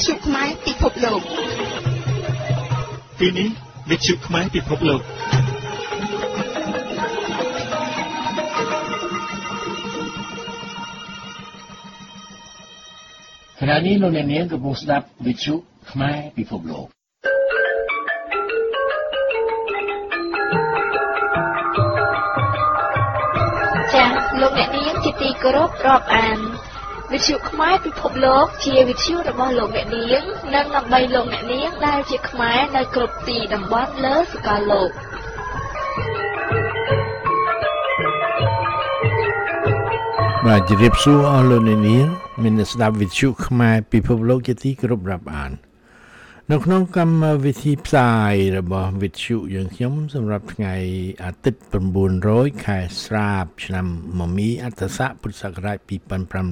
ชุไม้ពិភពលោកទីនេះវិទ្យុខ្មែរពិភពលោកขณะนี้លោកអ្នកនាងកំពុងស្ដាប់វិទ្យុខ្មែរពិភពលោកចា៎លោកអ្នកនាងជាទីគោរពរាប់អានវិទ្យុខ្មែរពិភពលោកជាវិទ្យុរបស់លោកអ្នកនាងនិងដើម្បីលោកអ្នកនាងដែលជាខ្មែរនៅគ្រប់ទីតំបន់លើសកលលោកបាទជម្រាបសួរអស់លោកអ្នកនាងមានស្ដាប់វិទ្យុខ្មែរពិភពលោកជាទីគោរពរាប់អាននៅក្នុងកម្មវិធីផ្សាយរបស់វិទ្យុយើងខ្ញុំសម្រាប់ថ្ងៃអាទិត្យ900ខែស្រាបឆ្នាំមមីអត្តស័កពុទ្ធសករាជ2570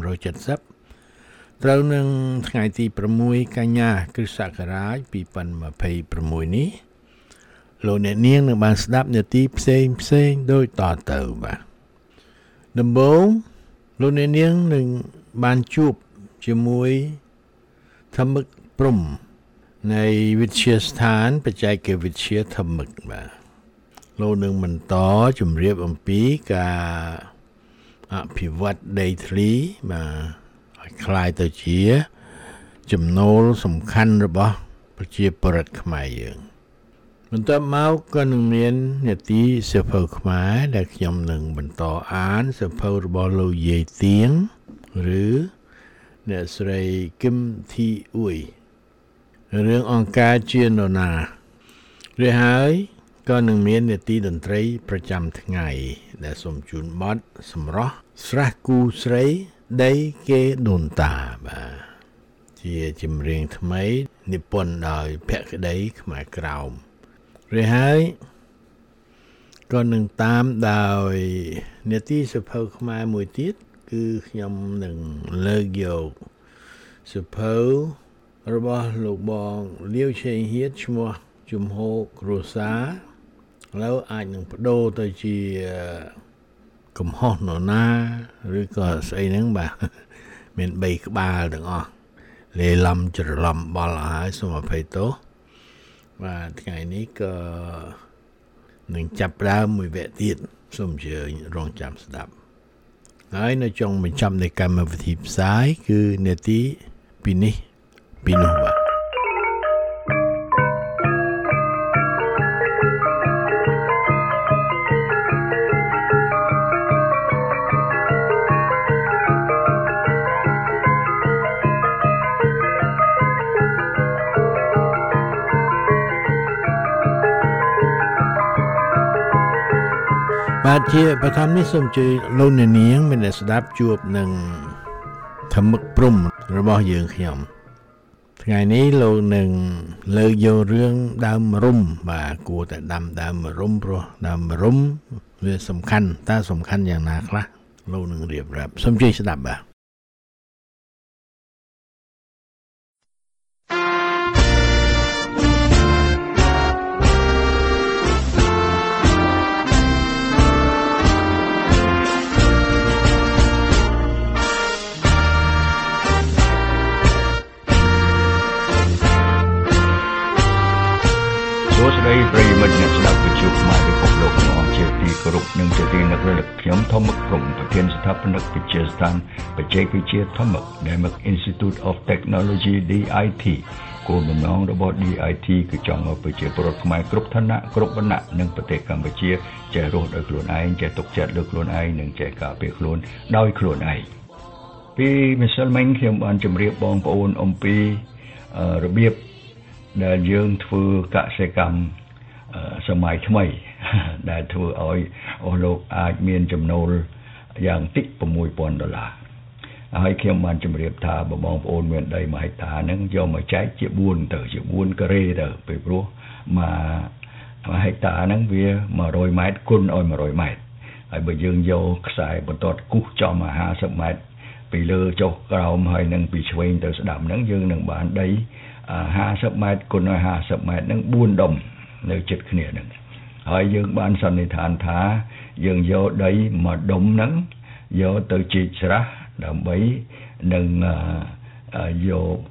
ត្រូវនឹងថ្ងៃទី6កញ្ញាគ្រិស្តសករាជ2026នេះលោកអ្នកនាងនឹងបានស្ដាប់នាទីផ្សេងដូចតទៅបាទដំបូងលោកអ្នកនាងនឹងបានជួបជាមួយធម្មឹកព្រំនៃវិទ្យាស្ថានបច្ចេកវិទ្យាធម្មឹកបាទលោកនឹងបន្តជម្រាបអំពីការអភិវឌ្ឍដីធ្លីបាទឲ្យคล้ายទៅជាចំណូលសំខាន់របស់ប្រជាពលរដ្ឋខ្មែរយើងបន្ទាប់មកក៏នឹងមាននាទីសៀវភៅខ្មែរដែលខ្ញុំនឹងបន្តអានសៀវភៅរបស់លោកយាយទៀងឬអ្នកស្រីគឹមធីអ៊ុយរឿងអង្គការជានរណាឬហើយក៏នឹងមាននាទីតន្ត្រីប្រចាំថ្ងៃដែលសូមជូនបទសម្រស់ស្រះគូស្រីដីគេដូនតាបាទជាចម្រៀងថ្មីនិពន្ធដោយភក្តីខ្មែរក្រោមឬហើយក៏នឹងតាមដោយនាទីសភៅខ្មែរមួយទៀតគឺខ្ញុំនឹងលើកយកសភៅរបស់លោកបងលាវឆេងហៀតឈ្មោះជំហរគ្រួសារแล้วអាចនឹងបដូរទៅជាកំហុសនរណាឬក៏ស្អីហ្នឹងបាទមាន3ក្បាលទាំងអស់លេឡំច្រឡំបល់ហើយសូមអភ័យទោសបាទថ្ងៃនេះក៏នឹងចាប់ផ្ដើមមួយវគ្គទៀតសូមអញ្ជើញរងចាំស្ដាប់ហើយនៅចុងបញ្ចប់នៃកម្មវិធីផ្សាយគឺនាទីពីនេះពីនោះបាទបាទជាបឋមនេះសូមជួយលោកអ្នកនាងមានស្ដាប់ជួបនឹងធម្មឹកព្រំរបស់យើងខ្ញុំថ្ងៃនេះលោកនឹងលើកយករឿងដើមរុំបាទគួរតែដាំដើមរុំព្រោះដើមរុំវាសំខាន់តើសំខាន់យ៉ាងណាខ្លះលោកនឹងរៀបរាប់សូមជួយស្ដាប់បាទប្រិយមិត្តអ្នកស្ដាប់វិទ្យុខ្មែរពិភពលោកទាំងអស់ជាទីគោរពនិងជាទីនឹករលឹកខ្ញុំធម្មឹកព្រំប្រធានស្ថាបនិកវិទ្យាស្ថានបច្ចេកវិទ្យាធម្មឹក Dynamic Institute of Technology DIT គោលបំណងរបស់ DIT គឺចង់ឲ្យប្រជាពលរដ្ឋខ្មែរគ្រប់ឋានៈគ្រប់វណ្ណៈនិងប្រទេសកម្ពុជាចេះរស់ដោយខ្លួនឯងចេះទុកចិត្តលើខ្លួនឯងនិងចេះការពារខ្លួនដោយខ្លួនឯងពីម្សិលមិញខ្ញុំបានជម្រាបបងប្អូនអំពីរបៀបដែលយើងធ្វើកសិកម្មសម័យថ្មីដែលធ្វើឲ្យអស់លោកអាចមានចំណូលយ៉ាងតិច$6,000ហើយខ្ញុំបានជម្រាបថាបងប្អូនមានដី1ហិកតាហ្នឹងយកមកចែកជា4ទៅជា4ការ៉េទៅពីព្រោះ1ហិកតាហ្នឹងវា100ម៉ែត្រគុណឲ្យ100ម៉ែត្រហើយបើយើងយកខ្សែបន្ទាត់គូសចំ50ម៉ែត្រពីលើចុះក្រោមហើយនឹងពីឆ្វេងទៅស្ដាំហ្នឹងយើងនឹងបានដី50ម៉ែត្រគុណឲ្យ50ម៉ែត្រហ្នឹង4ដុំនៅជិតគ្នាហ្នឹងហើយយើងបានសន្និដ្ឋានថាយើងយកដីមួយដុំហ្នឹងយកទៅជីកស្រះដើម្បីនឹងយកស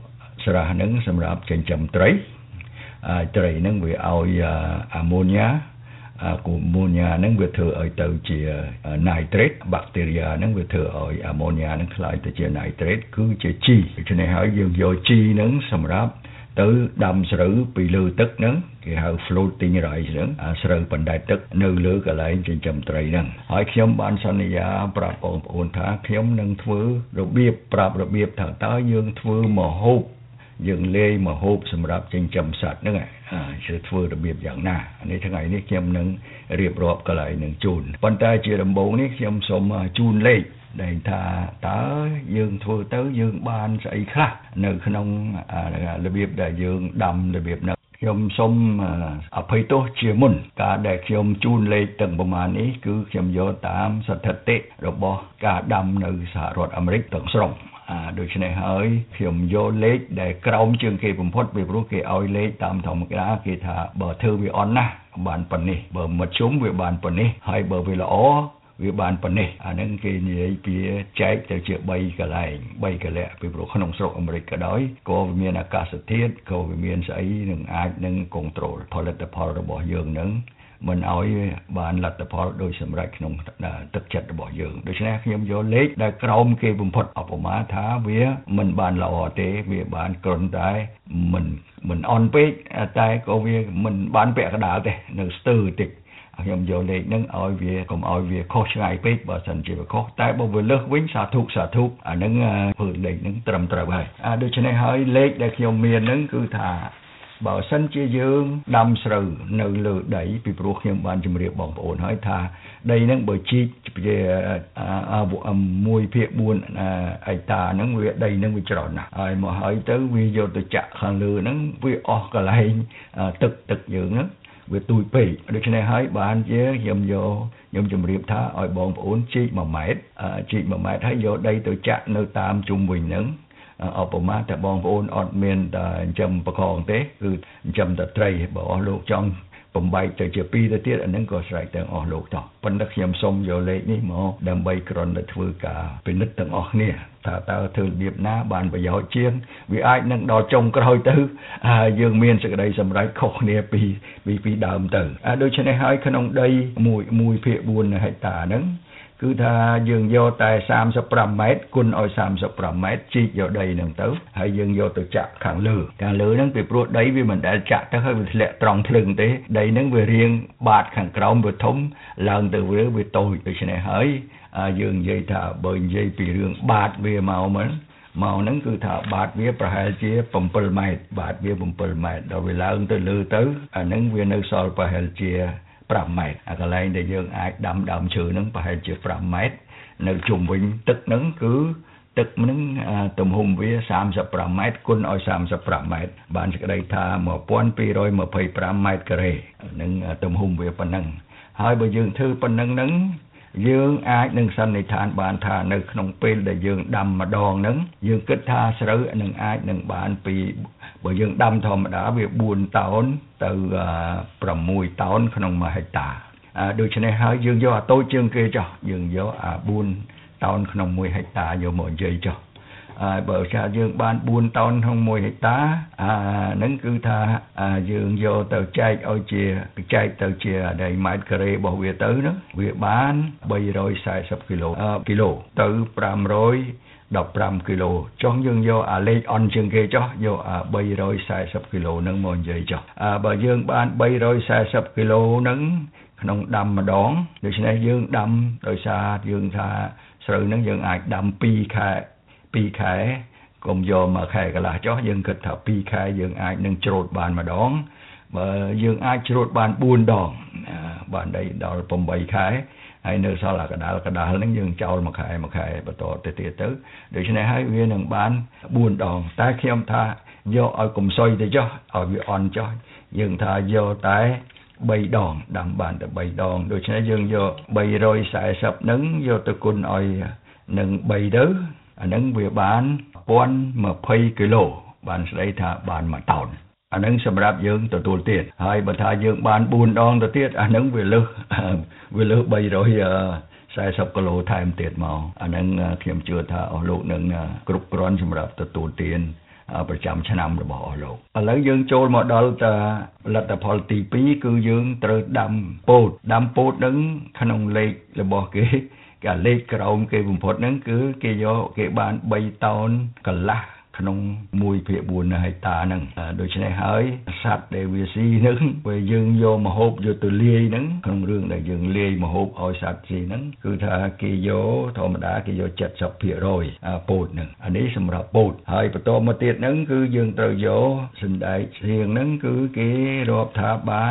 ស្រះហ្នឹងសម្រាប់ចិញ្ចឹមត្រីត្រីហ្នឹងវាឲ្យអាម៉ូញ៉ាកូម៉ូញ៉ាហ្នឹងវាធ្វើឲ្យទៅជា nitrate បាក់តេរីហ្នឹងវាធ្វើឲ្យអាម៉ូញ៉ាហ្នឹងក្លាយទៅជា nitrate គឺជាជីដូច្នេះហើយយើងយកជីហ្នឹងសម្រាប់ទៅដាំស្រូវពីលើទឹកហ្នឹងគេហៅ floating rice ហ្នឹងស្រូវបណ្ដែតទឹកនៅលើកន្លែងចិញ្ចឹមត្រីហ្នឹងហើយខ្ញុំបានសន្យាប្រាប់បងប្អូនថាខ្ញុំនឹងធ្វើប្រាប់របៀបថាតើយើងធ្វើម្ហូបយើងលេងម្ហូបសម្រាប់ចិញ្ចឹមសត្វហ្នឹងជាធ្វើរបៀបយ៉ាងណានេះថ្ងៃនេះខ្ញុំនឹងរៀបរាប់កន្លែងនឹងជូនប៉ុន្តែជាដំបូងនេះខ្ញុំសូមជូនលេខដែលថាតើយើងធ្វើទៅយើងបានស្អីខ្លះនៅក្នុងរបៀបដែលយើងដាំរបៀបហ្នឹងខ្ញុំសូមអភ័យទោសជាមុនការដែលខ្ញុំជូនលេខទាំងប្រមាណនេះគឺខ្ញុំយកតាមស្ថិតិរបស់ការដាំនៅសហរដ្ឋអាមេរិកទាំងស្រុងដូច្នេះហើយខ្ញុំយកលេខដែលក្រោមជាងគេបំផុតពីព្រោះគេឲ្យលេខតាមធម្មតាគេថាបើធ្វើវាអន់ណាស់បានប៉ុណ្នេះបើមធ្យមវាបានប៉ុណ្នេះហើយបើវាល្អវាបានប៉ុណ្នេះអានឹងគេនិយាយពីចែកទៅជា3កន្លែង3កលៈពីព្រោះក្នុងស្រុកអាមេរិកក៏ដោយក៏វាមានអាកាសធាតុក៏វាមានស្អីនឹងអាចនឹង control ផលិតផលរបស់យើងនឹងមិនឲ្យបានលទ្ធផលដោយសម្រេចក្នុងទឹកចិត្តរបស់យើងដូច្នេះខ្ញុំយកលេខដែលក្រោមគេបំផុតឧបមាថាវាមិនបានល្អទេវាបានគ្រាន់តែមិនអន់ពេកតែក៏វាមិនបានពាក់កណ្ដាលទេនៅស្ទើរតិចខ្ញុំយកលេខហ្នឹងឲ្យវាកុំឲ្យវាខុសឆ្ងាយពេកបើសិនជាវាខុសតែបើវាលើសវិញសាធុអាហ្នឹងធ្វើលេខហ្នឹងត្រឹមត្រូវហើយដូច្នេះហើយលេខដែលខ្ញុំមានហ្នឹងគឺថាបើសិនជាយើងដាំស្រូវនៅលើដីពីព្រោះខ្ញុំបានជម្រាបបងប្អូនហើយថាដីហ្នឹងបើជីកជា1/4 ហិកតាហ្នឹងវាដីហ្នឹងវាច្រើនណាស់ហើយមកហើយទៅវាយកទៅចាក់ខាងលើហ្នឹងវាអស់កន្លែងទឹកយើងហ្នឹងវាទូចពេកដូច្នេះហើយបានជាខ្ញុំជម្រាបថាឲ្យបងប្អូនជីក1ម៉ែត្រហើយយកដីទៅចាក់នៅតាមជុំវិញហ្នឹងឧបមាតែបងប្អូនអត់មានតែចិញ្ចឹមប្រកងទេគឺចិញ្ចឹមតែត្រីបើអស់លោកចង់បំបែកទៅជា2ទៅទៀតអាហ្នឹងក៏ស្រេចទាំងអស់លោកតោះប៉ុន្តែខ្ញុំសូមយកលេខនេះមកដើម្បីគ្រាន់តែធ្វើការពិនិត្យទាំងអស់គ្នាថាតើធ្វើរបៀបណាបានប្រយោជន៍ជាងវាអាចនឹងដល់ចុងក្រោយទៅយើងមានសេចក្តីសម្រេចខុសគ្នាពីដើមទៅដូច្នេះហើយក្នុងដី1/4 ហិកតាហ្នឹងគឺថាយើងយកតែ35ម៉ែត្រគុណឲ្យ35ម៉ែត្រជីកយកដីហ្នឹងទៅហើយយើងយកទៅចាក់ខាងលើហ្នឹងពីព្រោះដីវាមិនដែលចាក់ទៅហើយវាធ្លាក់ត្រង់ភ្លឹងទេដីហ្នឹងវារៀងបាតខាងក្រោមវាធំឡើងទៅវាតូចដូច្នេះហើយយើងនិយាយថាបើនិយាយពីរឿងបាតវាមកហ្នឹងគឺថាបាតវាប្រហែលជា7ម៉ែត្រដល់វាឡើងទៅលើទៅអាហ្នឹងវានៅសល់ប្រហែលជា5ម៉ែត្រកន្លែងដែលយើងអាចដាំដើមឈើហ្នឹងប្រហែលជា5ម៉ែត្រនៅជុំវិញទឹកហ្នឹងគឺទឹកហ្នឹងទំហំវា35ម៉ែត្រគុណឲ្យ35ម៉ែត្របានសេចក្តីថា1225ម៉ែត្រការ៉េហ្នឹងទំហំវាប៉ុណ្ណឹងហើយបើយើងធ្វើប៉ុណ្ណឹងហ្នឹងយើងអាចនឹងសន្និដ្ឋានបានថានៅក្នុងពេលដែលយើងដាំម្ដងហ្នឹងយើងគិតថាស្រូវនឹងអាចនឹងបានពីបើយើងដាំធម្មតាវា4តោនទៅ6តោនក្នុង1ហិកតាដូច្នេះហើយយើងយកអាតូចជាងគេចុះយើងយកអា4តោនក្នុង1ហិកតាយកមកនិយាយចុះបើថាយើងបាន4តោនក្នុង1ហិកតាហ្នឹងគឺថាយើងយកទៅចែកឲ្យជាទៅជាដែលម៉ែត្រការ៉េរបស់វាទៅហ្នឹងវាបាន340គីឡូទៅ515គីឡូចុះយើងយកអាលេខអន់ជាងគេចុះយកអា340គីឡូហ្នឹងមកនិយាយចុះបើយើងបាន340គីឡូហ្នឹងក្នុងដាំម្ដងដូច្នេះយើងដាំដោយសារយើងថាស្រូវហ្នឹងយើងអាចដាំ2ខែកុំយក1ខែកន្លះចុះយើងគិតថា2ខែយើងអាចនឹងច្រូតបានម្ដងបើយើងអាចច្រូតបាន4ដងបានដល់8ខែហើយនៅសល់កដាលហ្នឹងយើងចោល1ខែបន្តទៅទៀតទៅដូច្នេះហើយវានឹងបាន4ដងតែខ្ញុំថាយកឲ្យកុំសុយទៅចុះឲ្យវាអន់ចុះយើងថាយកតែ3ដងដាំបានតែ3ដងដូច្នេះយើងយក340ហ្នឹងយកទៅគុណឲ្យនឹង3ទៅអាហ្នឹងវាបាន1020គីឡូបានស្ដីថាបាន1តោនអាហ្នឹងសម្រាប់យើងទទួលទៀតហើយបើថាយើងបាន4ដងទៅទៀតអាហ្នឹងវាលើស340គីឡូថែមទៀតមកអាហ្នឹងខ្ញុំជឿថាអស់លោកនឹងគ្រប់គ្រាន់សម្រាប់ទទួលទានប្រចាំឆ្នាំរបស់អស់លោកឥឡូវយើងចូលមកដល់លទ្ធផលទី2គឺយើងត្រូវដាំពោតហ្នឹងក្នុងលេខរបស់គេលេខក្រោមគេបំផុតហ្នឹងគឺគេយកគេបាន3តោនកន្លះក្នុង 1/4 ហិកតាហ្នឹងដូច្នេះហើយសត្វដែលវាស៊ីហ្នឹងពេលយើងយកមកហូបយកទៅលាយហ្នឹងក្នុងរឿងដែលយើងលាយមកហូបឲ្យសត្វស៊ីហ្នឹងគឺថាគេយកធម្មតាគេយក 70% ពោតហ្នឹងអានេះសម្រាប់ពោតហើយបន្តមកទៀតហ្នឹងគឺយើងត្រូវយកសណ្ដែកសៀងហ្នឹងគឺគេរាប់ថាបាន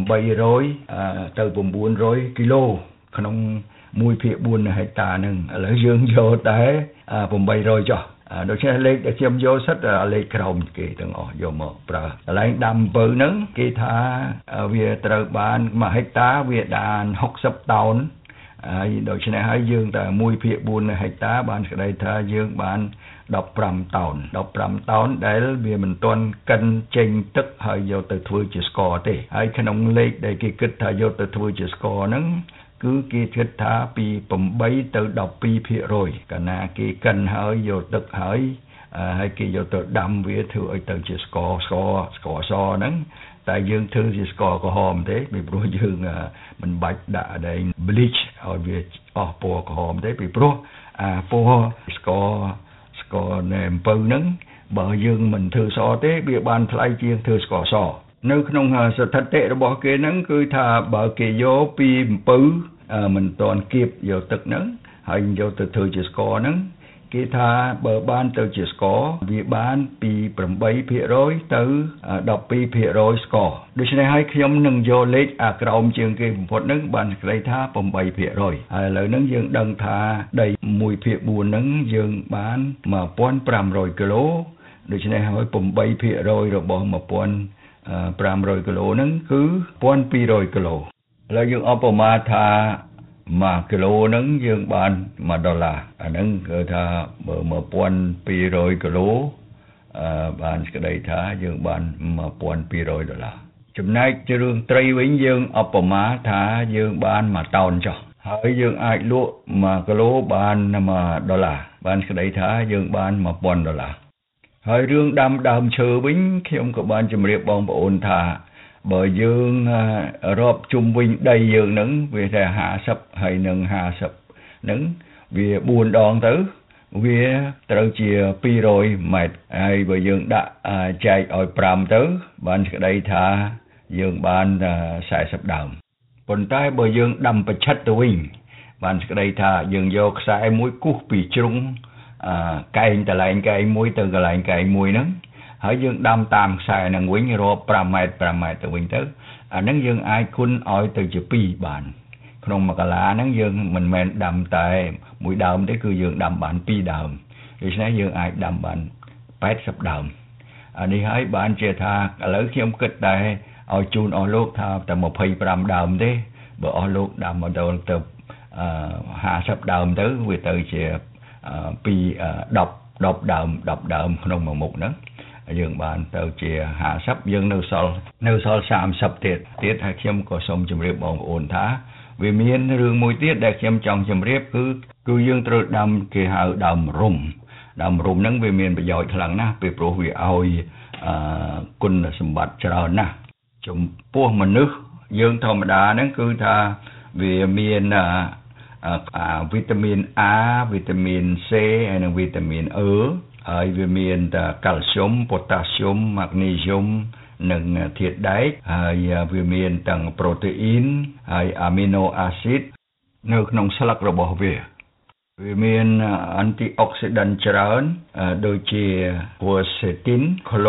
800ទៅ900គីឡូក្នុង 1/4 ហិកតាហ្នឹងឥឡូវយើងយកតែ800ចុះដូច្នេះលេខដែលខ្ញុំយកសិតលេខក្រោមគេទាំងអស់យកមកប្រើកន្លែងដាំអំពៅហ្នឹងគេថាវាត្រូវបាន1ហិកតាវាបាន60តោនហើយដូច្នេះហើយយើងតែ 1/4 ហិកតាបានស្ដីថាយើងបាន15តោនដែលវាមិនទាន់កិនចេញទឹកហើយយកទៅធ្វើជាស្ករទេហើយក្នុងលេខដែលគេគិតថាយកទៅធ្វើជាស្ករហ្នឹងគឺគេគិតថាពី8ទៅ12% កាលណាគេកិនហើយយកទឹកហើយគេយកទៅដាំវាធ្វើឲ្យទៅជាស្ករសហ្នឹងតែយើងធ្វើជាស្ករក្រហមទេពីព្រោះយើងមិនបាច់ដាក់តែ bleach ឲ្យវាអស់ពណ៌ក្រហមទេពីព្រោះពណ៌ស្ករនៅអំពៅហ្នឹងបើយើងមិនធ្វើសទេវាបានថ្លៃជាងធ្វើស្ករសនៅក្នុងស្ថិតិរបស់គេហ្នឹងគឺថាបើគេយកពីអំពៅមិនទាន់គៀបយកទឹកហ្នឹងហើយយកទៅធ្វើជាស្ករហ្នឹងគេថាបើបានទៅជាស្ករវាបានពី8% ទៅ12% ស្ករដូច្នេះហើយខ្ញុំនឹងយកលេខក្រោមជាងគេបំផុតហ្នឹងបានស្ដីថា8% ហើយឥឡូវហ្នឹងយើងដឹងថាដី 1/4 ហ្នឹងយើងបាន1500គីឡូដូច្នេះហើយ8% របស់1500គីឡូហ្នឹងគឺ1200គីឡូឥឡូវយើងឧបមាថា1គីឡូហ្នឹងយើងបាន$1អាហ្នឹងគឺថាបើ1200គីឡូបានស្ដីថាយើងបាន$1200ចំណែកជារឿងត្រីវិញយើងឧបមាថាយើងបាន1តោនចុះហើយយើងអាចលក់1គីឡូបាន$1បានស្ដីថាយើងបាន$1000ហើយរឿងដាំដើមឈើវិញខ្ញុំក៏បានជម្រាបបងប្អូនថាបើយើងរាប់ជុំវិញដីយើងហ្នឹងវាតែ50ហើយនឹង50ហ្នឹងវា4ដងទៅវាត្រូវជា200ម៉ែត្រហើយបើយើងដាក់ចែកឲ្យ5ទៅបានស្ដីថាយើងបាន40ដើមប៉ុន្តែបើយើងដាំប្រឆិតទៅវិញបានស្ដីថាយើងយកខ្សែមួយគូសពីជ្រុងកែងតលែងកែងមួយទៅកន្លែងកែងមួយហ្នឹងហើយយើងដាំតាមខ្សែហ្នឹងវិញរាប់5ម៉ែត្រទៅវិញទៅអាហ្នឹងយើងអាចគុណឲ្យទៅជា2បានក្នុង1កាឡាហ្នឹងយើងមិនមែនដាំតែមួយដើមទេគឺយើងដាំបាន2ដើមដូច្នេះយើងអាចដាំបាន80ដើមអានេះហើយបានជាថាឥឡូវខ្ញុំគិតតែឲ្យជូនអស់លោកថាតែ25ដើមទេបើអស់លោកដាំមកដល់ទៅ50ដើមទៅវាទៅជាពី10ដើមក្នុងមួយមុខហ្នឹងយើងបានទៅជា50យើងនៅសល់30ទៀតហើយខ្ញុំក៏សូមជម្រាបបងប្អូនថាវាមានរឿងមួយទៀតដែលខ្ញុំចង់ជម្រាបគឺយើងត្រូវដាំគេហៅដើមរុំហ្នឹងវាមានប្រយោជន៍ខ្លាំងណាស់ពីព្រោះវាឲ្យគុណសម្បត្តិច្រើនណាស់ចំពោះមនុស្សយើងធម្មតាហ្នឹងគឺថាវាមានវីតាមីន A វីតាមីន C ហើយនិងវីតាមីន E ហើយវាមានកាល់ស្យូម ប៉ូតាស្យូម ម៉ាក្នេស្យូមនិងធាតុដែកហើយវាមានទាំងប្រូតេអ៊ីនហើយអាមីណូអាស៊ីតនៅក្នុងស្លឹករបស់វាមាន antioxidant ច្រើនដូចជា quercetin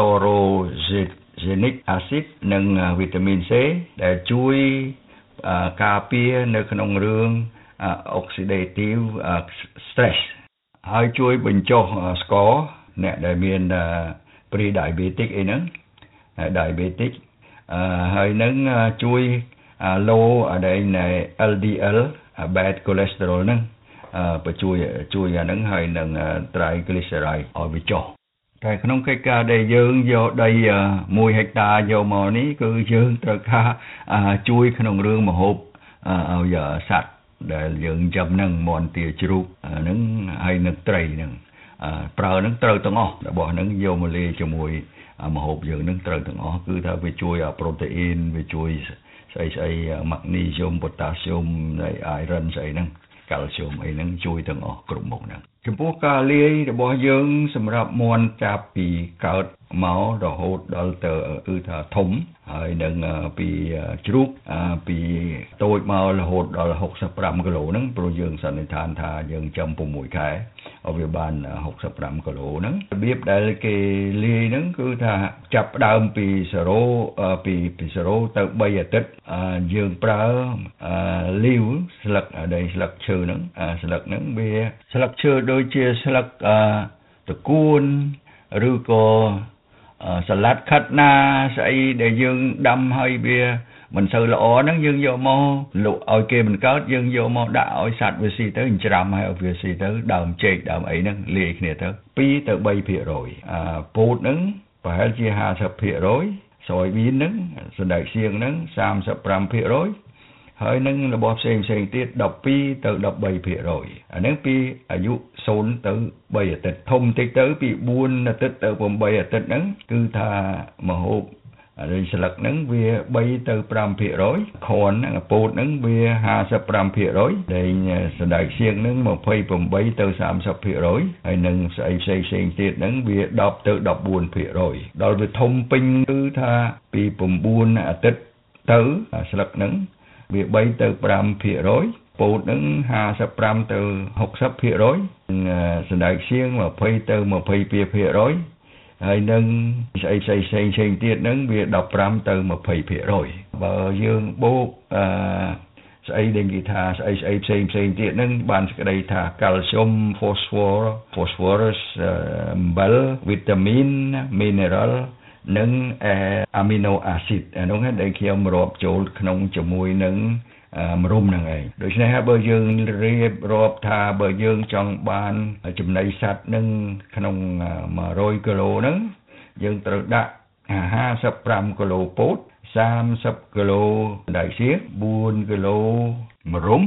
chlorogenic acid និងវីតាមីន C ដែលជួយការពារនៅក្នុងរឿងoxidative stress ហើយជួយបញ្ចុះស្ករអ្នកដែលមាន pre-diabetic អីហ្នឹង diabetic ហើយនឹងជួយ low LDL bad cholesterol ហ្នឹងជួយអាហ្នឹងហើយនឹង triglyceride ឲ្យវាចុះតែក្នុងកិច្ចការដែលយើងយកដី1ហិកតាយកមកនេះគឺយើងត្រូវការជួយក្នុងរឿងម្ហូបឲ្យសត្វដែលយើងចិញ្ចឹមហ្នឹងមាន់ទាជ្រូកហ្នឹងហើយនឹងត្រីហ្នឹងប្រើនឹងត្រូវទាំងអស់របស់នឹងយកមកលាយជាមួយម្ហូបយើងនឹងត្រូវទាំងអស់គឺថាវាជួយប្រូតេអ៊ីនវាជួយស្អីម៉ាក់នីស្យូមប៉ូតាស្យូមហើយអ៊ីរ៉នស្អីហ្នឹងកាល់ស្យូមអីហ្នឹងជួយទាំងអស់គ្រប់មុខហ្នឹងចំពោះការលាយរបស់យើងសម្រាប់មាន់ចាប់ពីកើតមករហូតដល់ទៅគឺថាធំហើយនឹងពីជ្រូកពីតូចមករហូតដល់65គីឡូហ្នឹងព្រោះយើងសន្និដ្ឋានថាយើងចំ6ខែវាបាន65គីឡូហ្នឹងរបៀបដែលគេលាយហ្នឹងគឺថាចាប់ផ្ដើមពី0ពី0ទៅ3អាទិត្យយើងប្រើលាវស្លឹកស្លឹកឈើហ្នឹងស្លឹកហ្នឹងវាស្លឹកឈើដូចជាស្លឹកតកួនឬក៏សាឡាត់ខាត់ណាស្អីដែលយើងដាំហើយវាមិនសូវល្អហ្នឹងយើងយកមកលក់ឲ្យគេមិនកើតយើងយកមកដាក់ឲ្យសត្វវាស៊ីទៅច្រាំឲ្យវាស៊ីទៅដើមចេកដើមអីហ្នឹងលាយគ្នាទៅ2ទៅ3%ពោតហ្នឹងប្រហែលជា50%សយប៊ីនហ្នឹងសណ្តែកសៀងហ្នឹង35%ហើយនឹងរបស់ផ្សេងទៀត12ទៅ13%អាហ្នឹងពីអាយុ0ទៅ3អាទិត្យធំតិចទៅពី4អាទិត្យទៅ8អាទិត្យហ្នឹងគឺថាម្ហូបស្លឹកហ្នឹងវា3ទៅ5%ខនហ្នឹងពោតហ្នឹងវា55%ដែលសណ្តែកសៀងហ្នឹង28ទៅ30%ហើយនឹងស្អីផ្សេងទៀតហ្នឹងវា10ទៅ14%ដល់វាធំពេញគឺថាពី9អាទិត្យទៅស្លឹកហ្នឹងវា3ទៅ5%ពោតហ្នឹង55ទៅ60%សណ្តែកសៀង20ទៅ22%ហើយនឹងស្អីផ្សេងទៀតហ្នឹងវា15ទៅ20%បើយើងបូកស្អីដែលគេថាស្អីផ្សេងទៀតហ្នឹងបានសេចក្តីថាកាល់ស្យូមហ្វូស្វ័រសអំបិលវីតាមីនមីនេរ៉ាល់និងអាមីណូអាស៊ីតអានោះដែលខ្ញុំរាប់ចូលក្នុងជាមួយនឹងម្រុំហ្នឹងឯងដូច្នេះហើយបើយើងរៀបរាប់ថាបើយើងចង់បានចំណីសត្វនឹងក្នុង100គីឡូហ្នឹងយើងត្រូវដាក់55គីឡូពោត30គីឡូដាច់សៀង4គីឡូម្រុំ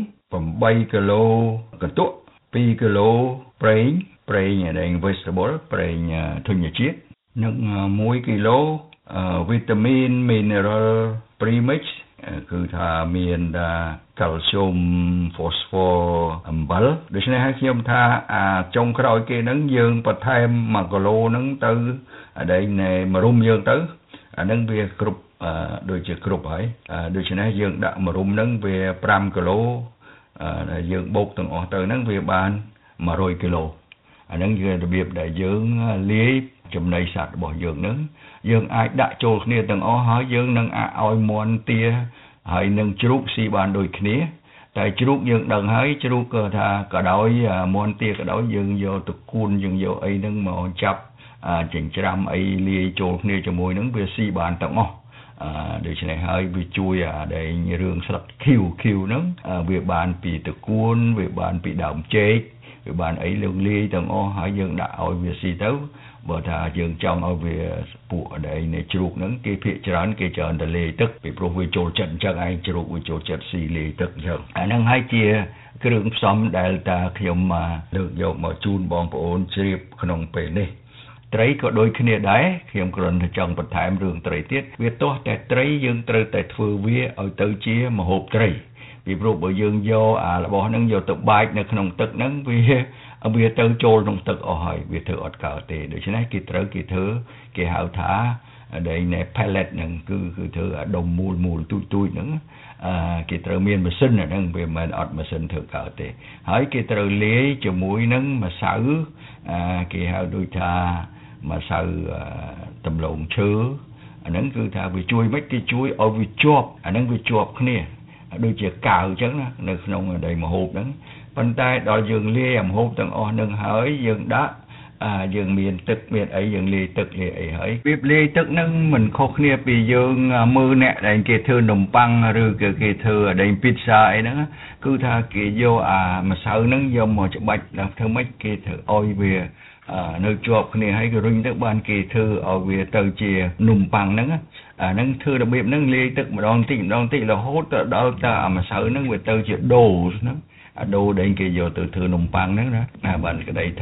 8គីឡូកន្ទក់2គីឡូប្រេងដែល vegetable ប្រេងធញ្ញជាតិនិង1គីឡូវីតាមីន mineral premix គឺថាមានកាល់ស្យូមហ្វូស្វ័រអំបិលដូច្នេះហើយខ្ញុំថាចុងក្រោយគេហ្នឹងយើងបន្ថែម1គីឡូហ្នឹងទៅដែលម្រុំយើងទៅអាហ្នឹងវាគ្រប់ដូចជាគ្រប់ហើយដូច្នេះយើងដាក់ម្រុំហ្នឹងវា5គីឡូយើងបូកទាំងអស់ទៅហ្នឹងវាបាន100គីឡូអាហ្នឹងគឺរបៀបដែលយើងលាយចំណីសត្វរបស់យើងហ្នឹងយើងអាចដាក់ចូលគ្នាទាំងអស់ហើយយើងនឹងឲ្យមាន់ទាហើយនឹងជ្រូកស៊ីបានដូចគ្នាតែជ្រូកយើងដឹងហើយជ្រូកក៏ថាក៏ដោយមាន់ទាក៏ដោយយើងយកតកួនយើងយកអីហ្នឹងមកចាប់ចិញ្ច្រាំអីលាយចូលគ្នាជាមួយហ្នឹងវាស៊ីបានទាំងអស់ដូច្នេះហើយវាជួយដែលរឿងស្លឹកឃីវហ្នឹងវាបានពីតកួនវាបានពីដើមចេកវាបានអីលើកលាយទាំងអស់ហើយយើងដាក់ឲ្យវាស៊ីទៅបើថាយើងចង់ឲ្យវាពួកដែលនៃជ្រូកហ្នឹងគេភាគច្រើនគេច្រើនតែលាយទឹកពីព្រោះវាចូលចិត្តអញ្ចឹងឯងជ្រូកវាចូលចិត្តស៊ីលាយទឹកអញ្ចឹងអាហ្នឹងហើយជាគ្រឿងផ្សំដែលតាខ្ញុំលើកយកមកជូនបងប្អូនជ្រាបក្នុងពេលនេះត្រីក៏ដូចគ្នាដែរខ្ញុំគ្រាន់តែចង់បន្ថែមរឿងត្រីទៀតវាទាស់តែត្រីយើងត្រូវតែធ្វើវាឲ្យទៅជាម្ហូបត្រីពីព្រោះបើយើងយករបស់ហ្នឹងយកទៅបាចនៅក្នុងទឹកហ្នឹងវាទៅចូលក្នុងទឹកអស់ហើយវាធ្វើអត់កើតទេដូច្នេះគេត្រូវគេធ្វើគេហៅថាដែលនៃ pellet ហ្នឹងគឺធ្វើដុំមូលទូចហ្នឹងគេត្រូវមានម៉ាស៊ីនហ្នឹងវាមិនអត់ម៉ាស៊ីនធ្វើកើតទេហើយគេត្រូវលាយជាមួយនឹងម្សៅគេហៅដូចថាម្សៅដំឡូងឈើអាហ្នឹងគឺថាវាជួយមិនគេជួយឲ្យវាជាប់អាហ្នឹងវាជាប់គ្នាដូចជាកាវអញ្ចឹងណានៅក្នុងដីម្ហូបហ្នឹងប៉ុន្តែដល់យើងលាយម្ហូបទាំងអស់ហ្នឹងហើយយើងដាក់យើងមានទឹកមានអីយើងលាយទឹកលាយអីហើយវាលាយទឹកហ្នឹងមិនខុសគ្នាពីយើងមើលអ្នកដែលគេធ្វើនំប៉័ងឬក៏គេធ្វើដែងពីតសាអីហ្នឹងគឺថាគេយកម្សៅហ្នឹងយកមកច្បាច់ដល់ធ្វើម៉េចគេធ្វើឲ្យវានៅជាប់គ្នាហើយក៏រុញទៅបានគេធ្វើឲ្យវាទៅជានំប៉័ងហ្នឹងអាហ្នឹងធ្វើរបៀបហ្នឹងលាយទឹកម្ដងតិចរហូតទៅដល់តែម្សៅហ្នឹងវាទៅជាដូហ្នឹងដូដែលគេយកទៅធ្វើនំប៉័ងហ្នឹងណាបានក្តីថា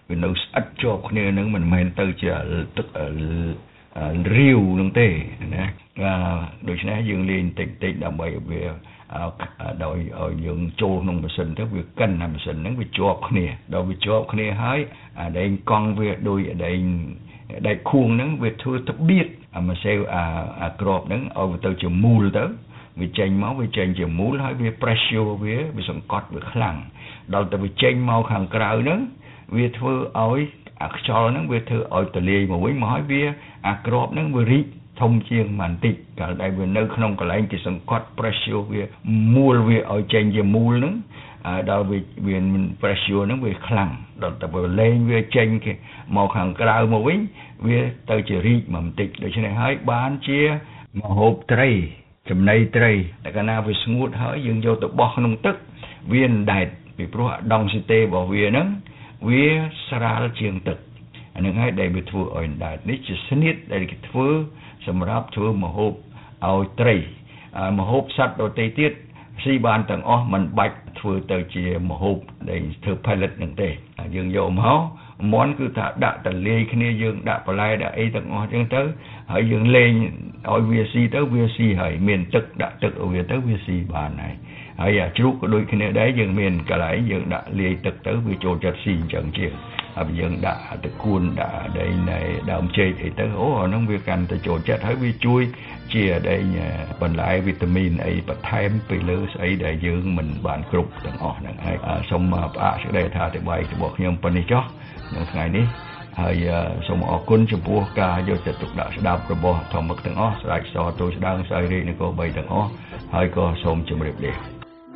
វានៅស្អិតជាប់គ្នានឹងមិនមែនទៅជាទឹករាវនឹងទេណាដូច្នេះយើងលេងតិចដើម្បីវាដោយឲ្យយើងចូលក្នុងម៉ាស៊ីនទៅវាកិនម៉ាស៊ីនហ្នឹងវាជាប់គ្នាដល់វាជាប់គ្នាហើយអាដែងកង់វាដូចអាដែកខួងហ្នឹងវាធ្វើទៅបៀតអាសេវអាក្របហ្នឹងឲ្យវាទៅជាមូលទៅវាចេញមកវាចេញជាមូលហើយវា pressure វាសង្កត់វាខ្លាំងដល់ទៅវាចេញមកខាងក្រៅហ្នឹងវាធ្វើឲ្យអាខ្យល់ហ្នឹងវាធ្វើឲ្យទលាយមកវិញមកហើយវាអាក្របហ្នឹងវារីកធំជាងបន្តិចកាលដែលវានៅក្នុងកន្លែងគេសង្កត់ pressure វាមូលវាឲ្យចេញជាមូលហ្នឹងដល់វា pressure ហ្នឹងវាខ្លាំងដល់តែវាលែងវាចេញគេមកខាងក្រៅមកវិញវាទៅជារីកមកបន្តិចដូច្នេះហើយបានជាមហូបត្រីចំណីត្រីតែកាលណាវាស្ងួតហើយយើងយកទៅបោះក្នុងទឹកវាមិនដែតពីព្រោះដង់ស៊ីតេរបស់វាហ្នឹងវាស្រាលជាងទឹកអានឹងហើយដែលវាធ្វើឲ្យដែតនេះជាស្នៀតដែលគេធ្វើសម្រាប់ធ្វើមហូបឲ្យត្រីមហូបសត្វដទៃទៀតស៊ីបានទាំងអស់មិនបាច់ធ្វើទៅជាមហូបដែលធ្វើ pellet នឹងទេយើងយកមកមន់គឺថាដាក់តលាយគ្នាយើងដាក់បន្លែដាក់អីទាំងអស់ចឹងទៅហើយយើងលេងឲ្យវាស៊ីទៅវាស៊ីហើយមានទឹកដាក់ទឹកឲ្យវាទៅវាស៊ីបានហើយអាជ្រូកក៏ដូចគ្នាដែរយើងមានកន្លែងយើងដាក់លាយទឹកទៅវាចូលចិត្តស៊ីអញ្ចឹងជាងហើយយើងដាក់តកួនដាក់ដីនៃដើមចេកអីទៅអូអាហ្នឹងវាកាន់តែចូលចិត្តហើយវាជួយជាដែលបន្លែវីតាមីនអីបន្ថែមទៅលើស្អីដែលយើងមិនបានគ្រប់ទាំងអស់ហ្នឹងហើយសូមផ្អាកសេចក្តីថាបាយរបស់ខ្ញុំប៉ុណ្នេះចុះក្នុងថ្ងៃនេះហើយសូមអរគុណចំពោះការយកចិត្តទុកដាក់ស្ដាប់របស់ធម្មទាំងអស់ស្រេចសរទូស្ដាងស្អីរីនគរ3ទាំងអស់ហើយក៏សូមជម្រាបលា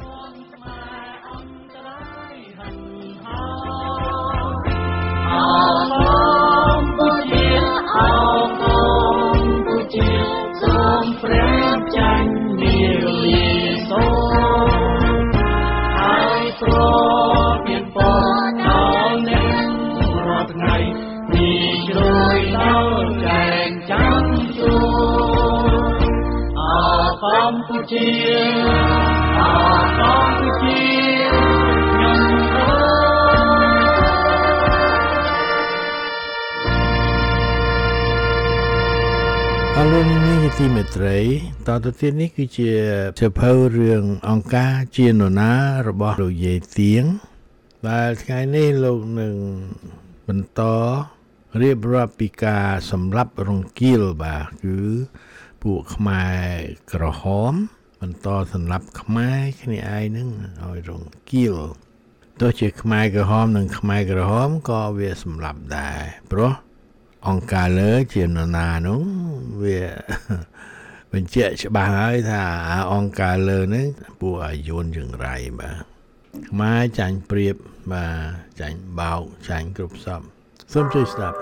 អរលោកនាងជាទីមេត្រីតទៅទៀតនេះគឺជាសៀវភៅរឿងអង្គការជានរណារបស់លោកយាយទៀងដែលថ្ងៃនេះលោកនឹងបន្តរៀបរាប់ពីការសម្លាប់រង្គាលបាទគឺពួកខ្មែរក្រហមបន្តសម្លាប់ខ្មែរគ្នាឯងនឹងឲ្យរង្គាលទោះជាខ្មែរក្រហមនិងខ្មែរក្រហមក៏វាសម្លាប់ដែរព្រោះអង្គការលើជានរណានោះវាបញ្ជាក់ច្បាស់ហើយថាអង្គការលើនេះពួកអាយុនយ៉ាងไรបាទខ្មែរចាញ់ព្រៀបបាទចាញ់បោកចាញ់គ្រប់សពសូមជួយស្ដាប់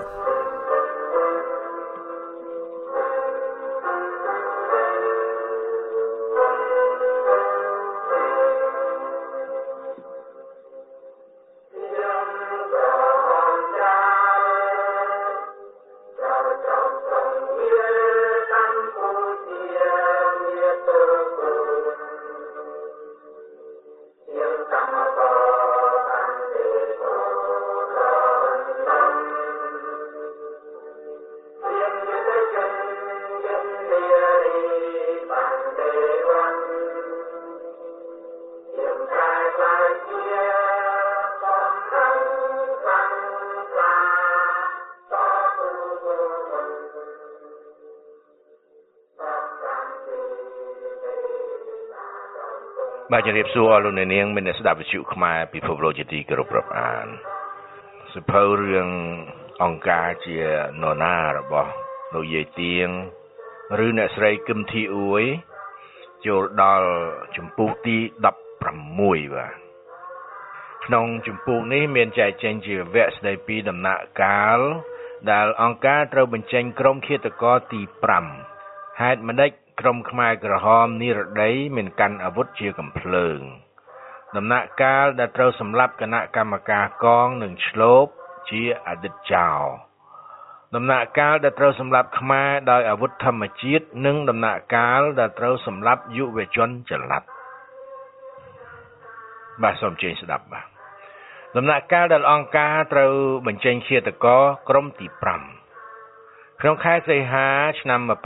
បាទជម្រាបសួរលោកអ្នកនាងមានអ្នកស្ដាប់វិទ្យុខ្មែរពិភពលោកជាទីគោរពរាប់អានសៀវភៅរឿងអង្គការជានរណារបស់លោកយាយទៀងឬអ្នកស្រីគឹមធីអ៊ួយចូលដល់ជំពូកទី16បាទក្នុងជំពូកនេះមានចែកចេញជាវគ្គស្ដីពីដំណាក់កាលដែលអង្គការត្រូវបញ្ចេញក្រុមឃាតករទី5ហេតុម្ដេចក្រុមខ្មែរក្រហមនិរដីមានកាន់អាវុធជាកាំភ្លើងដំណាក់កាលដែលត្រូវសម្លាប់គណៈកម្មការកងនិងឆ្លូបជាអតីតចោរដំណាក់កាលដែលត្រូវសម្លាប់ខ្មែរដោយអាវុធធម្មជាតិនិងដំណាក់កាលដែលត្រូវសម្លាប់យុវជនចល័តបាទសូមជើញស្ដាប់បាទដំណាក់កាលដែលអង្គការត្រូវបញ្ចេញឃាតករក្រុមទី5ក្នុងខែសីហាឆ្នាំ1978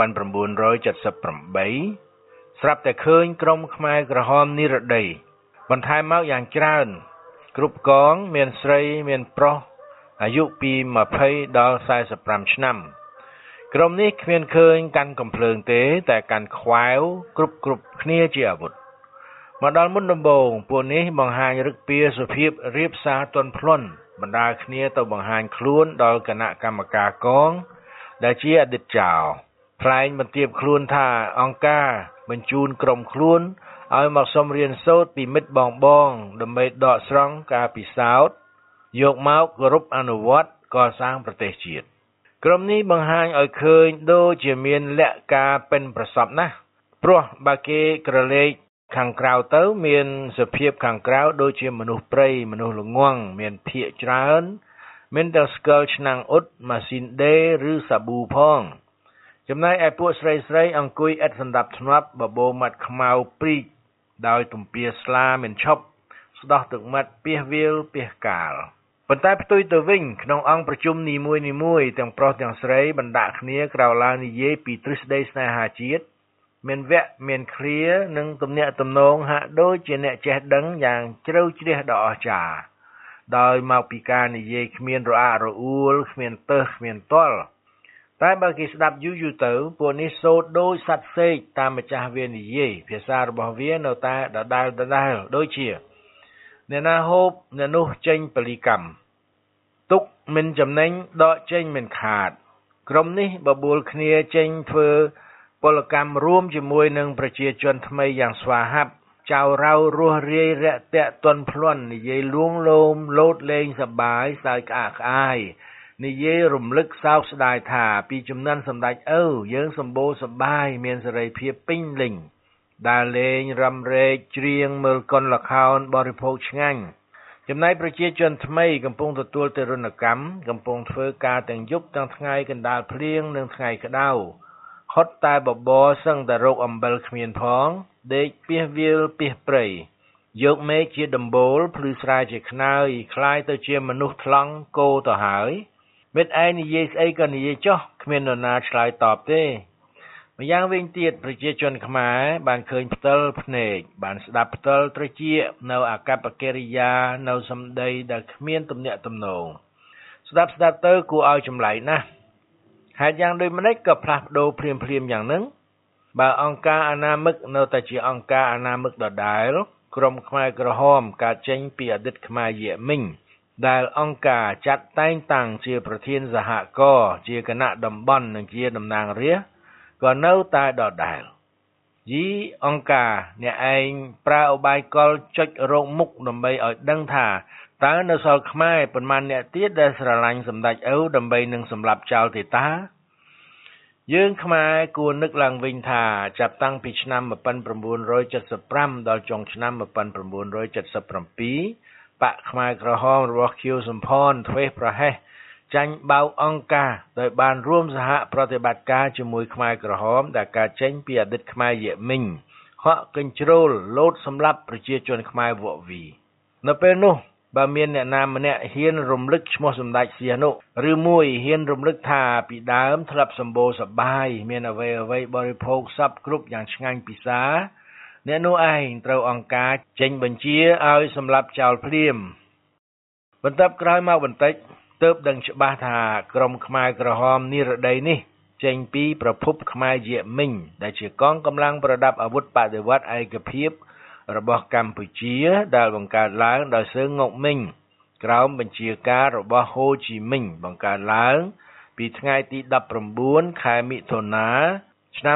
ស្រាប់តែឃើញក្រុមខ្មែរក្រហមនិរតីបន្ថែមមកយ៉ាងច្រើនគ្រប់កងមានស្រីមានប្រុសអាយុពី20ដល់45ឆ្នាំក្រុមនេះគ្មានឃើញកាន់កំភ្លើងទេតែកាន់ខ្វែវគ្រប់គ្នាជាអាវុធមកដល់មុនដំបូងពួកនេះបង្ហាញរឹកពីសុភាពរៀបសារទន់ភ្លន់បណ្ដាលគ្នាទៅបង្ហាញខ្លួនដល់គណៈកម្មការកងដែលជាអតីតចៅផ្លែងបន្ទាបខ្លួនថាអង្គការបញ្ជូនក្រុមខ្លួនឲ្យមកសុំរៀនសូត្រពីមិត្តបងដើម្បីដកស្រង់ការពិសោធន៍យកមកគោរពអនុវត្តកសាងប្រទេសជាតិក្រុមនេះបង្ហាញឲ្យឃើញដូចជាមានលក្ខការប៉ិនប្រសប់ណាស់ព្រោះបើគេក្រឡេកខាងក្រៅទៅមានសភាពខាងក្រៅដូចជាមនុស្សព្រៃមនុស្សល្ងង់មានភាកច្រើនមានតែស្គាល់ឆ្នាំងអ៊ុតម៉ាស៊ីនដេរឬសាប៊ូផងចំណែកឯពួកស្រីអង្គុយឥតសណ្ដាប់ធ្នាប់បបោមាត់ខ្មៅព្រីកដោយទំពាស្លាមានឈប់ស្ដោះទឹកមាត់ពាសវាលពាសកាលប៉ុន្តែផ្ទុយទៅវិញក្នុងអង្គប្រជុំនីមួយទាំងប្រុសទាំងស្រីបណ្ដាក់គ្នាក្រៅឡើងនិយាយពីទ្រឹស្ដីស្នេហាជាតិមានវគ្គមានឃ្លានិងទំនាក់ទំនងហាក់ដូចជាអ្នកចេះដឹងយ៉ាងជ្រៅជ្រះដ៏អស្ចារ្យដោយមកពីការនិយាយគ្មានរអាក់រអួលគ្មានទើសគ្មានទាល់តែបើគេស្ដាប់យូរទៅពួកនេះសូត្រដូចសត្វសេកតាមម្ចាស់វានិយាយភាសារបស់វានៅតែដដែលដូចជាអ្នកណាហូបអ្នកនោះចេញពលីកម្មទុកមិនចំណេញដកចេញមិនខាតក្រុមនេះបបួលគ្នាចេញធ្វើពលកម្មរួមជាមួយនឹងប្រជាជនថ្មីយ៉ាងស្វាហាប់ចៅរៅរស់រាយរាក់ទាក់ទន់ភ្លន់និយាយលួងលោមលោតលេងសប្បាយសើចក្អាកក្អាយនិយាយរំលឹកសោកស្ដាយថាពីចំនួនសម្ដេចឪយើងសម្បូរសប្បាយមានសេរីភាពពេញលេញដើរលេងរំរែកច្រៀងមើលកុនល្ខោនបរិភោគឆ្ងាញ់ចំណែកប្រជាជនថ្មីកំពុងទទួលទរណកម្មកំពុងធ្វើការទាំងយប់ទាំងថ្ងៃកណ្ដាលភ្លៀងនិងថ្ងៃក្តៅហត់តែបបរសឹងតែរកអំបិលគ្មានផងដេកពាសវាលពាសព្រៃយកមេឃជាដំបូលភ្លឺស្រាយជាខ្នើយคล้ายទៅជាមនុស្សថ្លង់គោទៅហើយមិត្តឯងនិយាយស្អីក៏និយាយចុះគ្មាននរណាឆ្លើយតបទេម្យ៉ាងវិញទៀតប្រជាជនខ្មែរបានឃើញផ្ទាល់ភ្នែកបានស្ដាប់ផ្ទាល់ត្រចៀកនៅអាកប្បកិរិយានៅសម្ដីដែលគ្មានទំនាក់ទំនងស្ដាប់ទៅគួរឲ្យចម្លែកណាស់ហេតុយ៉ាងដូចម្តេចក៏ផ្លាស់ប្ដូរភ្លាមយ៉ាងហ្នឹងបើអង្គការអនាមិកនៅតែជាអង្គការអនាមិកដដែលក្រុមខ្មែរក្រហមកើតចេញពីអតីតខ្មែរយេមីងដែលអង្គការចាត់តែងតាំងជាប្រធានសហករណ៍ជាគណៈតំបន់និងជាតំណាងរាស្ត្រក៏នៅតែដដែលយីអង្គការអ្នកឯងប្រើឧបាយកលចុចរោគមុខដើម្បីឲ្យដឹងថាតើនៅសល់ខ្មែរប៉ុន្មានអ្នកទៀតដែលស្រឡាញ់សម្ដេចឪដើម្បីនឹងសម្លាប់ចោលទេតាយើងខ្មែរគួរនឹកឡើងវិញថាចាប់តាំងពីឆ្នាំ1975ដល់ចុងឆ្នាំ1977បកខ្មែរក្រហមរបស់ខៀវសំផនធ្វេសប្រហែសចាញ់បៅអង្គការដោយបានរួមសហប្រតិបត្តិការជាមួយខ្មែរក្រហមដែលកើតចេញពីអតីតខ្មែរយេមីងហក់កញ្ជ្រោលលោតសម្លាប់ប្រជាជនខ្មែរវក់វីនៅពេលនោះបើមានអ្នកណាម្នាក់ហ៊ានរំលឹកឈ្មោះសម្ដេចសៀនុឬមួយហ៊ានរំលឹកថាពីដើមធ្លាប់សម្បូរសប្បាយមានអ្វីបរិភោគសពគ្រប់យ៉ាងឆ្ងាញ់ពិសាអ្នកនោះឯងត្រូវអង្គការចេញបញ្ជាឲ្យសម្លាប់ចោលភ្លាមបន្ទាប់ក្រោយមកបន្តិចទើបដឹងច្បាស់ថាក្រុមខ្មែរក្រហមនិរតីនេះចេញពីប្រភពខ្មែរយេមីងដែលជាកងកម្លាំងប្រដាប់អាវុធបដិវត្តឯកភាពរបស់កម្ពុជាដែលបង្កើតឡើងដោយសឺងុកមីងក្រោមបញ្ជាការរបស់ហូជីមីញបង្កើតឡើងពីថ្ងៃទី19ខែមិថុនាឆ្នាំ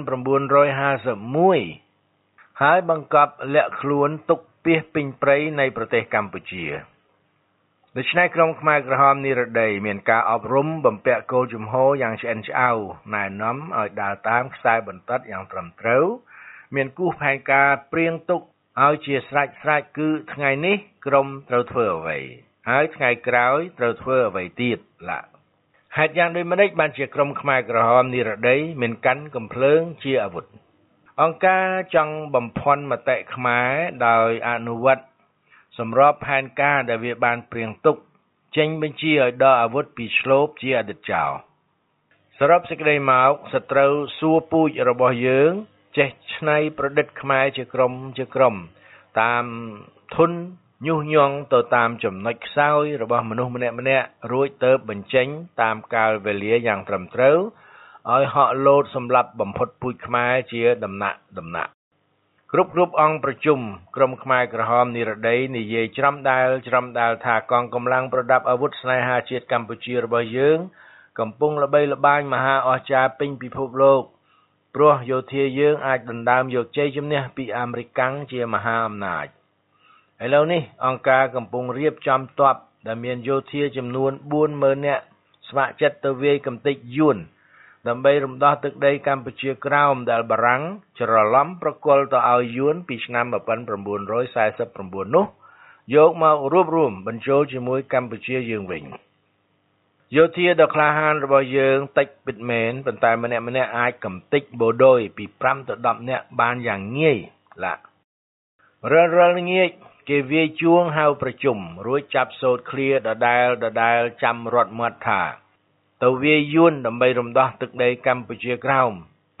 1951ហើយបង្កប់លាក់ខ្លួនទុកពាសពេញព្រៃនៃប្រទេសកម្ពុជាដូច្នេះក្រុមខ្មែរក្រហមនិរតីមានការអប់រំបំពាក់គោលជំហរយ៉ាងឆ្អិនឆ្អៅណែនាំឲ្យដើរតាមខ្សែបន្ទាត់យ៉ាងត្រឹមត្រូវមានគូសផែនការព្រៀងទុកឲ្យជាស្រេចគឺថ្ងៃនេះក្រុមត្រូវធ្វើអ្វីហើយថ្ងៃក្រោយត្រូវធ្វើអ្វីទៀតហេតុយ៉ាងដូចម្តេចបានជាក្រុមខ្មែរក្រហមនិរតីមានកាន់កំភ្លើងជាអាវុធអង្គការចង់បំភាន់មតិខ្មែរដោយអនុវត្តសម្រាប់ផែនការដែលវាបានព្រៀងទុកចេញបញ្ជាឲ្យដកអាវុធពីឆ្លូបជាអតីតចោលសរុបសេចក្តីមកសត្រូវសួរពូជរបស់យើងចេះច្នៃប្រឌិតខ្មែរជាក្រុមតាមធនញុះញង់ទៅតាមចំណុចខ្សោយរបស់មនុស្សម្នាក់រួចទៅបញ្ចេញតាមកាលវេលាយ៉ាងត្រឹមត្រូវឲ្យហក់លោតសម្រាប់បំផុតពូជខ្មែរជាដំណាក់គ្រប់អង្គប្រជុំក្រុមខ្មែរក្រហមនិរដីនិយាយច្រាំដាល់ថាកងកម្លាំងប្រដាប់អាវុធស្នេហាជាតិកម្ពុជារបស់យើងកំពុងល្បីល្បាញមហាអស្ចារ្យពេញពិភពលោកព្រោះយោធាយើងអាចដណ្ដើមយកជ័យជំនះពីអាមេរិកជាមហាអំណាចឥឡូវនេះអង្គការកំពុងរៀបចំទ័ពដែលមានយោធាចំនួន 40,000 នាក់ស្ម័គ្រចិត្តទៅវាយកំទេចយួនដើម្បីរំដោះទឹកដីកម្ពុជាក្រោមដែលបារាំងច្រឡំប្រគល់ទៅឲ្យយួនពីឆ្នាំ 1949 នោះយកមករួបរวมបញ្ចូលជាមួយកម្ពុជាយើងវិញយោធាដ៏ក្លាហានរបស់យើងតិចពិតមែនប៉ុន្តែម្នាក់អាចកំទេចបូដូយពី5ទៅ10នាក់បានយ៉ាងងាយរាល់ងាយគេវាយជួងហៅប្រជុំរួចចាប់សូត្រឃ្លាដដែលចាំរត់មាត់ថាទៅវាយយួនដើម្បីរំដោះទឹកដីកម្ពុជាក្រោម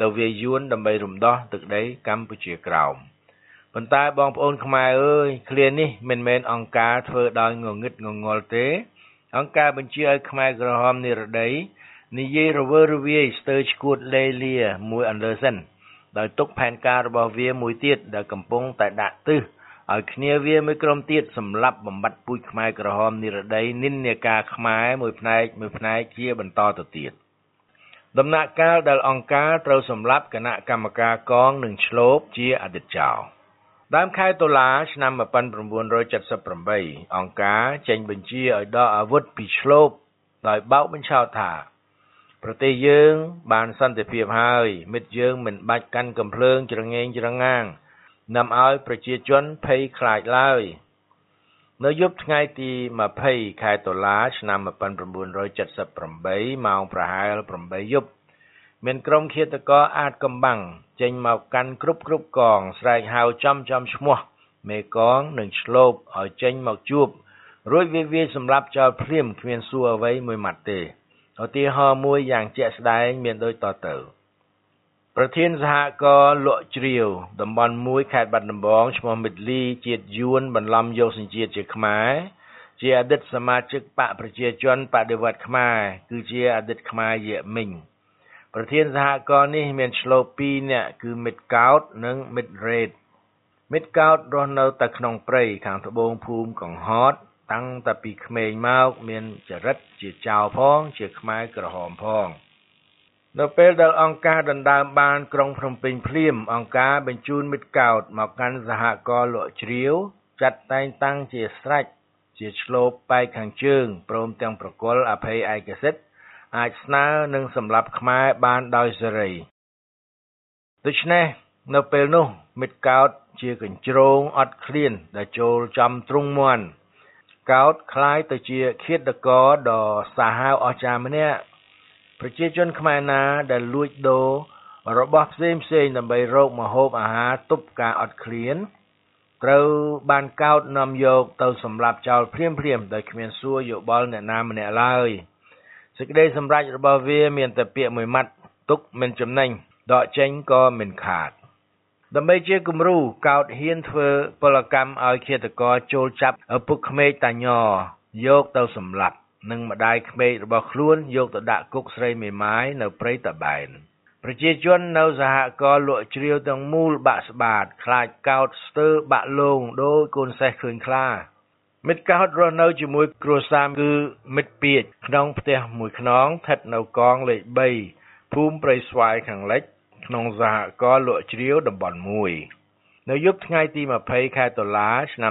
ប៉ុន្តែបងប្អូនខ្មែរអើយឃ្លានេះមិនមែនអង្គការធ្វើដោយងងឹតងងល់ទេអង្គការបញ្ជាឲ្យខ្មែរក្រហមនិរដីនិយាយរវើរវាយស្ទើរឈួតលេលាមួយអណ្ដើសិនដោយទុកផែនការរបស់វាមួយទៀតដែលកំពុងតែដាក់ទិសឲ្យគ្នាវាមួយក្រុមទៀតសម្រាប់បំបត្តិពូជខ្មែរក្រហមនិរដីនិន្នាការខ្មែរមួយផ្នែកជាបន្តទៅទៀតដំណាក់កាលដែលអង្គការត្រូវសម្លាប់គណៈកម្មការកងនឹងឆ្លូបជាអតីតចោលដើមខែតុលាឆ្នាំ 1978 អង្គការចេញបញ្ជាឲ្យដកអាវុធពីឆ្លូបដោយបោកបញ្ឆោតថាប្រទេសយើងបានសន្តិភាពហើយមិត្តយើងមិនបាច់កាន់កំភ្លើងច្រងេងច្រងាងនាំឲ្យប្រជាជនភ័យខ្លាចឡើយនៅយប់ថ្ងៃទី 20 ខែតុលាឆ្នាំ 1978 ម៉ោងប្រហែល 8 យប់មានក្រុមឃាតករអាតកំបាំងចេញមកកាន់គ្រប់កងស្រែកហៅចំឈ្មោះមេកងនឹងឆ្លូបឲ្យចេញមកជួបរួចវាសម្រាប់ចោលភ្លាមគ្មានសួរអ្វីមួយម៉ាត់ទេឧទាហរណ៍មួយយ៉ាងជាក់ស្ដែងមានដូចតទៅប្រធានសហករណ៍លក់ជ្រាវតំបន់1ខេត្តបាត់ដំបងឈ្មោះមិត្តលីជាតិយួនបន្លំយកសញ្ជាតិជាខ្មែរជាអតីតសមាជិកបកប្រជាជនបដិវត្តខ្មែរគឺជាអតីតខ្មែរយៈមិញប្រធានសហករណ៍នេះមានឆ្លូប2នាក់គឺមិត្តកោតនិងមិត្តរ៉េតមិត្តកោតរស់នៅតែក្នុងព្រៃខាងត្បូងភូមិកង្ហតតាំងតែពីក្មេងមកមានចរិតជាចៅផងជាខ្មែរក្រហមផងនៅពេលដែលអង្គការដណ្ដើមបានក្រុងភ្នំពេញភ្លាមអង្គការបញ្ជូនមិត្តកោតមកកាន់សហករណ៍លក់ជ្រាវចាត់តែងតាំងជាស្រេចជាឆ្លូបបែកខាងជើងព្រមទាំងប្រគល់អភ័យឯកសិទ្ធិអាចស្នើនឹងសម្លាប់ខ្មែរបានដោយសេរីដូច្នេះនៅពេលនោះមិត្តកោតជាកញ្ជ្រោងអត់ឃ្លានដែលចូលចំទ្រុងមាន់កោតคล้ายទៅជាឃាតករដ៏សាហាវអស្ចារ្យម្នាក់ប្រជាជនខ្មែរណាដែលលួចដូររបស់ផ្សេងដើម្បីរកម្ហូបអាហារទប់ការអត់ឃ្លានត្រូវបានកោតនាំយកទៅសម្លាប់ចោលភ្លាមដោយគ្មានសួរយោបល់អ្នកណាម្នាក់ឡើយសេចក្តីសម្រេចរបស់វាមានតែពាក្យមួយម៉ាត់ទុកមិនចំណេញដកចេញក៏មិនខាតដើម្បីជាគំរូកោតហ៊ានធ្វើពលកម្មឲ្យឃាតករចូលចាប់ឪពុកក្មេកតាញយកទៅសម្លាប់និងម្ដាយក្មេករបស់ខ្លួនយកទៅដាក់គុកស្រីមេម៉ាយនៅព្រៃតបែនប្រជាជននៅសហករណ៍លក់ជ្រាវទាំងមូលបាក់ស្បាតខ្លាចកោតស្ទើរបាក់លងដោយកូនសេះឃើញខ្លាមិត្តកោតរស់នៅជាមួយគ្រួសារគឺមិត្តពាជក្នុងផ្ទះមួយខ្នងស្ថិតនៅកងលេខ 3 ភូមិព្រៃស្វាយខាងលិចក្នុងសហករណ៍លក់ជ្រាវតំបន់ 1នៅយប់ថ្ងៃទី 20 ខែតុលាឆ្នាំ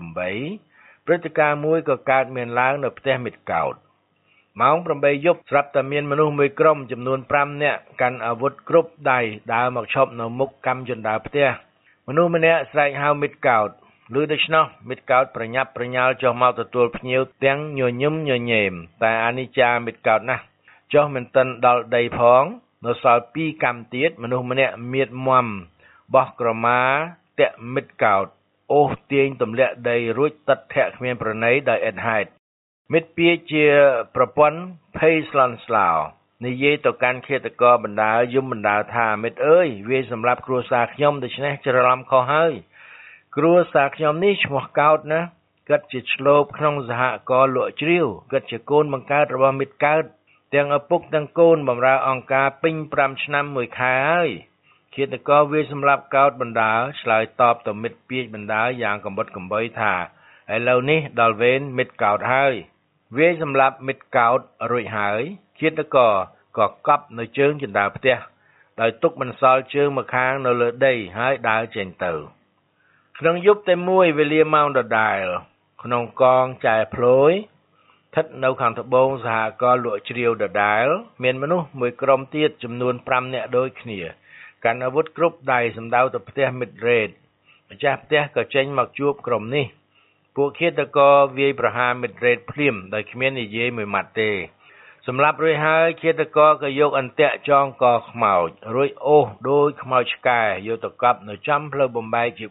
78ព្រឹត្តិការណ៍មួយក៏កើតមានឡើងនៅផ្ទះមិត្តកោតម៉ោង 8 យប់ស្រាប់តែមានមនុស្សមួយក្រុមចំនួន 5 នាក់កាន់អាវុធគ្រប់ដៃដើរមកឈប់នៅមុខកាំជណ្ដើរផ្ទះមនុស្សម្នាក់ស្រែកហៅមិត្តកោតឮដូច្នោះមិត្តកោតប្រញាប់ប្រញាល់ចុះមកទទួលភ្ញៀវទាំងញញឹមញញែមតែអានិច្ចាមិត្តកោតណាស់ចុះមិនទាន់ដល់ដីផងនៅសល់2កម្មទៀតមនុស្សម្នាក់មៀតមាំបោះក្រមាតាក់មិត្តកោតអូសទាញទម្លាក់ដីរួចទឹកធាក់គ្មានប្រណីដោយឥតហេតុមិត្តពាក្យជាប្រពន្ធភ័យស្លន់ស្លោនិយាយទៅកាន់ឃាតករបណ្ដាលយំបណ្ដាលថាមិត្តអើយវាសម្រាប់គ្រួសារខ្ញុំដូច្នេះច្រឡំខុសហើយគ្រួសារខ្ញុំនេះឈ្មោះកោតណាគិតជាឆ្លូបក្នុងសហករណ៍លក់ជ្រាវគិតជាកូនបង្កើតរបស់មិត្តកើតទាំងឪពុកទាំងកូនបម្រើអង្គការពេញ5ឆ្នាំមួយខែហើយឃាតករវាសម្រាប់កោតបណ្ដាលឆ្លើយតបទៅមិត្តពាក្យបណ្ដាលយ៉ាងកំបុតកំបុយថាឥឡូវនេះដល់វេនមិត្តកោតហើយវាសម្រាប់មិត្តកោតរួចហើយឃាតករក៏កប់នៅជើងជណ្ដើរផ្ទះដោយទុកបន្សល់ជើងម្ខាងនៅលើដីហើយដើរចេញទៅក្នុងយប់តែមួយវេលាម៉ោងដដែលក្នុងកងចែភ្លយស្ថិតនៅខាងត្បូងសហករណ៍លក់ជ្រាវដដែលមានមនុស្សមួយក្រុមទៀតចំនួន5នាក់ដូចគ្នាកាន់អាវុធគ្រប់ដៃសម្ដៅទៅផ្ទះមិត្តរ៉េតម្ចាស់ផ្ទះក៏ចេញមកជួបក្រុមនេះពួកឃាតករវាយប្រហារមិត្តរ៉េតភ្លាមដោយគ្មាននិយាយមួយម៉ាត់ទេសម្រាប់រួចហើយឃាតករក៏យកអន្ទាក់ចងកខ្មោចរួចអូសដោយខ្មោចឆ្កែយកទៅកប់នៅចំផ្លូវបំបែកជា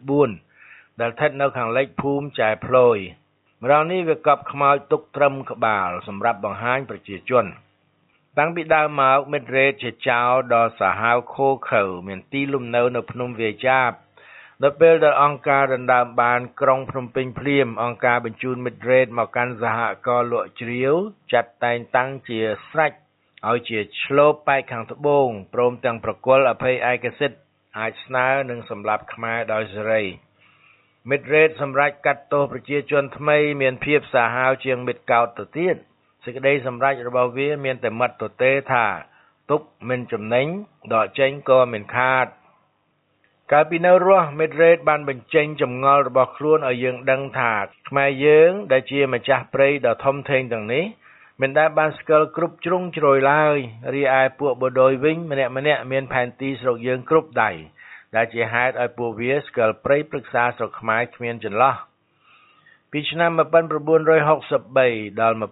4ដែលស្ថិតនៅខាងលិចភូមិចែភ្លយម្ដងនេះវាកប់ខ្មោចទុកត្រឹមក្បាលសម្រាប់បង្ហាញប្រជាជនតាំងពីដើមមកមិត្តរ៉េតជាចៅដល់សាហាវខូខើមានទីលំនៅនៅភ្នំវាចាបដល់ពេលដែលអង្គការដណ្ដើមបានក្រុងភ្នំពេញភ្លាមអង្គការបញ្ជូនមិត្តរ៉េតមកកាន់សហករណ៍លក់ជ្រាវចាត់តែងតាំងជាស្រេចឲ្យជាឆ្លូបប៉ែកខាងត្បូងព្រមទាំងប្រគល់អភ័យឯកសិទ្ធិអាចស្នើនឹងសម្លាប់ខ្មែរដោយសេរីមិត្តរ៉េតសម្រាប់កាត់ទោសប្រជាជនថ្មីមានភាពសាហាវជាងមិត្តកោតទៅទៀតសេចក្តីសម្រេចរបស់វាមានតែម៉ាត់ទទេថាទុកមិនចំណេញដកចេញក៏មិនខាតកាលពីនៅរស់មិត្តរ៉េតបានបញ្ចេញចម្ងល់របស់ខ្លួនឲ្យយើងដឹងថាខ្មែរយើងដែលជាម្ចាស់ព្រៃដ៏ធំធេងទាំងនេះមិនដែលបានស្គាល់គ្រប់ជ្រុងជ្រោយឡើយរីឯពួកបដយវិញម្នាក់មានផែនទីស្រុកយើងគ្រប់ដៃដែលជាហេតុឲ្យពួកវាស្គាល់ព្រៃព្រឹក្សាស្រុកខ្មែរគ្មានចន្លោះពីឆ្នាំ1963ដល់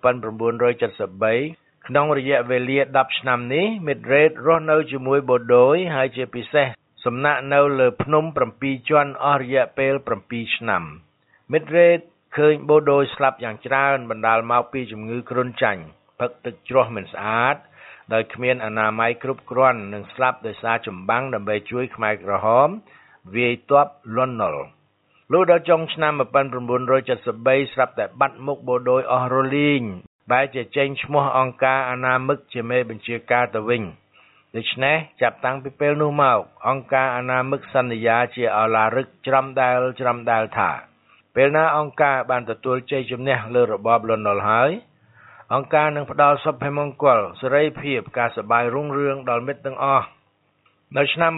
1973ក្នុងរយៈវេលា10ឆ្នាំនេះមិត្តរ៉េតរស់នៅជាមួយបដយហើយជាពិសេសសំណាក់នៅលើភ្នំ7ជាន់អស់រយៈពេល7ឆ្នាំមិត្តរ៉េតឃើញបដយស្លាប់យ៉ាងច្រើនបណ្ដាលមកពីជំងឺគ្រុនចាញ់ផឹកទឹកជ្រោះមិនស្អាតដោយគ្មានអនាម័យគ្រប់គ្រាន់និងស្លាប់ដោយសារចម្បាំងដើម្បីជួយខ្មែរក្រហមវាយទ័ពលន់នល់លុះដល់ចុងឆ្នាំ1973ស្រាប់តែបាត់មុខបដយអស់រលីងបែរជាចេញឈ្មោះអង្គការអនាមិកជាមេបញ្ជាការទៅវិញដូច្នេះចាប់តាំងពីពេលនោះមកអង្គការអនាមិកសន្យាជាអឡារឹកច្រាំដែលថាពេលណាអង្គការបានទទួលជ័យជំនះលើរបបលន់នល់ហើយអង្គការនឹងផ្ដល់សុភមង្គលសេរីភាពការសប្បាយរុងរឿងដល់មិត្តទាំងអស់នៅឆ្នាំ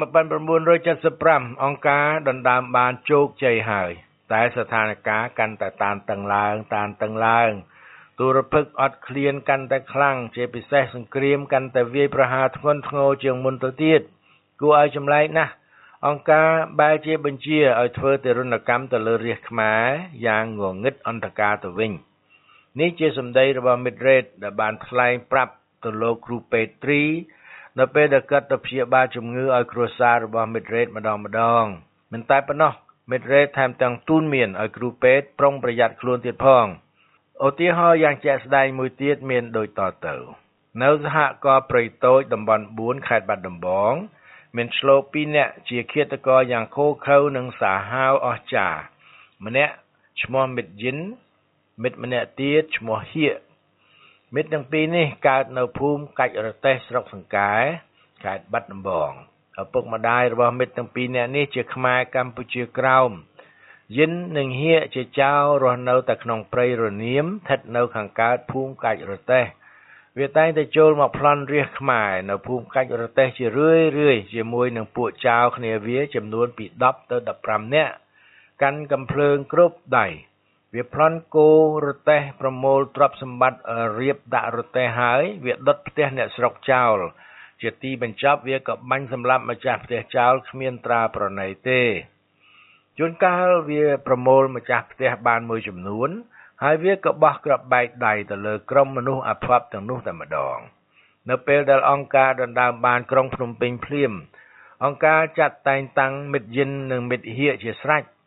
1975អង្គការដណ្ដើមបានជោគជ័យហើយតែស្ថានភាពកាន់តែតានតឹងឡើងទូរភិក្សអត់ឃ្លានកាន់តែខ្លាំងជាពិសេសសង្គ្រាមកាន់តែវាយប្រហារធ្ងន់ធ្ងរជាងមុនទៅទៀតគួរឲ្យចម្លែកណាស់អង្គការបែរជាបញ្ជាឲ្យធ្វើទារុណកម្មទៅលើរាស្ត្រខ្មែរយ៉ាងងងឹតអន្តការទៅវិញនេះជាសម្ដីរបស់មិត្តរ៉េតដែលបានថ្លែងប្រាប់ទៅលោកគ្រូពេទ្យត្រីនៅពេលដែលគាត់ទៅព្យាបាលជំងឺឲ្យគ្រួសាររបស់មិត្តរ៉េតម្ដងមិនតែប៉ុណ្ណោះមិត្តរ៉េតថែមទាំងទូនមានឲ្យគ្រូពេទ្យប្រុងប្រយ័ត្នខ្លួនទៀតផងឧទាហរណ៍យ៉ាងជាក់ស្ដែងមួយទៀតមានដូចតទៅនៅសហករណ៍ព្រៃតូចតំបន់4ខេត្តបាត់ដំបងមានឆ្លូប2នាក់ជាឃាតករយ៉ាងឃោរឃៅនិងសាហាវអស្ចារ្យម្នាក់ឈ្មោះមិត្តយិនមិត្តម្នាក់ទៀតឈ្មោះហៀកមិត្តទាំងពីរនេះកើតនៅភូមិកាច់រទេះស្រុកសង្កែខេត្តបាត់ដំបងឪពុកម្ដាយរបស់មិត្តទាំងពីរនាក់នេះជាខ្មែរកម្ពុជាក្រោមយិននិងហៀកជាចៅរស់នៅតែក្នុងព្រៃរនាមស្ថិតនៅខាងកើតភូមិកាច់រទេះវាតែងតែចូលមកប្លន់រាស្ត្រខ្មែរនៅភូមិកាច់រទេះជារឿយជាមួយនឹងពួកចៅគ្នាវាចំនួនពី10ទៅ15នាក់កាន់កំភ្លើងគ្រប់ដៃវាប្លន់គោរទេះប្រមូលទ្រព្យសម្បត្តិរៀបដាក់រទេះហើយវាដុតផ្ទះអ្នកស្រុកចោលជាទីបញ្ចប់វាក៏បាញ់សម្លាប់ម្ចាស់ផ្ទះចោលគ្មានត្រាប្រណីទេជួនកាលវាប្រមូលម្ចាស់ផ្ទះបានមួយចំនួនហើយវាក៏បោះគ្រាប់បែកដៃទៅលើក្រុមមនុស្សអភ័ព្វទាំងនោះតែម្ដងនៅពេលដែលអង្គការដណ្ដើមបានក្រុងភ្នំពេញភ្លាមអង្គការចាត់តែងតាំងមិត្តយិននិងមិត្តហៀកជាស្រេច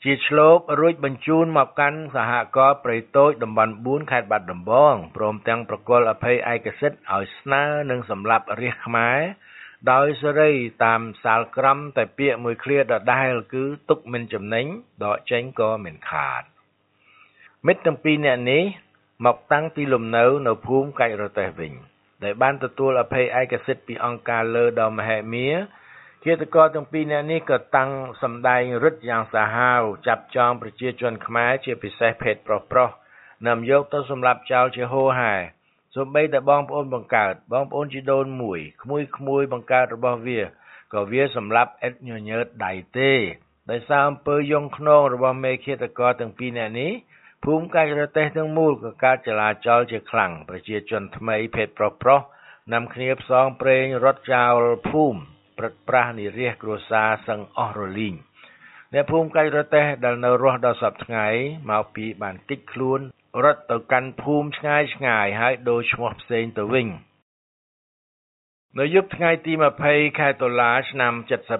ជាឆ្លូបរួចបញ្ជូនមកកាន់សហករណ៍ព្រៃតូចតំបន់4ខេត្តបាត់ដំបងព្រមទាំងប្រគល់អភ័យឯកសិទ្ធិឲ្យស្នើនឹងសម្លាប់រាស្ត្រខ្មែរដោយសេរីតាមសាលក្រមតែពាក្យមួយឃ្លាដដែលគឺទុកមិនចំណេញដកចេញក៏មិនខាតមិត្តទាំងពីរនាក់នេះមកតាំងទីលំនៅនៅភូមិកាច់រទេះវិញដែលបានទទួលអភ័យឯកសិទ្ធិពីអង្គការលើដ៏មហិមាឃាតករទាំងពីរនាក់នេះក៏តាំងសម្ដែងរឹតយ៉ាងសាហាវចាប់ចងប្រជាជនខ្មែរជាពិសេសភេទប្រុសៗនាំយកទៅសម្លាប់ចោលជាហូរហែសូម្បីតែបងប្អូនបង្កើតបងប្អូនជីដូនមួយក្មួយបង្កើតរបស់វាក៏វាសម្លាប់ឥតញញើតដៃទេដោយសារអំពើយងខ្នងរបស់មេឃាតករទាំងពីរនាក់នេះភូមិកាច់រទេសទាំងមូលក៏កើតចលាចលជាខ្លាំងប្រជាជនថ្មីភេទប្រុសនាំគ្នាផ្សងព្រេងរត់ចោលភូមិព្រឹត្តប្រាសនិរាសគ្រួសារសឹងអស់រលីងអ្នកភូមិកាច់រទេសដែលនៅរស់ដល់សព្វថ្ងៃមកពីបានគិតខ្លួនរត់ទៅកាន់ភូមិឆ្ងាយហើយដូរឈ្មោះផ្សេងទៅវិញនៅយប់ថ្ងៃទី20ខែតុលាឆ្នាំ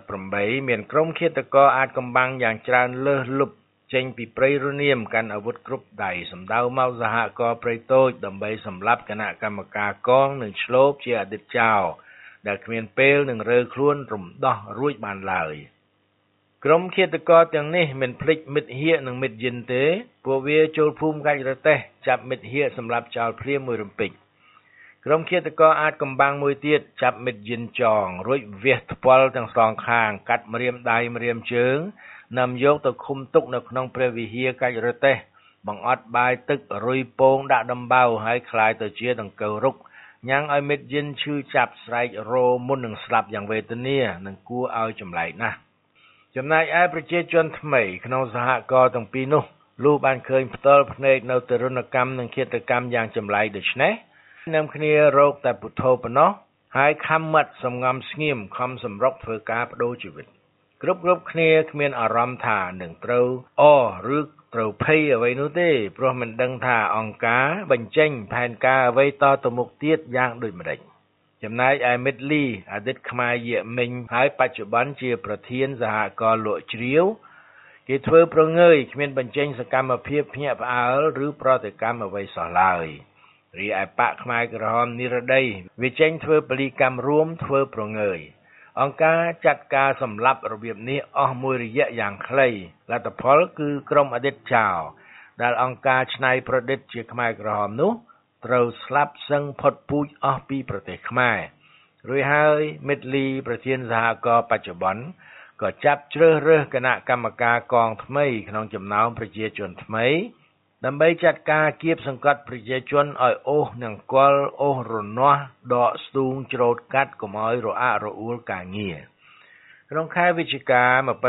78មានក្រុមឃាតករអាចកំបាំងយ៉ាងច្រើនលើសលប់ចេញពីព្រៃរនាមកាន់អាវុធគ្រប់ដៃសម្ដៅមកសហករណ៍ព្រៃតូចដើម្បីសម្លាប់គណៈកម្មការកងនិងឆ្លូបជាអតីតចៅដែលគ្មានពេលនឹងរើខ្លួនរំដោះរួចបានឡើយក្រុមឃាតករទាំងនេះមិនភ្លេចមិត្តហៀកនិងមិត្តយិនទេពួកវាចូលភូមិកាច់រទេសចាប់មិត្តហៀកសម្រាប់ចោលភ្លាមមួយរំពេចក្រុមឃាតករអាចកំបាំងមួយទៀតចាប់មិត្តយិនចងរួចវះថ្ពាល់ទាំងសងខាងកាត់ម្រាមដៃម្រាមជើងនាំយកទៅឃុំទុកនៅក្នុងព្រះវិហារកាច់រទេសបង្អត់បាយទឹករុយពងដាក់ដំបៅហើយคล้ายទៅជាដង្កូវរុកញ៉ាំងឲ្យមិត្តយិនឈឺចាប់ស្រែករោមុននឹងស្លាប់យ៉ាងវេទនានិងគួរឲ្យចម្លែកណាស់ចំណែកឯប្រជាជនថ្មីក្នុងសហករណ៍ទាំងពីរនោះលុះបានឃើញផ្ទាល់ភ្នែកនៅទរណកម្មនិងឃាតកម្មយ៉ាងចម្លែកដូច្នេះនាំគ្នារកតែពុទ្ធោប៉ុណ្ណោះហើយខំមាត់សំងំស្ងៀមខំសម្រុកធ្វើការបដូរជីវិតគ្រប់គ្នាគ្មានអារម្មណ៍ថានឹងត្រូវឬត្រូវភ័យអ្វីនោះទេព្រោះមិនដឹងថាអង្គការបញ្ចេញផែនការអ្វីតទៅមុខទៀតយ៉ាងដូចម្តេចចំណែកឯមិត្តលីអតីតខ្មែរយាមិញហើយបច្ចុប្បន្នជាប្រធានសហករណ៍លក់ជ្រាវគេធ្វើប្រងើយគ្មានបញ្ចេញសកម្មភាពភ្ញាក់ផ្អើលឬប្រតិកម្មអ្វីសោះឡើយរីឯបកខ្មែរក្រហមនិរដីវាចេញធ្វើពលីកម្មរួមធ្វើប្រងើយអង្គការចាត់ការសម្លាប់របៀបនេះអស់មួយរយៈយ៉ាងខ្លីលទ្ធផលគឺក្រុមអតីតចៅដែលអង្គការច្នៃប្រឌិតជាខ្មែរក្រហមនោះត្រូវស្លាប់សឹងផុតពូជអស់ពីប្រទេសខ្មែររួចហើយមិត្តលីប្រធានសហករណ៍បច្ចុប្បន្នក៏ចាប់ជ្រើសរើសគណៈកម្មការកងថ្មីក្នុងចំណោមប្រជាជនថ្មីដើម្បីចាត់ការគៀបសង្កត់ប្រជាជនឲ្យអូសនឹងគល់អូសរនាស់ដកស្ទូងច្រូតកាត់កុំឲ្យរអាក់រអួលការងារក្នុងខែវិច្ឆិកា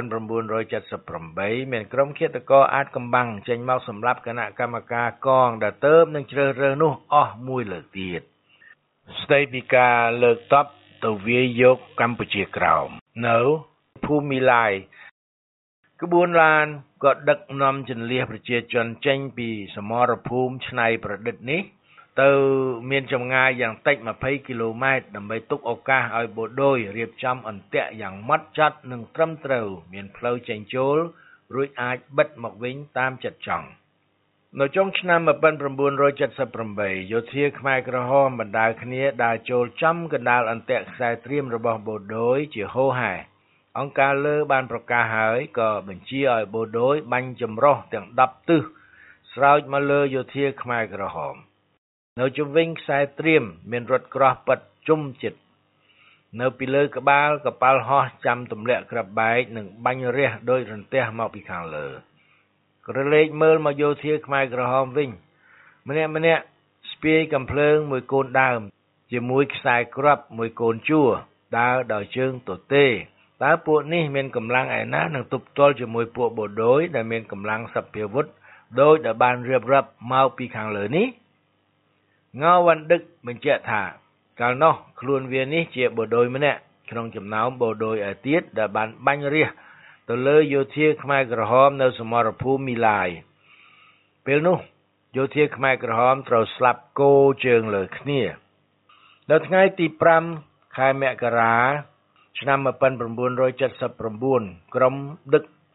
1978មានក្រុមឃាតករអាចកំបាំងចេញមកសម្លាប់គណៈកម្មការកងដែលទើបនឹងជ្រើសរើសនោះអស់មួយលើកទៀតស្ដីពីការលើកទ័ពទៅវាយយកកម្ពុជាក្រោមនៅភូមិឡាយក្បួនឡានក៏ដឹកនាំជន្លៀសប្រជាជនចេញពីសមរភូមិច្នៃប្រឌិតនេះទៅមានចម្ងាយយ៉ាងតិច20គីឡូម៉ែត្រដើម្បីទុកឱកាសឲ្យបូដូយរៀបចំអន្ទាក់យ៉ាងម៉ត់ចត់និងត្រឹមត្រូវមានផ្លូវចេញចូលរួចអាចបិទមកវិញតាមចិត្តចង់នៅចុងឆ្នាំ1978យោធាខ្មែរក្រហមបណ្ដាលគ្នាដើរចូលចំកណ្ដាលអន្ទាក់ខ្សែត្រៀមរបស់បូដូយជាហូរហែអង្គការលើបានប្រកាសហើយក៏បញ្ជាឲ្យបូដូយបាញ់ចម្រុះទាំង10ទិសស្រោចមកលើយោធាខ្មែរក្រហមនៅជុំវិញខ្សែត្រៀមមានរថក្រោះប៉ិតជុំចិត្តនៅពីលើក្បាលកប៉ាល់ហោះចាំទម្លាក់ក្របបែកនិងបាញ់រះដោយរន្ទះមកពីខាងលើក្រឡេកមើលមកយោធាខ្មែរក្រហមវិញម្នាក់ស្ពាយកំភ្លើងមួយកូនដើមជាមួយខ្សែគ្រាប់មួយកូនជួរដើរដោយជើងទទេតើពួកនេះមានកម្លាំងឯណានឹងទប់ទល់ជាមួយពួកបូដូយដែលមានកម្លាំងសព្វាវុធដោយដែលបានរៀបរាប់មកពីខាងលើនេះងៅវណ្ណដឹកបញ្ជាក់ថាកាលនោះខ្លួនវានេះជាបូដូយម្នាក់ក្នុងចំណោមបូដូយឯទៀតដែលបានបាញ់រះទៅលើយោធាខ្មែរក្រហមនៅសមរភូមិមីឡាយពេលនោះយោធាខ្មែរក្រហមត្រូវស្លាប់គោជើងលើគ្នាដល់ថ្ងៃទី5ខែមករាឆ្នាំ1979ក្រុមដឹក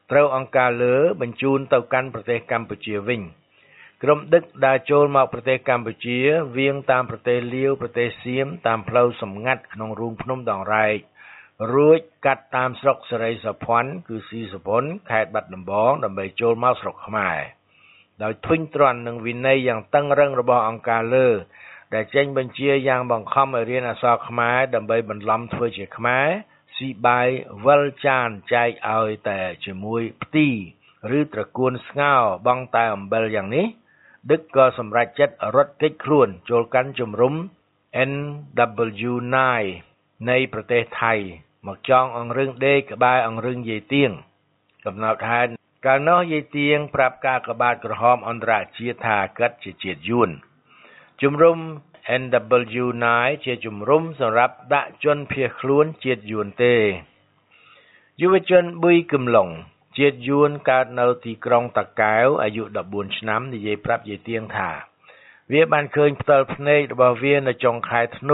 ត្រូវអង្គការលើបញ្ជូនទៅកាន់ប្រទេសកម្ពុជាវិញក្រុមដឹកដែលចូលមកប្រទេសកម្ពុជាវាងតាមប្រទេសលាវប្រទេសសៀមតាមផ្លូវសម្ងាត់ក្នុងរូងភ្នំដងរែករួចកាត់តាមស្រុកសេរីសុភ័ណ្ឌគឺស៊ីសុផុនខេត្តបាត់ដំបងដើម្បីចូលមកស្រុកខ្មែរដោយធុញទ្រាន់នឹងវិន័យយ៉ាងតឹងរ៉ឹងរបស់អង្គការលើដែលចេញបញ្ជាយ៉ាងបង្ខំឲ្យរៀនអក្សរខ្មែរដើម្បីបន្លំធ្វើជាខ្មែរស៊ីបាយវិលចានចែកឲ្យតែជាមួយផ្ទីឬត្រកួនស្ងោរបង់តែអំបិលយ៉ាងនេះដឹកក៏សម្រេចចិត្តរត់គេចខ្លួនចូលកាន់ជំរំ NW9 នៃប្រទេសថៃមកចងអង្រឹងដេកក្បែរអង្រឹងយាយទៀងកំណត់ហេតុកាលនោះយាយទៀងប្រាប់ការកបាតក្រហមអន្តរជាតិថាគាត់ជាជាតិយួនជំរំ NW9 ជាជំរំសម្រាប់ដាក់ជនភៀសខ្លួនជាតិយួនទេយុវជនប៊ុយគឹមឡុងជាតិយួនកើតនៅទីក្រុងតាកែវអាយុ14ឆ្នាំនិយាយប្រាប់យាយទៀងថាវាបានឃើញផ្ទាល់ភ្នែករបស់វានៅចុងខែធ្នូ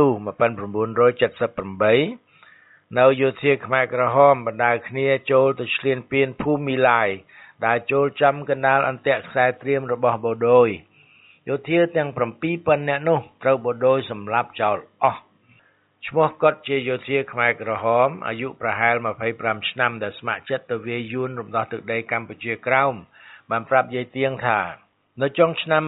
1978នៅយោធាខ្មែរក្រហមបណ្ដាលគ្នាចូលទៅឈ្លានពានភូមិឡាយដែលចូលចំកណ្ដាលអន្ទាក់ខ្សែត្រៀមរបស់បូដូយយោធាទាំង7,000 នាក់នោះត្រូវបូដូយសម្លាប់ចោលអស់ឈ្មោះគាត់ជាយោធាខ្មែរក្រហមអាយុប្រហែល25ឆ្នាំដែលស្ម័គ្រចិត្តទៅវាយយួនរំដោះទឹកដីកម្ពុជាក្រោមបានប្រាប់យាយទៀងថានៅចុងឆ្នាំ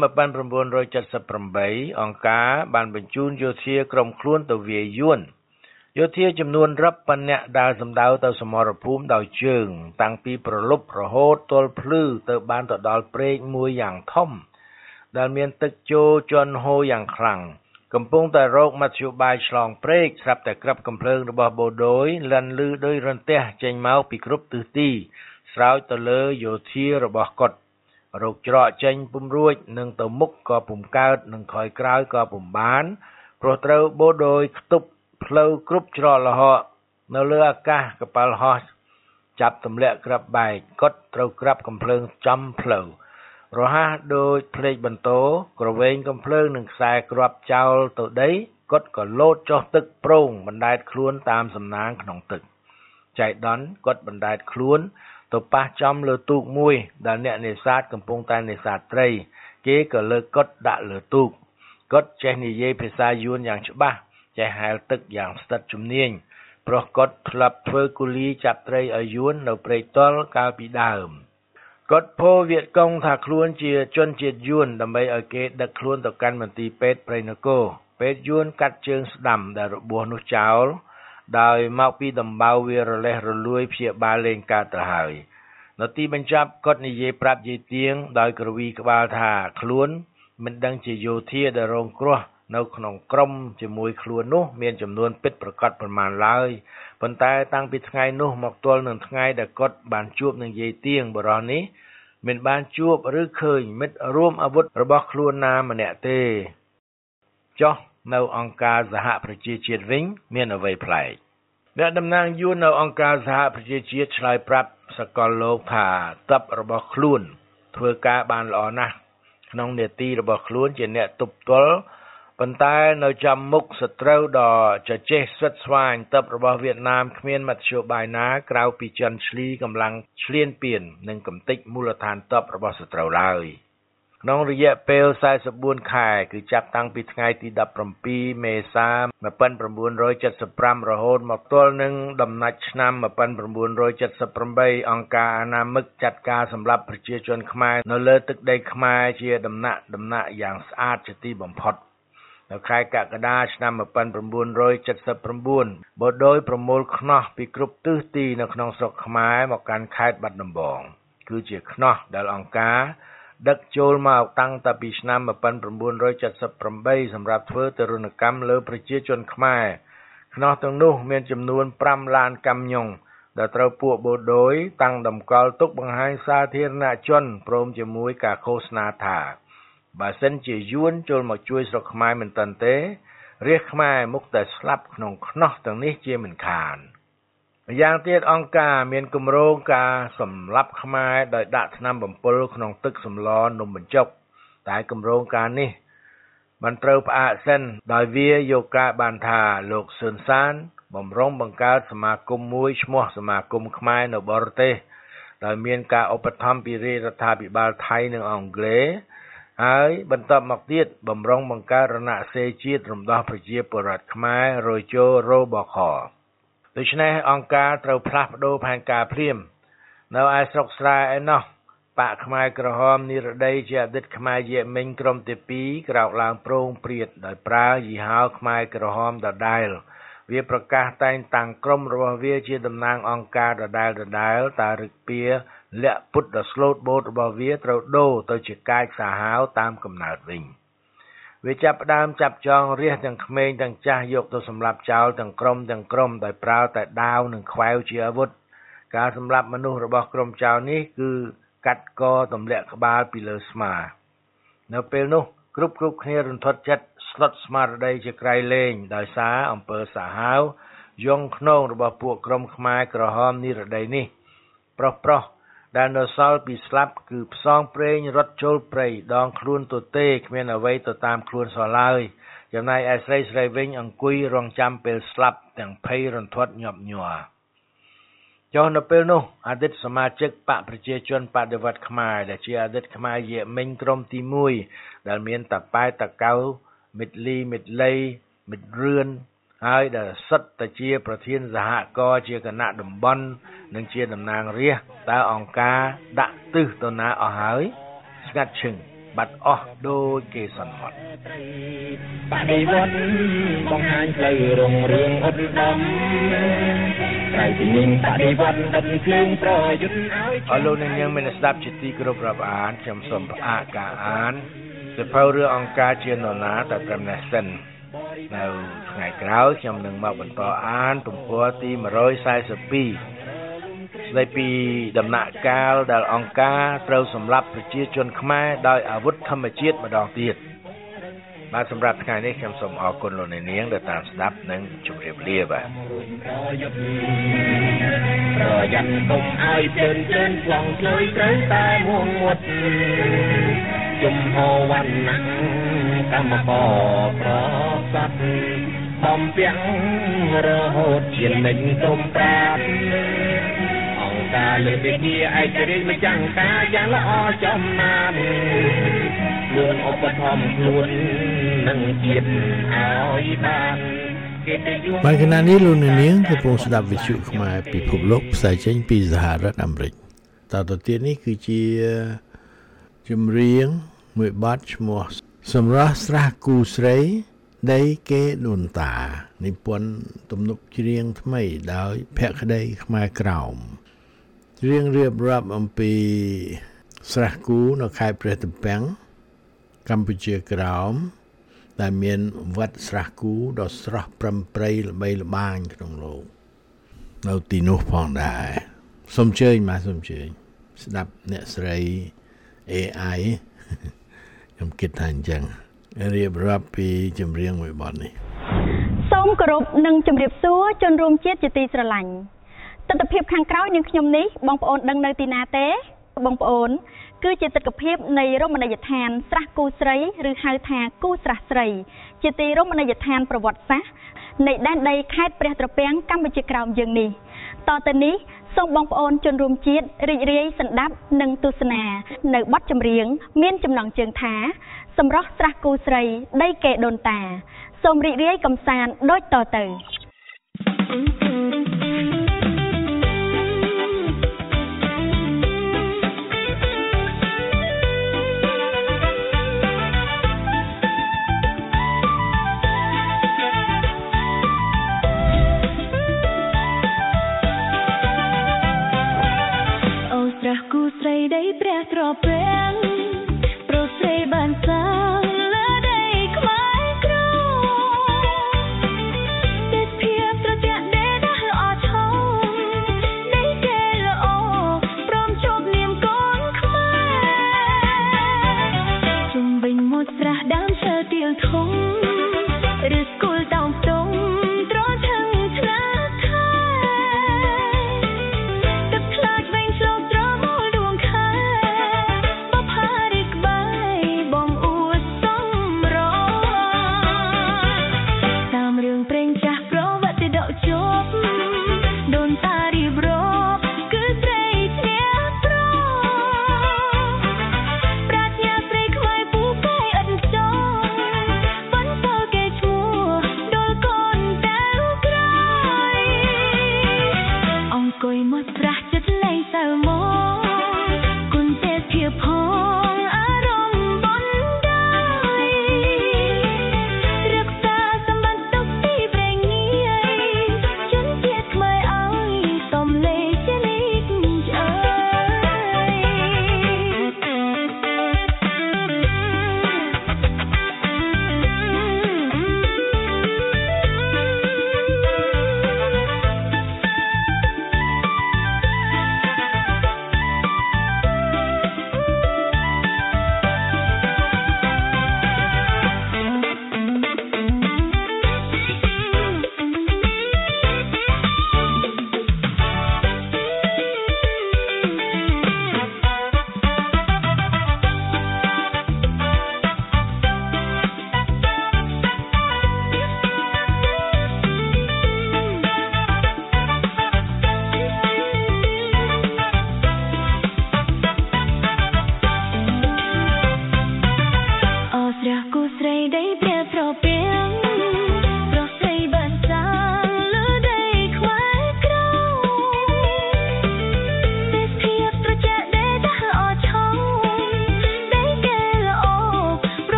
1978អង្គការបានបញ្ជូនយោធាក្រុមខ្លួនទៅវាយយួនយោធាចំនួនរាប់ពាន់នាក់ដើរសម្ដៅទៅសមរភូមិដោយជើងតាំងពីប្រលប់រហូតទល់ភ្លឺទៅបានទៅដល់ព្រែកមួយយ៉ាងធំដែលមានទឹកជោជន់ហូរយ៉ាងខ្លាំងកំពុងតែរកមធ្យោបាយឆ្លងព្រែកស្រាប់តែក្របកំភ្លើងរបស់បូដូយលាន់លឺដោយរន្ទះចេញមកពីគ្រប់ទិសទីស្រោចទៅលើយោធារបស់គាត់រោគច្រកចេញពុំរួចនឹងទៅមុខក៏ពុំកើតនឹងថយក្រោយក៏ពុំបានព្រោះត្រូវបូដូយខ្ទប់ផ្លូវគ្រប់ច្រកល្ហកនៅលើអាកាសកប៉ាល់ហោះចាប់ទម្លាក់ក្របបែកគាត់ត្រូវក្រាប់កំភ្លើងចំផ្លូវរហ័សដូចភ្លេចបន្ទោក្រវែងកំភ្លើងនឹងខ្សែគ្រាប់ចោលទៅដីគាត់ក៏លោតចុះទឹកប្រងបណ្ដែតខ្លួនតាមសំណាងក្នុងទឹកចៃដន្យគាត់បណ្ដែតខ្លួនទៅប៉ះចំលើទូកមួយដែលអ្នកនេសាទកំពុងតែនេសាទត្រីគេក៏លើកគាត់ដាក់លើទូកគាត់ចេះនិយាយភាសាយួនយ៉ាងច្បាស់ចេះហែលទឹកយ៉ាងស្ទាត់ជំនាញព្រោះគាត់ធ្លាប់ធ្វើគូលីចាប់ត្រីឲ្យយួននៅព្រែកតលកាលពីដើមគាត់ពោលវៀតកុងថាខ្លួនជាជនជាតិយួនដើម្បីឲ្យគេដឹកខ្លួនទៅកាន់មន្ទីរពេទ្យព្រៃនគរពេទ្យយួនកាត់ជើងស្ដាំដែលរបួសនោះចោលដោយមកពីដំបៅវារលេះរលួយព្យាបាលលេងកើតទៅហើយនៅទីបញ្ចប់គាត់និយាយប្រាប់យាយទៀងដោយក្រវីក្បាលថាខ្លួនមិនដឹងជាយោធាដែលរងគ្រោះនៅក្នុងក្រុមជាមួយខ្លួននោះមានចំនួនពិតប្រាកដប្រមាណឡើយប៉ុន្តែតាំងពីថ្ងៃនោះមកទល់នឹងថ្ងៃដែលគាត់បានជួបនឹងយាយទៀងបរិះនេះមិនបានជួបឬឃើញមិត្តរួមអាវុធរបស់ខ្លួនណាម្នាក់ទេចុះនៅអង្គការសហប្រជាជាតិវិញមានអ្វីប្លែកអ្នកតំណាងយួននៅអង្គការសហប្រជាជាតិឆ្លើយប្រាប់សកលលោកថាទ័ពរបស់ខ្លួនធ្វើការបានល្អណាស់ក្នុងនេតិរបស់ខ្លួនជាអ្នកទប់ទល់ប៉ុន្តែនៅចំមុខសត្រូវដ៏ជជែកស្វិតស្វាញទ័ពរបស់វៀតណាមគ្មានមធ្យោបាយណាក្រៅពីចិនឈ្លីកម្លាំងឈ្លានពាននិងកំទេចមូលដ្ឋានទ័ពរបស់សត្រូវឡើយក្នុងរយៈពេល44ខែគឺចាប់តាំងពីថ្ងៃទី17មេសា1975រហូតមកទល់នឹងដំណាច់ឆ្នាំ1978អង្គការអណាមិកចាត់ការសម្លាប់ប្រជាជនខ្មែរនៅលើទឹកដីខ្មែរជាដំណាក់យ៉ាងស្អាតជាទីបំផុតនៅខែកក្កដាឆ្នាំ1979បូដូយប្រមូលខ្នោះពីគ្រប់ទិសទីនៅក្នុងស្រុកខ្មែរមកកាន់ខេត្តបាត់ដំបងគឺជាខ្នោះដែលអង្គការដឹកចូលមកតាំងតែពីឆ្នាំ1978សម្រាប់ធ្វើទរណកម្មលើប្រជាជនខ្មែរខ្នោះទាំងនោះមានចំនួន5ឡានកាំញុងដែលត្រូវពួកបូដូយតាំងតម្កល់ទុកបង្ហាញសាធារណជនព្រមជាមួយការឃោសនាថាបើសិនជាយួនចូលមកជួយស្រុកខ្មែរមិនទាន់ទេរាជខ្មែរមុខតែស្លាប់ក្នុងខ្នោះទាំងនេះជាមិនខានម្យ៉ាងទៀតអង្គការមានគម្រោងការសម្លាប់ខ្មែរដោយដាក់ថ្នាំបំពុលក្នុងទឹកសម្លនំបញ្ចុកតែគម្រោងការនេះបានត្រូវផ្អាកសិនដោយវាយកការបានថាលោកស៊ុនសានបំរុងបង្កើតសមាគមមួយឈ្មោះសមាគមខ្មែរនៅបរទេសដោយមានការឧបត្ថម្ភពីរដ្ឋាភិបាលថៃនិងអង់គ្លេសហើយបន្ទាប់មកទៀតបំរុងបង្កើតរណសិរ្សជាតិរំដោះប្រជាពលរដ្ឋខ្មែររយជោរបខដូច្នេះអង្គការត្រូវផ្លាស់ប្ដូរផែនការភ្លាមនៅឯស្រុកស្រែឯណោះបកខ្មែរក្រហមនិរដីជាអតីតខ្មែរយេមិញក្រុមទី2ក្រោកឡើងប្រងព្រាតដោយប្រើយីហោខ្មែរក្រហមដដែលវាប្រកាសតែងតាំងក្រុមរបស់វាជាតំណាងអង្គការដដែលតារិកពាលាក់ពុតដ៏ស្លូតបូតរបស់វាត្រូវដូរទៅជាកាយសាហាវតាមកំណើតវិញវាចាប់ផ្ដើមចាប់ចងរះទាំងក្មេងទាំងចាស់យកទៅសម្លាប់ចោលទាំងក្រុមដោយប្រើតែដាវនិងខ្វែវជាអាវុធការសម្លាប់មនុស្សរបស់ក្រុមចោរនេះគឺកាត់កទម្លាក់ក្បាលពីលើស្មានៅពេលនោះគ្រប់គ្នារន្ធត់ចិត្តស្លុតស្មារតីជាក្រៃលែងដោយសារអំពើសាហាវយងខ្នងរបស់ពួកក្រុមខ្មែរក្រហមនិរដីនេះប្រុសដែលនៅសល់ពីស្លាប់គឺផ្សងព្រេងរត់ចូលព្រៃដងខ្លួនទទេគ្មានអ្វីទៅតាមខ្លួនសោះឡើយចំណែកឯស្រីវិញអង្គុយរងចាំពេលស្លាប់ទាំងភ័យរន្ធត់ញាប់ញ័រចុះនៅពេលនោះអតីតសមាជិកបកប្រជាជនបដិវត្តខ្មែរដែលជាអតីតខ្មែរយេមិញក្រុមទី1ដែលមានតាប៉ែតកៅមិត្តលីមិត្តលីមិត្តរឿនហើយដែលសិតតែជាប្រធានសហគមន៍ជាគណៈតំបន់និងជាតំណាងរាស្ត្រតើអង្គការដាក់ទិសទៅណាអស់ហើយស្ងាត់ឈឹងបាត់អស់ដូចគេសន្មត់បដិវត្តបង្ហាញផ្លូវរងរឿងឧត្តមក្រៃពីនឹងបដិវត្តដិតភ្លើងប្រយុទ្ធឲ្យលោកអ្នកនាងមានស្ដាប់ជាទីគោរពរាប់អានខ្ញុំសូមផ្អាកការអានសៀវភៅរឿងអង្គការជានរណាតែត្រឹមនេះសិននៅថ្ងៃក្រោយខ្ញុំនឹងមកបន្តអានទំព័រទី142ស្ដីពីដំណាក់កាលដែលអង្គការត្រូវសម្លាប់ប្រជាជនខ្មែរដោយអាវុធធម្មជាតិម្ដងទៀតបាទសម្រាប់ថ្ងៃនេះខ្ញុំសូមអរគុណលោកអ្នកនាងដែលតាមស្ដាប់និងជម្រាបលាបាទប្រយ័ត្នកុំឲ្យភ្លើនឆ្លងឆ្លើយត្រូវតែមួងមុតជំហរវណ្ណៈកម្មករប្រស័ព្ទបំពាំងរហូតជានិញទុំប្រាត់អង្គការលើកវិជាឯករាជ្យម្ចាំងការយ៉ាងល្អចំណានខ្លួនឧបត្ថម្ភខ្លួននឹងជាតិឲ្យបានបាទគណៈនេះលោកអ្នកនាងកំពុងស្ដាប់វិទ្យុខ្មែរពិភពលោកផ្សាយចេញពីសហរដ្ឋអាមេរិកតទៅទៀតនេះគឺជាចម្រៀងមួយបទឈ្មោះសម្រស់ស្រះគូស្រីដីគេដូនតានិពន្ធទំនុកច្រៀងថ្មីដោយភក្តីខ្មែរក្រោមច្រៀងរៀបរាប់អំពីស្រះគូនៅខេត្តព្រះទំពាំងកម្ពុជាក្រោមដែលមានវត្តស្រះគូដ៏ស្រស់ប្រឹមព្រៃល្បីល្បាញក្នុងលោកនៅទីនោះផងដែរសូមអញ្ជើញស្ដាប់អ្នកស្រី AI ខ្ញុំគិតថាអញ្ចឹងរៀបរាប់ពីចម្រៀងមួយបទនេះសូមគោរពនិងជម្រាបសួរជនរួមជាតិជាទីស្រឡាញ់ទស្សនភាពខាងក្រោយនាងខ្ញុំនេះបងប្អូនដឹងនៅទីណាទេបងប្អូនគឺជាទស្សនភាពនៃរមណីយដ្ឋានស្រះគូស្រីឬហៅថាគូស្រះស្រីជាទីរមណីយដ្ឋានប្រវត្តិសាស្ត្រនៃដែនដីខេត្តព្រះត្រពាំងកម្ពុជាក្រោមយើងនេះតទៅនេះសូមបងប្អូនជនរួមជាតិរីករាយស្ដាប់និងទស្សនានៅបទចម្រៀងមានចំណងជើងថាសម្រស់ស្រះគូស្រីដីគេដូនតាសូមរីករាយកំសាន្តដូចតទៅដីព្រះត្រពាំងប្រសេបានសាងលើដីខ្មែរក្រោទេសភាពត្រជាក់ដេរល្អឆោមដីគេល្អព្រមជួបនាមកូនខ្មែរជុំវិញមួយស្រះដើមឈើទាលធំឬស្គាល់តោងតុងត្រឈឹងឆ្លាតថែទឹកខ្លាចវិញឆ្លងត្រមូលដួងខែបផា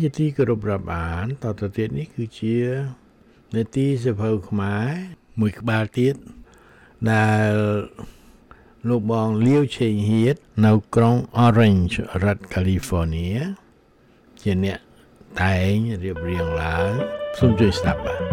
ជាទីគោរពរាប់អានតទៅទៀតនេះគឺជានេតិសភៅខ្មែរមួយក្បាលទៀតដែលលោកបងលាវឆេងហៀតនៅក្រុង Orange រដ្ឋ California ជាអ្នកតែងរៀបរៀងឡើងសូមជួយស្ដាប់បាទ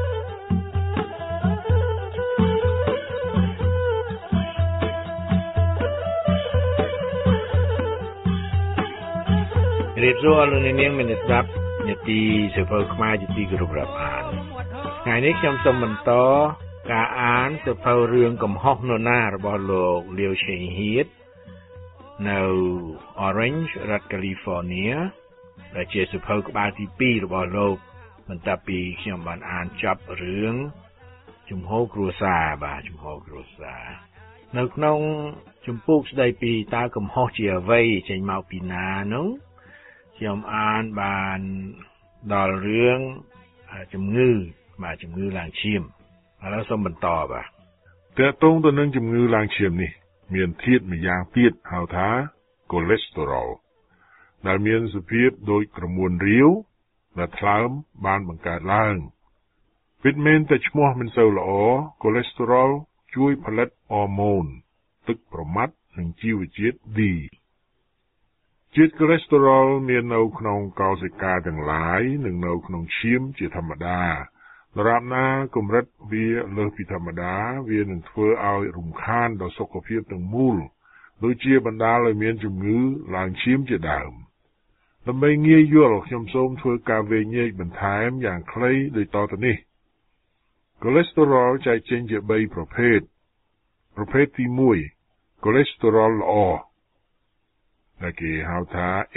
រៀបសួរលោកនាងមានស្ដាប់នេតិសភៅខ្មែរជាទីគោរពរាប់អានថ្ងៃនេះខ្ញុំសូមបន្តការអានសភៅរឿងកំហុសនរណារបស់លោកលាវឆេងហៀតនៅ Orange រដ្ឋ California ដែលជាសភៅក្បាលទី2របស់លោកបន្ទាប់ពីខ្ញុំបានអានចប់រឿងជំហរគ្រួសារបាទជំហរគ្រួសារនៅក្នុងចម្ពោះស្ដីពីតើកំហុសជាអ្វីចេញមកពីណានោះខ្ញុំអានបានដល់រឿងជំងឺបាទជំងឺឡើងឈាមឥឡូវសូមបន្តបាទតើតងទៅនឹងជំងឺឡើងឈាមនេះមានធាតុម្យ៉ាងទៀតហៅថាកូលេស្តេរ៉ុលដែលមានសភាពដូចក្រមួនរាវដែលថ្លើមបានបង្កើតឡើងពិតមែនតែឈ្មោះមិនសូវល្អកូលេស្តេរ៉ុលជួយផលិតហូម៉ូនទឹកប្រមាត់និងជីវជាតិ D ជាតិកូលេស្តេរ៉ុលមាននៅក្នុងកោសិកាទាំងឡាយនិងនៅក្នុងឈាមជាធម្មតាដរាបណាកម្រិតវាលើសពីធម្មតាវានឹងធ្វើឲ្យរំខានដល់សុខភាពទាំងមូលដូចជាបណ្ដាលឲ្យមានជំងឺឡើងឈាមជាដើមដើម្បីងាយយល់ខ្ញុំសូមធ្វើការវែងញែកបន្ថែមយ៉ាងខ្លីដូចតទៅនេះកូលេស្តេរ៉ុលចែកចេញជា3ប្រភេទទី1កូលេស្តេរ៉ុលល្អដែលគេហៅថា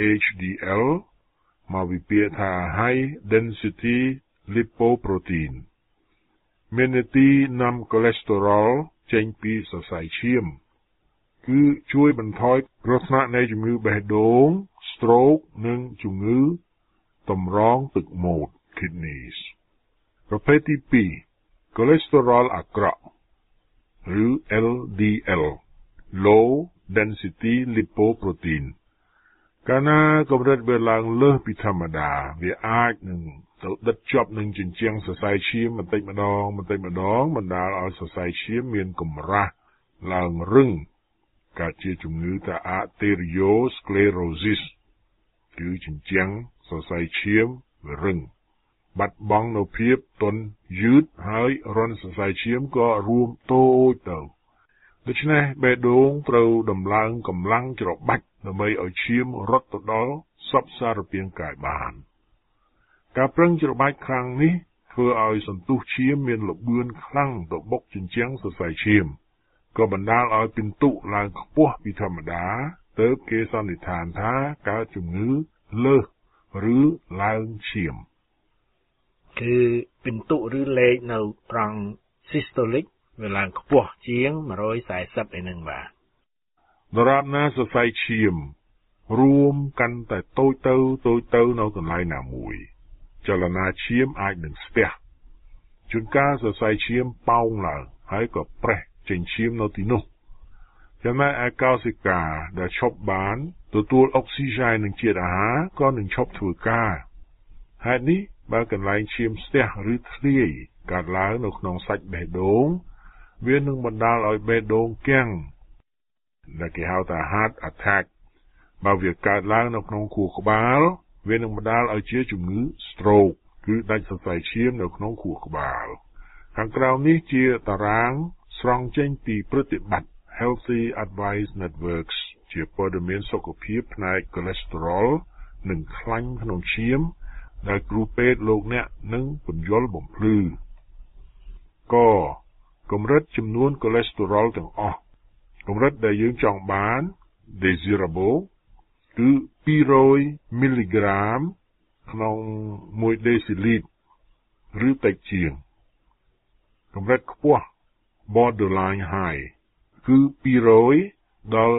HDL មកពីពាក្យថា High Density Lipoprotein មានន័យថានាំកូលេស្តេរ៉ុលចេញពីសរសៃឈាមគឺជួយបន្ថយគ្រោះថ្នាក់នៃជំងឺបេះដូង stroke និងជំងឺតម្រងទឹកមាត់ kidneys ប្រភេទទី2កូលេស្តេរ៉ុលអាក្រក់ឬ LDL Low Density Lipoprotein កាលណាកម្រិតវាឡើងលើសពីធម្មតាវាអាចនឹងទៅដិតជាប់នឹងជញ្ជាំងសរសៃឈាមបន្តិចម្ដងបណ្ដាលឲ្យសរសៃឈាមមានកម្រាស់ឡើងរឹងកើតជាជំងឺថា arteriosclerosis គឺជញ្ជាំងសរសៃឈាមវារឹងបាត់បង់នូវភាពទន់យឺតហើយរន្ធសរសៃឈាមក៏រួមតូចទៅដូច្នេះបេះដូងត្រូវដំឡើងកម្លាំងច្របាច់ដើម្បីឲ្យឈាមរត់ទៅដល់សពសារពាង្គកាយបានការប្រឹងច្របាច់ខ្លាំងនេះធ្វើឲ្យសន្ទុះឈាមមានល្បឿនខ្លាំងទៅបុកជញ្ជាំងសរសៃឈាមក៏បណ្ដាលឲ្យពិន្ទុឡើងខ្ពស់ពីធម្មតាទើបគេសន្និដ្ឋានថាកើតជំងឺលើសឬឡើងឈាមគឺពិន្ទុឬលេខនៅត្រង់ systolic វាឡើងខ្ពស់ជាង140ឯហ្នឹងបាទដរាបណាសរសៃឈាមរួមកាន់តែតូចទៅនៅកន្លែងណាមួយចលនាឈាមអាចនឹងស្ទះជួនកាលសរសៃឈាមប៉ោងឡើងហើយក៏ប្រេះចេញឈាមនៅទីនោះចំណែកឯកោសិកាដែលឈប់បានទទួលអុកស៊ីហ្សែននិងជាតិអាហារក៏នឹងឈប់ធ្វើការហេតុនេះបើកន្លែងឈាមស្ទះឬធ្លាយកើតឡើងនៅក្នុងសាច់បេះដូងវានឹងបណ្ដាលឲ្យបេះដូងគាំងដែលគេហៅថា heart attack បើវាកើតឡើងនៅក្នុងខួរក្បាលវានឹងបណ្ដាលឲ្យជាជំងឺ stroke គឺដាច់សរសៃឈាមនៅក្នុងខួរក្បាលខាងក្រោមនេះជាតារាងស្រង់ចេញពីប្រតិបត្តិ Healthy Advice Networks ជាព័ត៌មានសុខភាពផ្នែកកូលេស្តេរ៉ុលនិងខ្លាញ់ក្នុងឈាមដែលគ្រូពេទ្យលោកអ្នកនឹងពន្យល់បំភ្លឺកកម្រិតចំនួនកូលេស្តេរ៉ុលទាំងអស់កម្រិតដែលយើងចង់បាន desirable គឺ200 មីលីក្រាមក្នុង1ដេស៊ីលីត្រឬតិចជាងកម្រិតខ្ពស់ borderline high គឺ200ដល់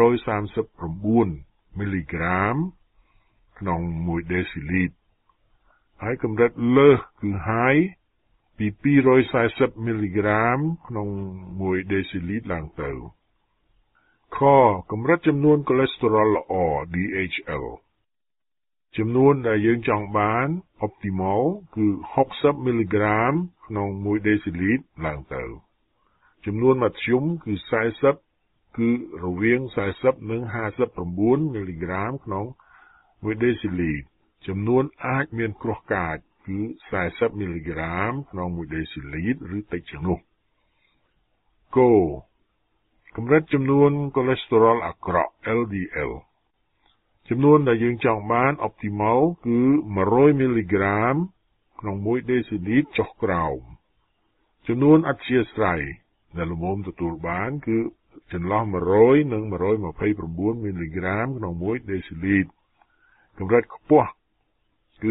239មីលីក្រាមក្នុង1ដេស៊ីលីត្រហើយកម្រិតលើសគឺ high ពី240មីលីក្រាមក្នុង1ដេស៊ីលីត្រឡើងទៅខកម្រិតចំនួនកូលេស្តេរ៉ុលល្អ DHL ចំនួនដែលយើងចង់បាន optimal គឺ60 mg ក្នុង1ដេស៊ីលីត្រឡើងទៅចំនួនមធ្យមគឺ40គឺរវាង40និង59 mg ក្នុង1ដេស៊ីលីត្រចំនួនអាចមានគ្រោះកាចគឺ40 mg ក្នុង1ដេស៊ីលីត្រឬតិចជាងនោះគោកម្រិតចំនួនកូលេស្តេរ៉ុលអាក្រក់ LDL ចំនួនដែលយើងចង់បាន optimal គឺ100 mg ក្នុង1ដេស៊ីលីត្រចុះក្រោមចំនួនអធ្យាស្រ័យដែលល្មមទទួលបានគឺចន្លោះ100និង129 mg ក្នុង1ដេស៊ីលីត្រកម្រិតខ្ពស់គឺ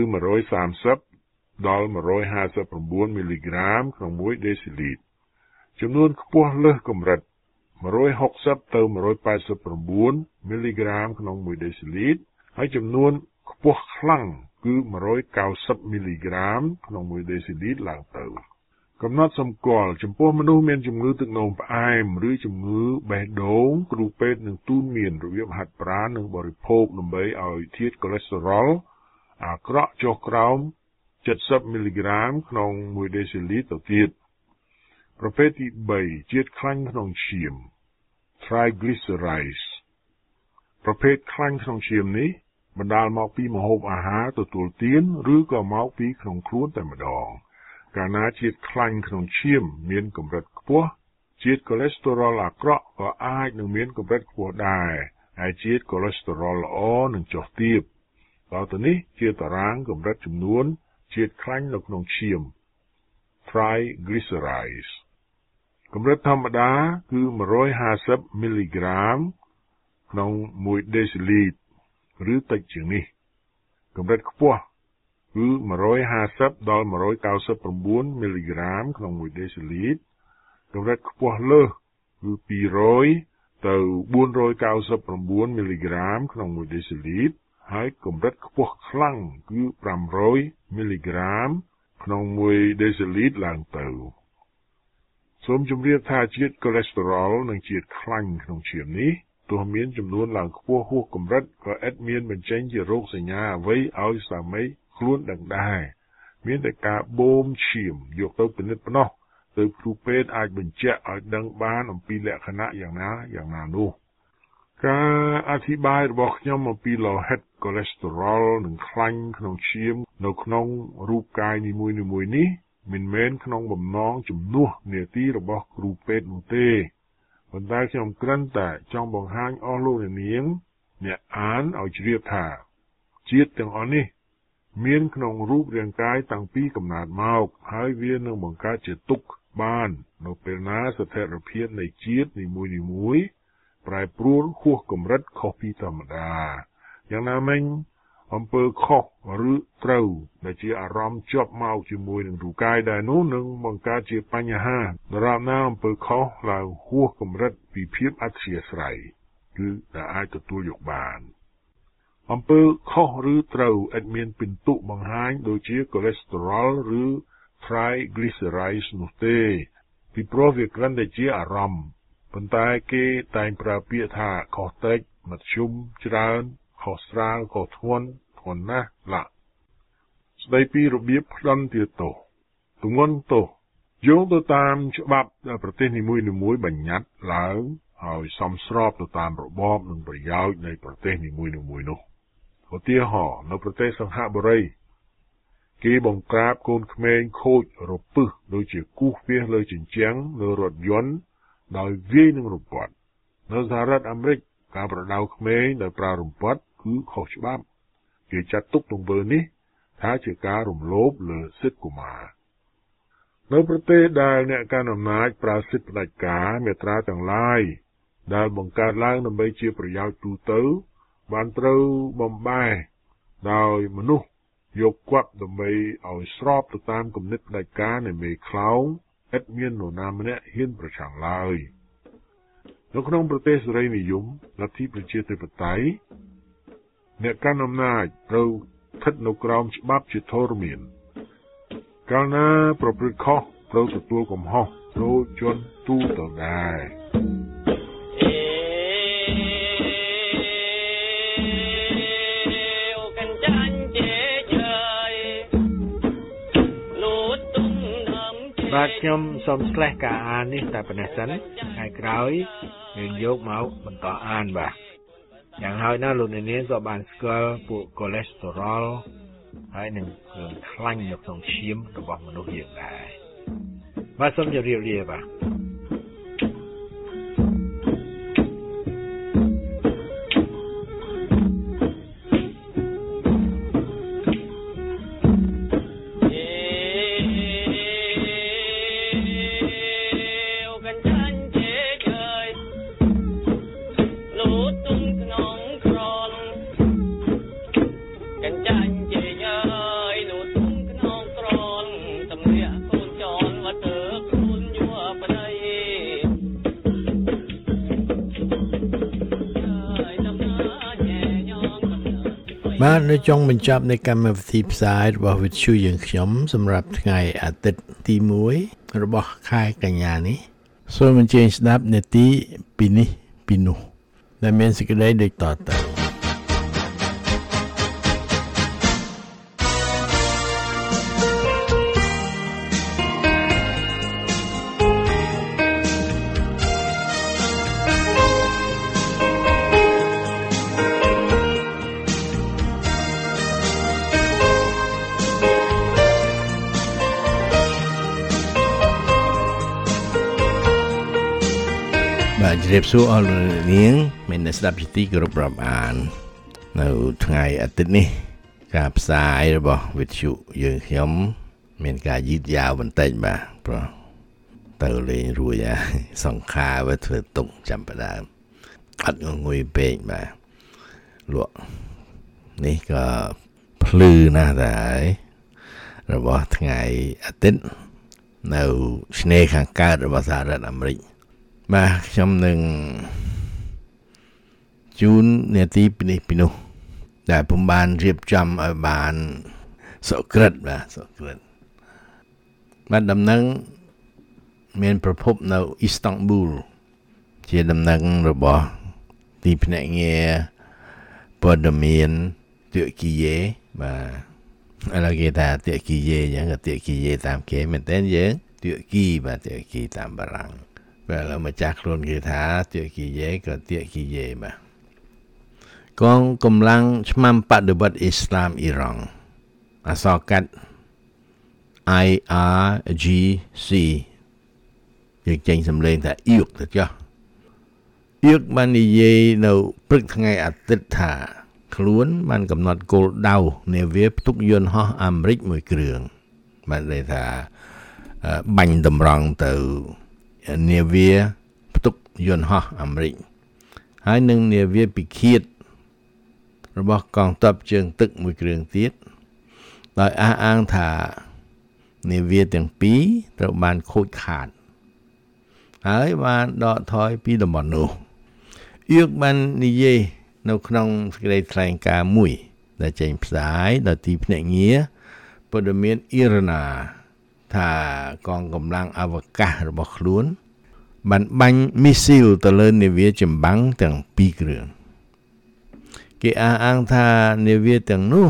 130ដល់159 mg ក្នុង1ដេស៊ីលីត្រចំនួនខ្ពស់លើសកម្រិត160ទៅ189 mg ក្នុង1ដេស៊ីលីត្រហើយចំនួនខ្ពស់ខ្លាំងគឺ190 mg ក្នុង1ដេស៊ីលីត្រឡើងទៅកំណត់សម្គាល់ចំពោះមនុស្សមានជំងឺទឹកនោមផ្អែមឬជំងឺបេះដូងគ្រូពេទ្យនឹងទូន្មានរបៀបហាត់ប្រាណនិងបរិភោគដើម្បីឲ្យធាតុកូលេស្តេរ៉ុលអាក្រក់ចុះក្រោម70 mg ក្នុង1ដេស៊ីលីត្រទៅទៀតប្រភេទទី3ជាតិខ្លាញ់ក្នុងឈាម triglycerides ប្រភេទខ្លាញ់ក្នុងឈាមនេះបណ្ដាលមកពីម្ហូបអាហារទទួលទានឬក៏មកពីក្នុងខ្លួនតែម្ដងកាលណាជាតិខ្លាញ់ក្នុងឈាមមានកម្រិតខ្ពស់ជាតិកូលេស្តេរ៉ុលអាក្រក់ក៏អាចនឹងមានកម្រិតខ្ពស់ដែរហើយជាតិកូលេស្តេរ៉ុលល្អនឹងចុះទាបដល់ទៅនេះជាតារាងកម្រិតចំនួនជាតិខ្លាញ់នៅក្នុងឈាម triglycerides កម្រិតធម្មតាគឺ150 mg ក្នុង1ដេស៊ីលីត្រឬតិចជាងនេះកម្រិតខ្ពស់គឺ150ដល់199 mg ក្នុង1ដេស៊ីលីត្រកម្រិតខ្ពស់លើសគឺ200ទៅ499 mg ក្នុង1ដេស៊ីលីត្រហើយកម្រិតខ្ពស់ខ្លាំងគឺ500 mg ក្នុង1ដេស៊ីលីត្រឡើងទៅសូមជម្រាបថាជាតិកូលេស្តេរ៉ុលនិងជាតិខ្លាញ់ក្នុងឈាមនេះទោះមានចំនួនឡើងខ្ពស់ហួសកម្រិតក៏ឥតមានបញ្ចេញជារោគសញ្ញាអ្វីឲ្យសាមីខ្លួនដឹងដែរមានតែការបូមឈាមយកទៅពិនិត្យប៉ុណ្ណោះទៅគ្រូពេទ្យអាចបញ្ជាក់ឲ្យដឹងបានអំពីលក្ខណៈយ៉ាងណានោះការអធិប្បាយរបស់ខ្ញុំអំពីលោហិតកូលេស្តេរ៉ុលនិងខ្លាញ់ក្នុងឈាមនៅក្នុងរូបកាយនីមួយៗនេះមិនមែនក្នុងបំណងជំនួសនាទីរបស់គ្រូពេទ្យនោះទេប៉ុន្តែខ្ញុំគ្រាន់តែចង់បង្ហាញអស់លោកអ្នកអានឲ្យជ្រាបថាជាតិទាំងអស់នេះមានក្នុងរូបរាងកាយតាំងពីកំណើតមកហើយវានឹងបង្កើតជាទុក្ខបាននៅពេលណាស្ថិរភាពនៃជាតិនីមួយៗប្រែប្រួលហួសកម្រិតខុសពីធម្មតាយ៉ាងណាមិញអំពើខុសឬត្រូវដែលជាអារម្មណ៍ជាប់មកជាមួយនឹងរូបកាយដែរនោះនឹងបង្កើតជាបញ្ហាដរាបណាអំពើខុសឡើងហួសកម្រិតពីភាពអធ្យាស្រ័យគឺដែលអាចទទួលយកបានអំពើខុសឬត្រូវឥតមានពិន្ទុបង្ហាញដូចជាកូលេស្តេរ៉ុលឬ triglycerides នោះទេពីព្រោះវាគ្រាន់តែជាអារម្មណ៍ប៉ុន្តែគេតែងប្រើពាក្យថាខុសតិចមធ្យមច្រើនខុសស្រាលខុសធ្ងន់ណាស់ឡាស្ដីពីរបៀបផ្ដន្ទាទោសទម្ងន់ទោសយោងទៅតាមច្បាប់ប្រទេសនីមួយៗបញ្ញត្តិឡើងហើយសមស្របទៅតាមរបបនិងប្រយោជន៍នៃប្រទេសនីមួយៗនោះឧទាហរណ៍នៅប្រទេសសង្ហបុរីគេបង្ក្រាបកូនក្មេងខូចរពឹសដូចជាគូសវាសលើជញ្ជាំងលើរថយន្តដោយវាយនឹងរំពាត់នៅសហរដ្ឋអាមេរិកការប្រដៅក្មេងដោយប្រើរំពាត់គឺខុសច្បាប់គេចាត់ទុកទង្វើនេះថាជាការរំលោភលើសិទ្ធិកុមារនៅប្រទេសដែលអ្នកកាន់អំណាចប្រើសិទ្ធិផ្ដាច់ការមាត្រាទាំងឡាយដែលបង្កើតឡើងដើម្បីជាប្រយោជន៍ទូទៅបានត្រូវបំបែរដោយមនុស្សយកគាត់ដើម្បីឲ្យស្របទៅតាមគំនិតផ្ដាច់ការនៃមេខ្លោងឥតមាននរណាម្នាក់ហ៊ានប្រឆាំងឡើយនៅក្នុងប្រទេសសេរីនិយមលទ្ធិប្រជាធិបតេយ្យអ្នកកាន់អំណាចត្រូវស្ថិតនៅក្រោមច្បាប់ជាធរមានកាលណាប្រព្រឹត្តខុសត្រូវទទួលកំហុសដូចជនទូទៅដែរអូកាន់ចាញ់បាទខ្ញុំសូមឆ្លេះការអាននេះតែប៉ុណ្ណេះសិនថ្ងៃក្រោយយើងយកមកបន្តអានបាទយ៉ាងហើយណាលោកអ្នកនាងក៏បានស្គាល់ពួកកូលេស្តេរ៉ុលហើយនឹងគ្រឿងខ្លាញ់នៅក្នុងឈាមរបស់មនុស្សយើងដែរបាទសូមជម្រាបលាបាទបាទនៅចុងបញ្ចប់នៃកម្មវិធីផ្សាយរបស់វិទ្យុយើងខ្ញុំសម្រាប់ថ្ងៃអាទិត្យទី1របស់ខែកញ្ញានេះសូមអញ្ជើញស្ដាប់នាទីពីនេះពីនោះដែលមានសេចក្តីដូចតទៅជម្រាបសួរអស់លោកនាងមានអ្នកស្ដាប់ជាទីគោរពរាប់អាននៅថ្ងៃអាទិត្យនេះការផ្សាយរបស់វិទ្យុយើងខ្ញុំមានការយឺតយ៉ាវបន្តិចបាទព្រោះទៅលេងរួចហើយសង្ខារវាធ្វើទុកចាំផ្ដើមអត់ងុយពេកបាទលក់នេះក៏ភ្លឺណាស់ដែររបស់ថ្ងៃអាទិត្យនៅឆ្នេរខាងកើតរបស់សហរដ្ឋអាមេរិកបាទខ្ញុំនឹងជូននាទីពីនេះពីនោះដែលពុំបានរៀបចំឲ្យបានសុក្រិតបាទសុក្រិតបាទដំណឹងមានប្រភពនៅអ៊ីស្តង់ប៊ូលជាដំណឹងរបស់ទីភ្នាក់ងារព័ត៌មានទួរគីយេបាទឥឡូវគេថាទួរគីយេអញ្ចឹងក៏ទួរគីយេតាមគេមែនតើយើងទួរគីបាទទួរគីតាមបារាំងបាទឡើយម្ចាស់ខ្លួនគេថាទួរគីយេក៏ទួរគីយេបាទកងកម្លាំងឆ្មាំបដិវត្តអ៊ីស្លាមអ៊ីរ៉ង់អក្សរកាត់ IRGC យើងចេញសំឡេងថាអ៊ីកទៅចុះអ៊ីកបាននិយាយនៅព្រឹកថ្ងៃអាទិត្យថាខ្លួនបានកំណត់គោលដៅនាវាផ្ទុកយន្តហោះអាមេរិកមួយគ្រឿងបានន័យថាបាញ់តម្រង់ទៅនាវាផ្ទុកយន្តហោះអាមេរិកហើយនឹងនាវាពិឃាតរបស់កងទ័ពជើងទឹកមួយគ្រឿងទៀតដោយអះអាងថានាវាទាំងពីរត្រូវបានខូចខាតហើយបានដកថយពីតំបន់នោះអ៊ឺកបាននិយាយនៅក្នុងសេចក្តីថ្លែងការណ៍មួយដែលចេញផ្សាយដោយទីភ្នាក់ងារព័ត៌មានអ៊ីរណាថាកងកម្លាំងអវកាសរបស់ខ្លួនបានបាញ់មីស៊ីលទៅលើនាវាចម្បាំងទាំងពីរគ្រឿងគេអះអាងថានាវាទាំងនោះ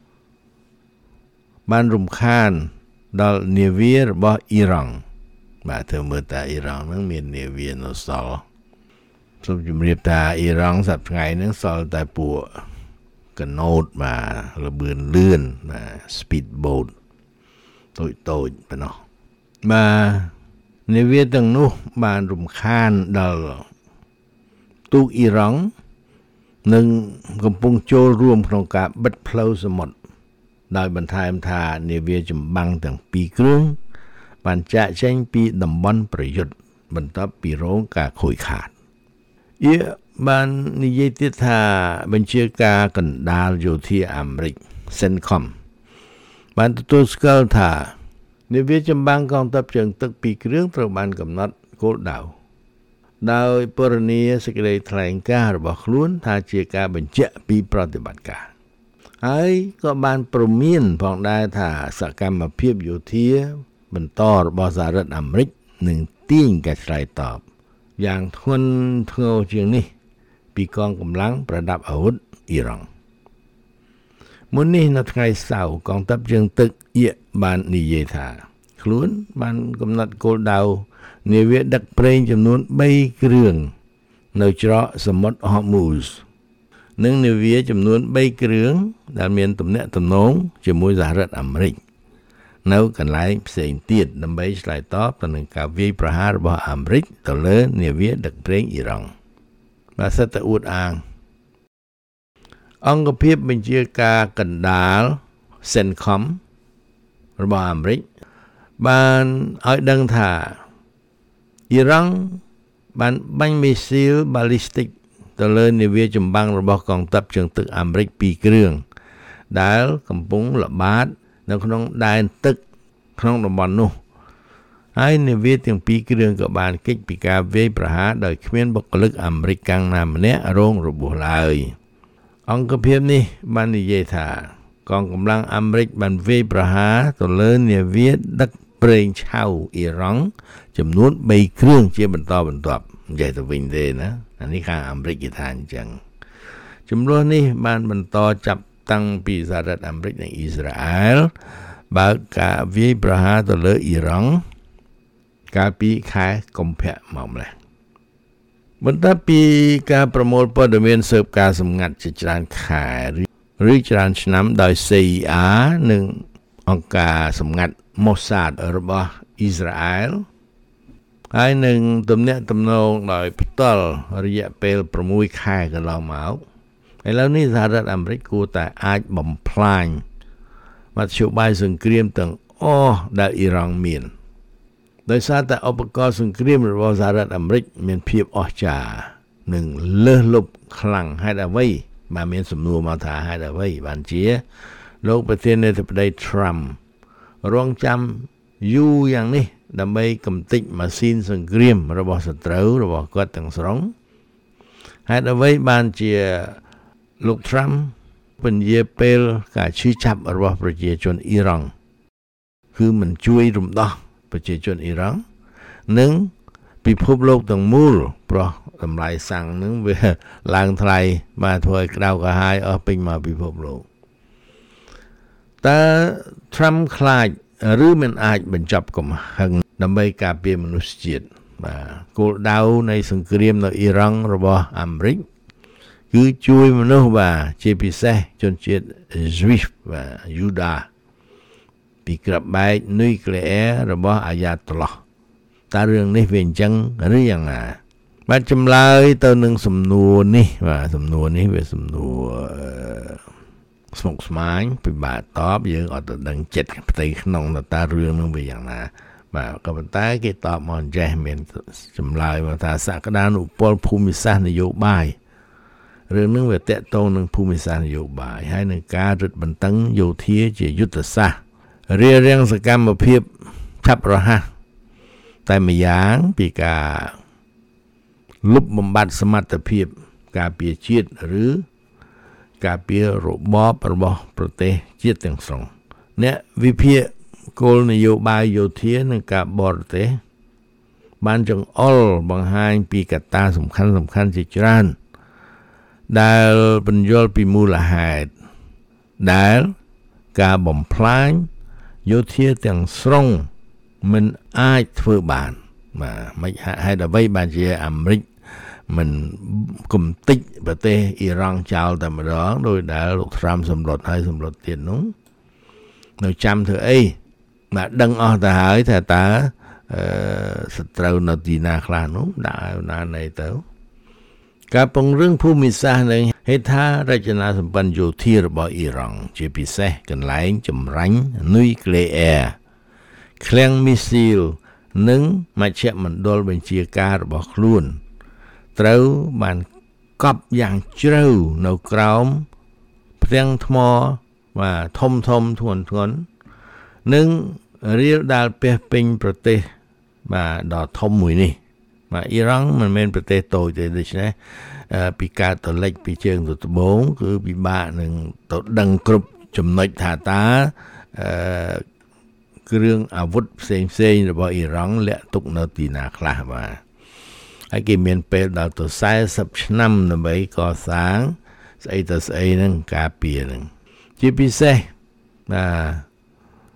បានរំខានដល់នាវារបស់អ៊ីរ៉ង់បាទធ្វើមើលតាអ៊ីរ៉ង់ហ្នឹងមាននាវានៅសល់សូមជម្រាបថាអ៊ីរ៉ង់សប្តាហ៍ថ្ងៃហ្នឹងសល់តែពួកកណូតបាទលបឿនលឿនបាទ speed boat តូចប៉ុណ្ណោះបាទនាវាទាំងនោះបានរំខានដល់ទូកអ៊ីរ៉ង់និងកំពុងចូលរួមក្នុងការបិទផ្លូវសមុទ្រដោយបន្ថែមថានាវាចម្បាំងទាំងពីរគ្រឿងបានចាកចេញពីតំបន់ប្រយុទ្ធបន្ទាប់ពីរងការខូចខាតអ៊ីបាននិយាយទៀតថាបញ្ជាការកណ្ដាលយោធាអាមេរិក CENTCOM បានទទួលស្គាល់ថានាវាចម្បាំងកងទ័ពជើងទឹកពីរគ្រឿងត្រូវបានកំណត់គោលដៅដោយពរនីសេចក្តីថ្លែងការណ៍របស់ខ្លួនថាជាការបញ្ជាក់ពីប្រតិបត្តិការហើយក៏បានព្រមានផងដែរថាសកម្មភាពយោធាបន្តរបស់សហរដ្ឋអាមេរិកនឹងទាញការឆ្លើយតបយ៉ាងធ្ងន់ធ្ងរជាងនេះពីកងកម្លាំងប្រដាប់អាវុធអ៊ីរ៉ង់មុននេះនៅថ្ងៃសៅរ៍កងទ័ពជើងទឹកអ៊ីបាននិយាយថាខ្លួនបានកំណត់គោលដៅនាវាដឹកប្រេងចំនួន3គ្រឿងនៅច្រកសមុទ្រ Hormuz និងនាវាចំនួន3គ្រឿងដែលមានទំនាក់ទំនងជាមួយសហរដ្ឋអាមេរិកនៅកន្លែងផ្សេងទៀតដើម្បីឆ្លើយតបទៅនឹងការវាយប្រហាររបស់អាមេរិកទៅលើនាវាដឹកប្រេងអ៊ីរ៉ង់បាទសិតតែអួតអាងអង្គភាពបញ្ជាការកណ្ដាល CENTCOM របស់អាមេរិកបានឲ្យដឹងថាអ៊ីរ៉ង់បានបាញ់មីស៊ីល ballistic ទៅលើនាវាចម្បាំងរបស់កងទ័ពជើងទឹកអាមេរិក2គ្រឿងដែលកំពុងល្បាតនៅក្នុងដែនទឹកក្នុងតំបន់នោះហើយនាវាទាំង2គ្រឿងក៏បានគេចពីការវាយប្រហារដោយគ្មានបុគ្គលិកអាមេរិកកាំងណាម្នាក់រងរបួសឡើយអង្គភាពនេះបាននិយាយថាកងកម្លាំងអាមេរិកបានវាយប្រហារទៅលើនាវាដឹកប្រេងឆៅអ៊ីរ៉ង់ចំនួន3គ្រឿងជាបន្តបន្ទាប់និយាយទៅវិញទេណាអានេះខាងអាមេរិកគេថាអញ្ចឹងចំនួននេះបានបន្តចាប់តាំងពីសហរដ្ឋអាមេរិកនិងអ៊ីស្រាអែលបើកការវាយប្រហារទៅលើអ៊ីរ៉ង់កាលពីខែកុម្ភៈមកម្ល៉េះបន្ទាប់ពីការប្រមូលព័ត៌មានស៊ើបការសម្ងាត់ជាច្រើនខែឬច្រើនឆ្នាំដោយ CIA និងអង្គការសម្ងាត់ Mossad របស់អ៊ីស្រាអែលហើយនឹងទំនាក់ទំនងដោយផ្ទាល់រយៈពេល6ខែកន្លងមកឥឡូវនេះសហរដ្ឋអាមេរិកគួរតែអាចបំផ្លាញមធ្យោបាយសង្គ្រាមទាំងអស់ដែលអ៊ីរ៉ង់មានដោយសារតែឧបករណ៍សង្គ្រាមរបស់សហរដ្ឋអាមេរិកមានភាពអស្ចារ្យនិងលើសលប់ខ្លាំងហេតុអ្វីបានមានសំណួរមកថាហេតុអ្វីបានជាលោកប្រធានាធិបតី Trump រងចាំយូរយ៉ាងនេះដើម្បីកំទេចម៉ាស៊ីនសង្គ្រាមរបស់សត្រូវរបស់គាត់ទាំងស្រុងហេតុអ្វីបានជាលោក Trump ពន្យាពេលការឈឺចាប់របស់ប្រជាជនអ៊ីរ៉ង់គឺមិនជួយរំដោះប្រជាជនអ៊ីរ៉ង់និងពិភពលោកទាំងមូលព្រោះតម្លៃសាំងនឹងវាឡើងថ្លៃបានធ្វើឲ្យក្តៅក្រហាយអស់ពេញមកពិភពលោកតើ Trump ខ្លាចឬមិនអាចបញ្ចប់កំហឹងដើម្បីការពារមនុស្សជាតិបាទគោលដៅនៃសង្គ្រាមនៅអ៊ីរ៉ង់របស់អាមេរិកគឺជួយមនុស្សបាទជាពិសេសជនជាតិ Jewish បាទ Judah ពីក្របបែកនុយក្លេអ៊ែររបស់អាយ៉ាតូឡោះតើរឿងនេះវាអញ្ចឹងឬយ៉ាងណាបាទចម្លើយទៅនឹងសំណួរនេះបាទសំណួរនេះវាសំណួរស្មុគស្មាញពិបាកតបយើងអត់ទៅដឹងចិត្តផ្ទៃក្នុងតើរឿងនោះវាយ៉ាងណាបាទក៏ប៉ុន្តែគេតបមកអញ្ចេះមានចម្លើយមកថាសក្តានុពលភូមិសាស្ត្រនយោបាយរឿងនឹងវាតកតងនឹងភូមិសាស្ត្រនយោបាយហើយនឹងការរឹតបន្តឹងយោធាជាយុទ្ធសាស្ត្ររារាំងសកម្មភាពឆាប់រហ័សតែម្យ៉ាងពីការលុបបំបាត់សមត្ថភាពការពារជាតិឬការពាររបបរបស់ប្រទេសជាតិទាំងស្រុងអ្នកវិភាគគោលនយោបាយយោធានិងការបរទេសបានចង្អុលបង្ហាញពីកត្តាសំខាន់ជាច្រើនដែលបញ្យល់ពីមូលហេតុដែលការបំផ្លាញយោធាទាំងស្រុងមិនអាចធ្វើបានបាទមិនហេតុអ្វីបានជាអាមេរិកមិនគំតិចប្រទេសអ៊ីរ៉ង់ចោលតែម្ដងដោយដែលលោក Trump សម្លុតហើយសម្លុតទៀតនោះនៅចាំធ្វើអីបាទដឹងអស់ទៅហើយថាតើសត្រូវនៅទីណាខ្លះនោះដាក់ឲ្យណាណីទៅការពង្រឹងភូមិសាស្ត្រនិងហេដ្ឋារចនាសម្ព័ន្ធយោធារបស់អ៊ីរ៉ង់ជាពិសេសកន្លែងចម្រាញ់នុយក្លេអ៊ែរឃ្លាំងមីស៊ីលនិងមជ្ឈមណ្ឌលបញ្ជាការរបស់ខ្លួនត្រូវបានកប់យ៉ាងជ្រៅនៅក្រោមផ្ទាំងថ្មបាទធំធ្ងន់និងរៀលដាលពាសពេញប្រទេសបាទដ៏ធំមួយនេះបាទអ៊ីរ៉ង់មិនមែនប្រទេសតូចទេដូច្នេះពីកើតទៅលិចពីជើងទៅត្បូងគឺពិបាកនឹងទៅដឹងគ្រប់ចំណុចថាតើគ្រឿងអាវុធផ្សេងរបស់អ៊ីរ៉ង់លាក់ទុកនៅទីណាខ្លះបាទហើយគេមានពេលដល់ទៅ40ឆ្នាំដើម្បីកសាងស្អីទៅស្អីហ្នឹងការពារហ្នឹងជាពិសេស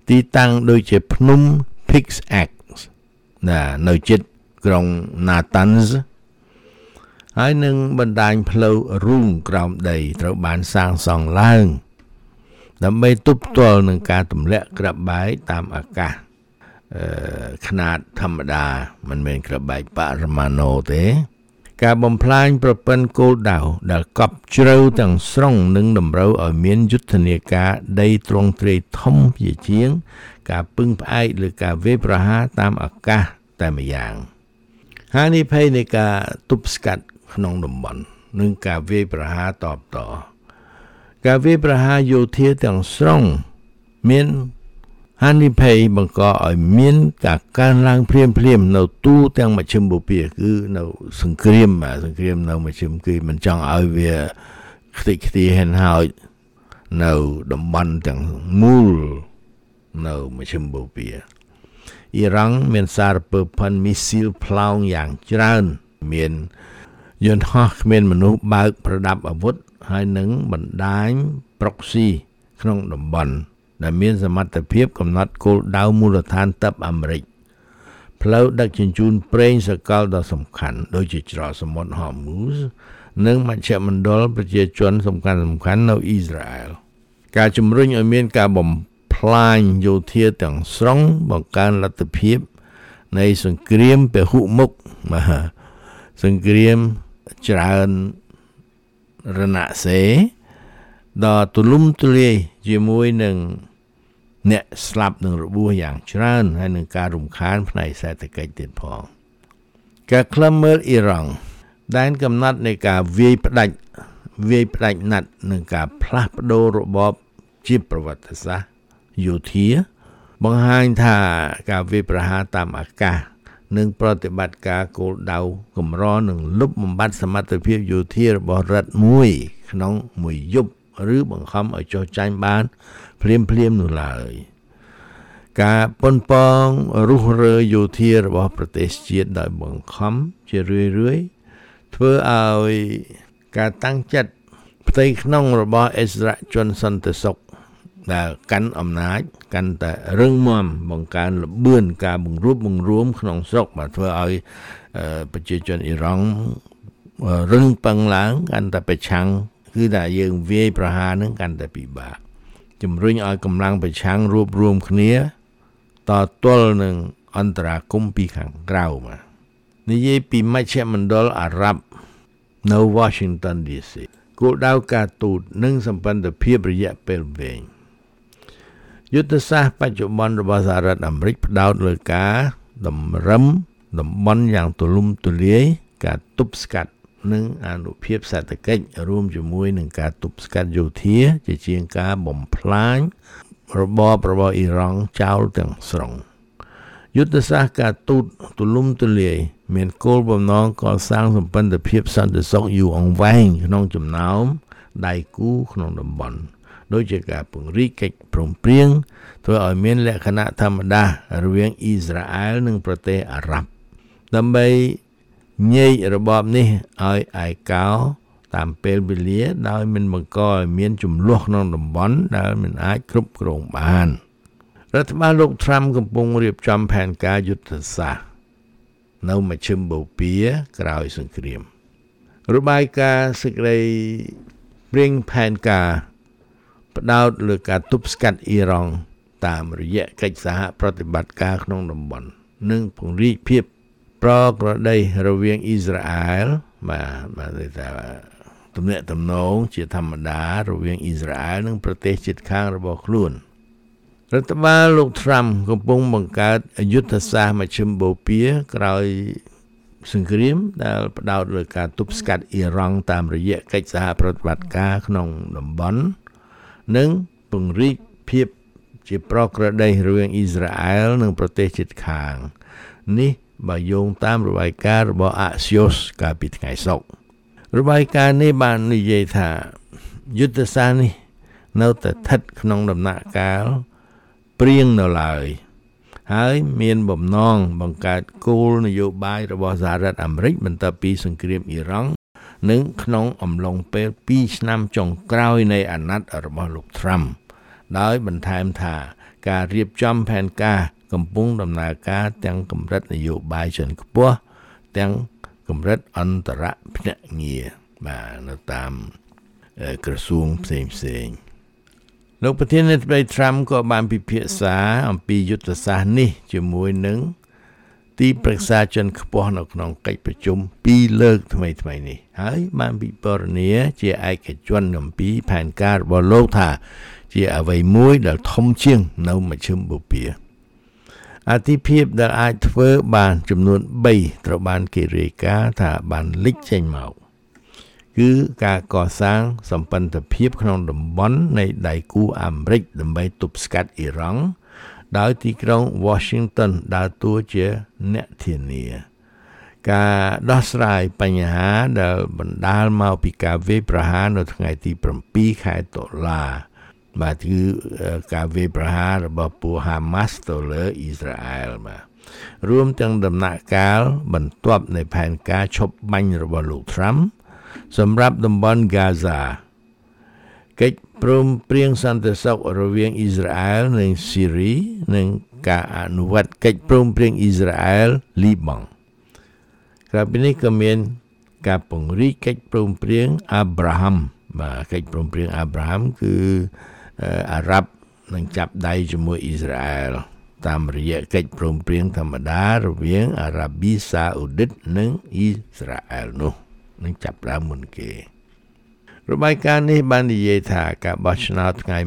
ទីតាំងដូចជាភ្នំ Pixax នៅជិតក្រុង Natanz ហើយនឹងបណ្ដាញផ្លូវរូងក្រោមដីត្រូវបានសាងសង់ឡើងដើម្បីទប់ទល់នឹងការទម្លាក់គ្រាប់បែកតាមអាកាសខ្នាតធម្មតាមិនមែនគ្រាប់បែកបរមាណូទេការបំផ្លាញប្រព័ន្ធគោលដៅដែលកប់ជ្រៅទាំងស្រុងនឹងតម្រូវឲ្យមានយុទ្ធនាការដីទ្រង់ទ្រាយធំជាជាងការពឹងផ្អែកលើការវាយប្រហារតាមអាកាសតែម្យ៉ាងហានិភ័យនៃការទប់ស្កាត់ក្នុងតំបន់និងការវាយប្រហារតបតការវាយប្រហារយោធាទាំងស្រុងមានហានិភ័យបង្កឲ្យមានការកើនឡើងភ្លាមនៅទូទាំងមជ្ឈិមបូព៌ាគឺនៅសង្គ្រាមនៅមជ្ឈិមគឺមិនចង់ឲ្យវាខ្ទេចខ្ទីហេនហោចនៅតំបន់ទាំងមូលនៅមជ្ឈិមបូព៌ាអ៊ីរ៉ង់មានសារពើផុនមីស៊ីលផ្លោងយ៉ាងច្រើនមានយន្តហោះគ្មានមនុស្សបើកប្រដាប់អាវុធហើយនឹងបណ្ដាញ proxy ក្នុងតំបន់ដែលមានសមត្ថភាពកំណត់គោលដៅមូលដ្ឋានទ័ពអាមេរិកផ្លូវដឹកជញ្ជូនប្រេងសកលដ៏សំខាន់ដូចជាច្រកសមុទ្រ Hormuz និងមជ្ឈមណ្ឌលប្រជាជនសំខាន់នៅអ៊ីស្រាអែលការជំរុញឲ្យមានការបំផ្លាញយោធាទាំងស្រុងបង្កើនលទ្ធភាពនៃសង្គ្រាមពហុមុខសង្គ្រាមច្រើនរណសេរីដ៏ទូលំទូលាយជាមួយនឹងអ្នកស្លាប់និងរបួសយ៉ាងច្រើនហើយនឹងការរំខានផ្នែកសេដ្ឋកិច្ចទៀតផងការក្លឹមមើលអ៊ីរ៉ង់ដែនកំណត់នៃការវាយផ្ដាច់ណាត់និងការផ្លាស់ប្ដូររបបជាប្រវត្តិសាស្ត្រយោធាបង្ហាញថាការវាយប្រហារតាមអាកាសនិងប្រតិបត្តិការគោលដៅកម្រនឹងលុបបំបាត់សមត្ថភាពយោធារបស់រដ្ឋមួយក្នុងមួយយប់ឬបង្ខំឲ្យចុះចាញ់បានភ្លាមនោះឡើយការប៉ុនប៉ងរុះរើយោធារបស់ប្រទេសជាតិដោយបង្ខំជារឿយធ្វើឲ្យការតាំងចិត្តផ្ទៃក្នុងរបស់អិសរាជជនសន្តិសុខដែលកាន់អំណាចកាន់តែរឹងមាំបង្កើនលបឿនការបង្រួបបង្រួមក្នុងស្រុកបាទធ្វើឲ្យប្រជាជនអ៊ីរ៉ង់រឹងប៉ឹងឡើងកាន់តែប្រឆាំងគឺថាយើងវាយប្រហារនឹងកាន់តែពិបាកជំរុញឲ្យកម្លាំងប្រឆាំងរួបរวมគ្នាតទល់នឹងអន្តរាគមន៍ពីខាងក្រៅបាទនិយាយពីមជ្ឈមណ្ឌលអារ៉ាប់នៅ Washington DC គោលដៅការទូតនិងសម្ព័ន្ធភាពរយៈពេលវែងយុទ្ធសាស្ត្របច្ចុប្បន្នរបស់សហរដ្ឋអាមេរិកផ្ដោតលើការតម្រឹមតំបន់យ៉ាងទូលំទូលាយការទប់ស្កាត់និងអនុភាពសេដ្ឋកិច្ចរួមជាមួយនឹងការទប់ស្កាត់យោធាជាជាងការបំផ្លាញរបបរបស់អ៊ីរ៉ង់ចោលទាំងស្រុងយុទ្ធសាស្ត្រការទូតទូលំទូលាយមានគោលបំណងកសាងសម្ព័ន្ធភាពសន្តិសុខយូរអង្វែងក្នុងចំណោមដៃគូក្នុងតំបន់ដូចជាការពង្រីកកិច្ចព្រមព្រៀងធ្វើឲ្យមានលក្ខណៈធម្មតារវាងអ៊ីស្រាអែលនិងប្រទេសអារ៉ាប់ដើម្បីញែករបបនេះឲ្យឯកោតាមពេលវេលាដោយមិនបង្កឲ្យមានចំនួនក្នុងតំបន់ដែលមិនអាចគ្រប់គ្រងបានរដ្ឋបាលលោក Trump កំពុងរៀបចំផែនការយុទ្ធសាស្ត្រនៅមជ្ឈិមបូព៌ាក្រោយសង្គ្រាមរបាយការណ៍សេចក្តីព្រៀងផែនការផ្ដោតលើការទប់ស្កាត់អ៊ីរ៉ង់តាមរយៈកិច្ចសហប្រតិបត្តិការក្នុងតំបន់និងពង្រីកភាពប្រក្រតីរវាងអ៊ីស្រាអែលបាទថាទំនាក់ទំនងជាធម្មតារវាងអ៊ីស្រាអែលនិងប្រទេសជិតខាងរបស់ខ្លួនរដ្ឋបាលលោក Trump កំពុងបង្កើតយុទ្ធសាស្ត្រមជ្ឈិមបូព៌ាក្រោយសង្គ្រាមដែលផ្ដោតលើការទប់ស្កាត់អ៊ីរ៉ង់តាមរយៈកិច្ចសហប្រតិបត្តិការក្នុងតំបន់និងពង្រីកភាពជាប្រក្រតីរវាងអ៊ីស្រាអែលនិងប្រទេសជិតខាងនេះបើយោងតាមរបាយការណ៍របស់ Axios កាលពីថ្ងៃសុក្ររបាយការណ៍នេះបាននិយាយថាយុទ្ធសាស្ត្រនេះនៅតែស្ថិតក្នុងដំណាក់កាលព្រៀងនៅឡើយហើយមានបំណងបង្កើតគោលនយោបាយរបស់សហរដ្ឋអាមេរិកបន្ទាប់ពីសង្គ្រាមអ៊ីរ៉ង់និងក្នុងអំឡុងពេល2ឆ្នាំចុងក្រោយនៃអាណត្តិរបស់លោក Trump ដោយបន្ថែមថាការរៀបចំផែនការកំពុងដំណើរការទាំងកម្រិតនយោបាយជាន់ខ្ពស់ទាំងកម្រិតអន្តរភ្នាក់ងារបាទនៅតាមក្រសួងផ្សេងលោកប្រធានាធិបតី Trump ក៏បានពិភាក្សាអំពីយុទ្ធសាស្ត្រនេះជាមួយនឹងទីប្រឹក្សាជាន់ខ្ពស់នៅក្នុងកិច្ចប្រជុំ2លើកថ្មីនេះហើយបានពិពណ៌នាជាឯកជនអំពីផែនការរបស់លោកថាជាអ្វីមួយដែលធំជាងនៅមជ្ឈិមបូព៌ាអាទិភាពដែលអាចធ្វើបានចំនួន3ត្រូវបានគេរាយការណ៍ថាបានលេចចេញមកគឺការកសាងសម្ព័ន្ធភាពក្នុងតំបន់នៃដៃគូអាមេរិកដើម្បីទប់ស្កាត់អ៊ីរ៉ង់ដោយទីក្រុង Washington ដើរតួជាអ្នកធានាការដោះស្រាយបញ្ហាដែលបណ្ដាលមកពីការវាយប្រហារនៅថ្ងៃទី7ខែតុលាបាទគឺការវាយប្រហាររបស់ពួក Hamas ទៅលើអ៊ីស្រាអែលបាទរួមទាំងដំណាក់កាលបន្ទាប់នៃផែនការឈប់បាញ់របស់លោក Trump សម្រាប់តំបន់ Gaza កិច្ចព្រមព្រៀងសន្តិសុខរវាងអ៊ីស្រាអែលនិងស៊ីរីនិងការអនុវត្តកិច្ចព្រមព្រៀងអ៊ីស្រាអែលលីបង់ក្រៅពីនេះក៏មានការពង្រីកកិច្ចព្រមព្រៀងអាប់រ៉ាហាំបាទកិច្ចព្រមព្រៀងអាប់រ៉ាហាំគឺអារ៉ាប់នឹងចាប់ដៃជាមួយអ៊ីស្រាអែលតាមរយៈកិច្ចព្រមព្រៀងធម្មតារវាងអារ៉ាប៊ីសាអូឌីតនិងអ៊ីស្រាអែលនោះនឹងចាប់ដើមមុនគេរបាយការណ៍នេះបាននិយាយថាការបោះឆ្នោតថ្ងៃ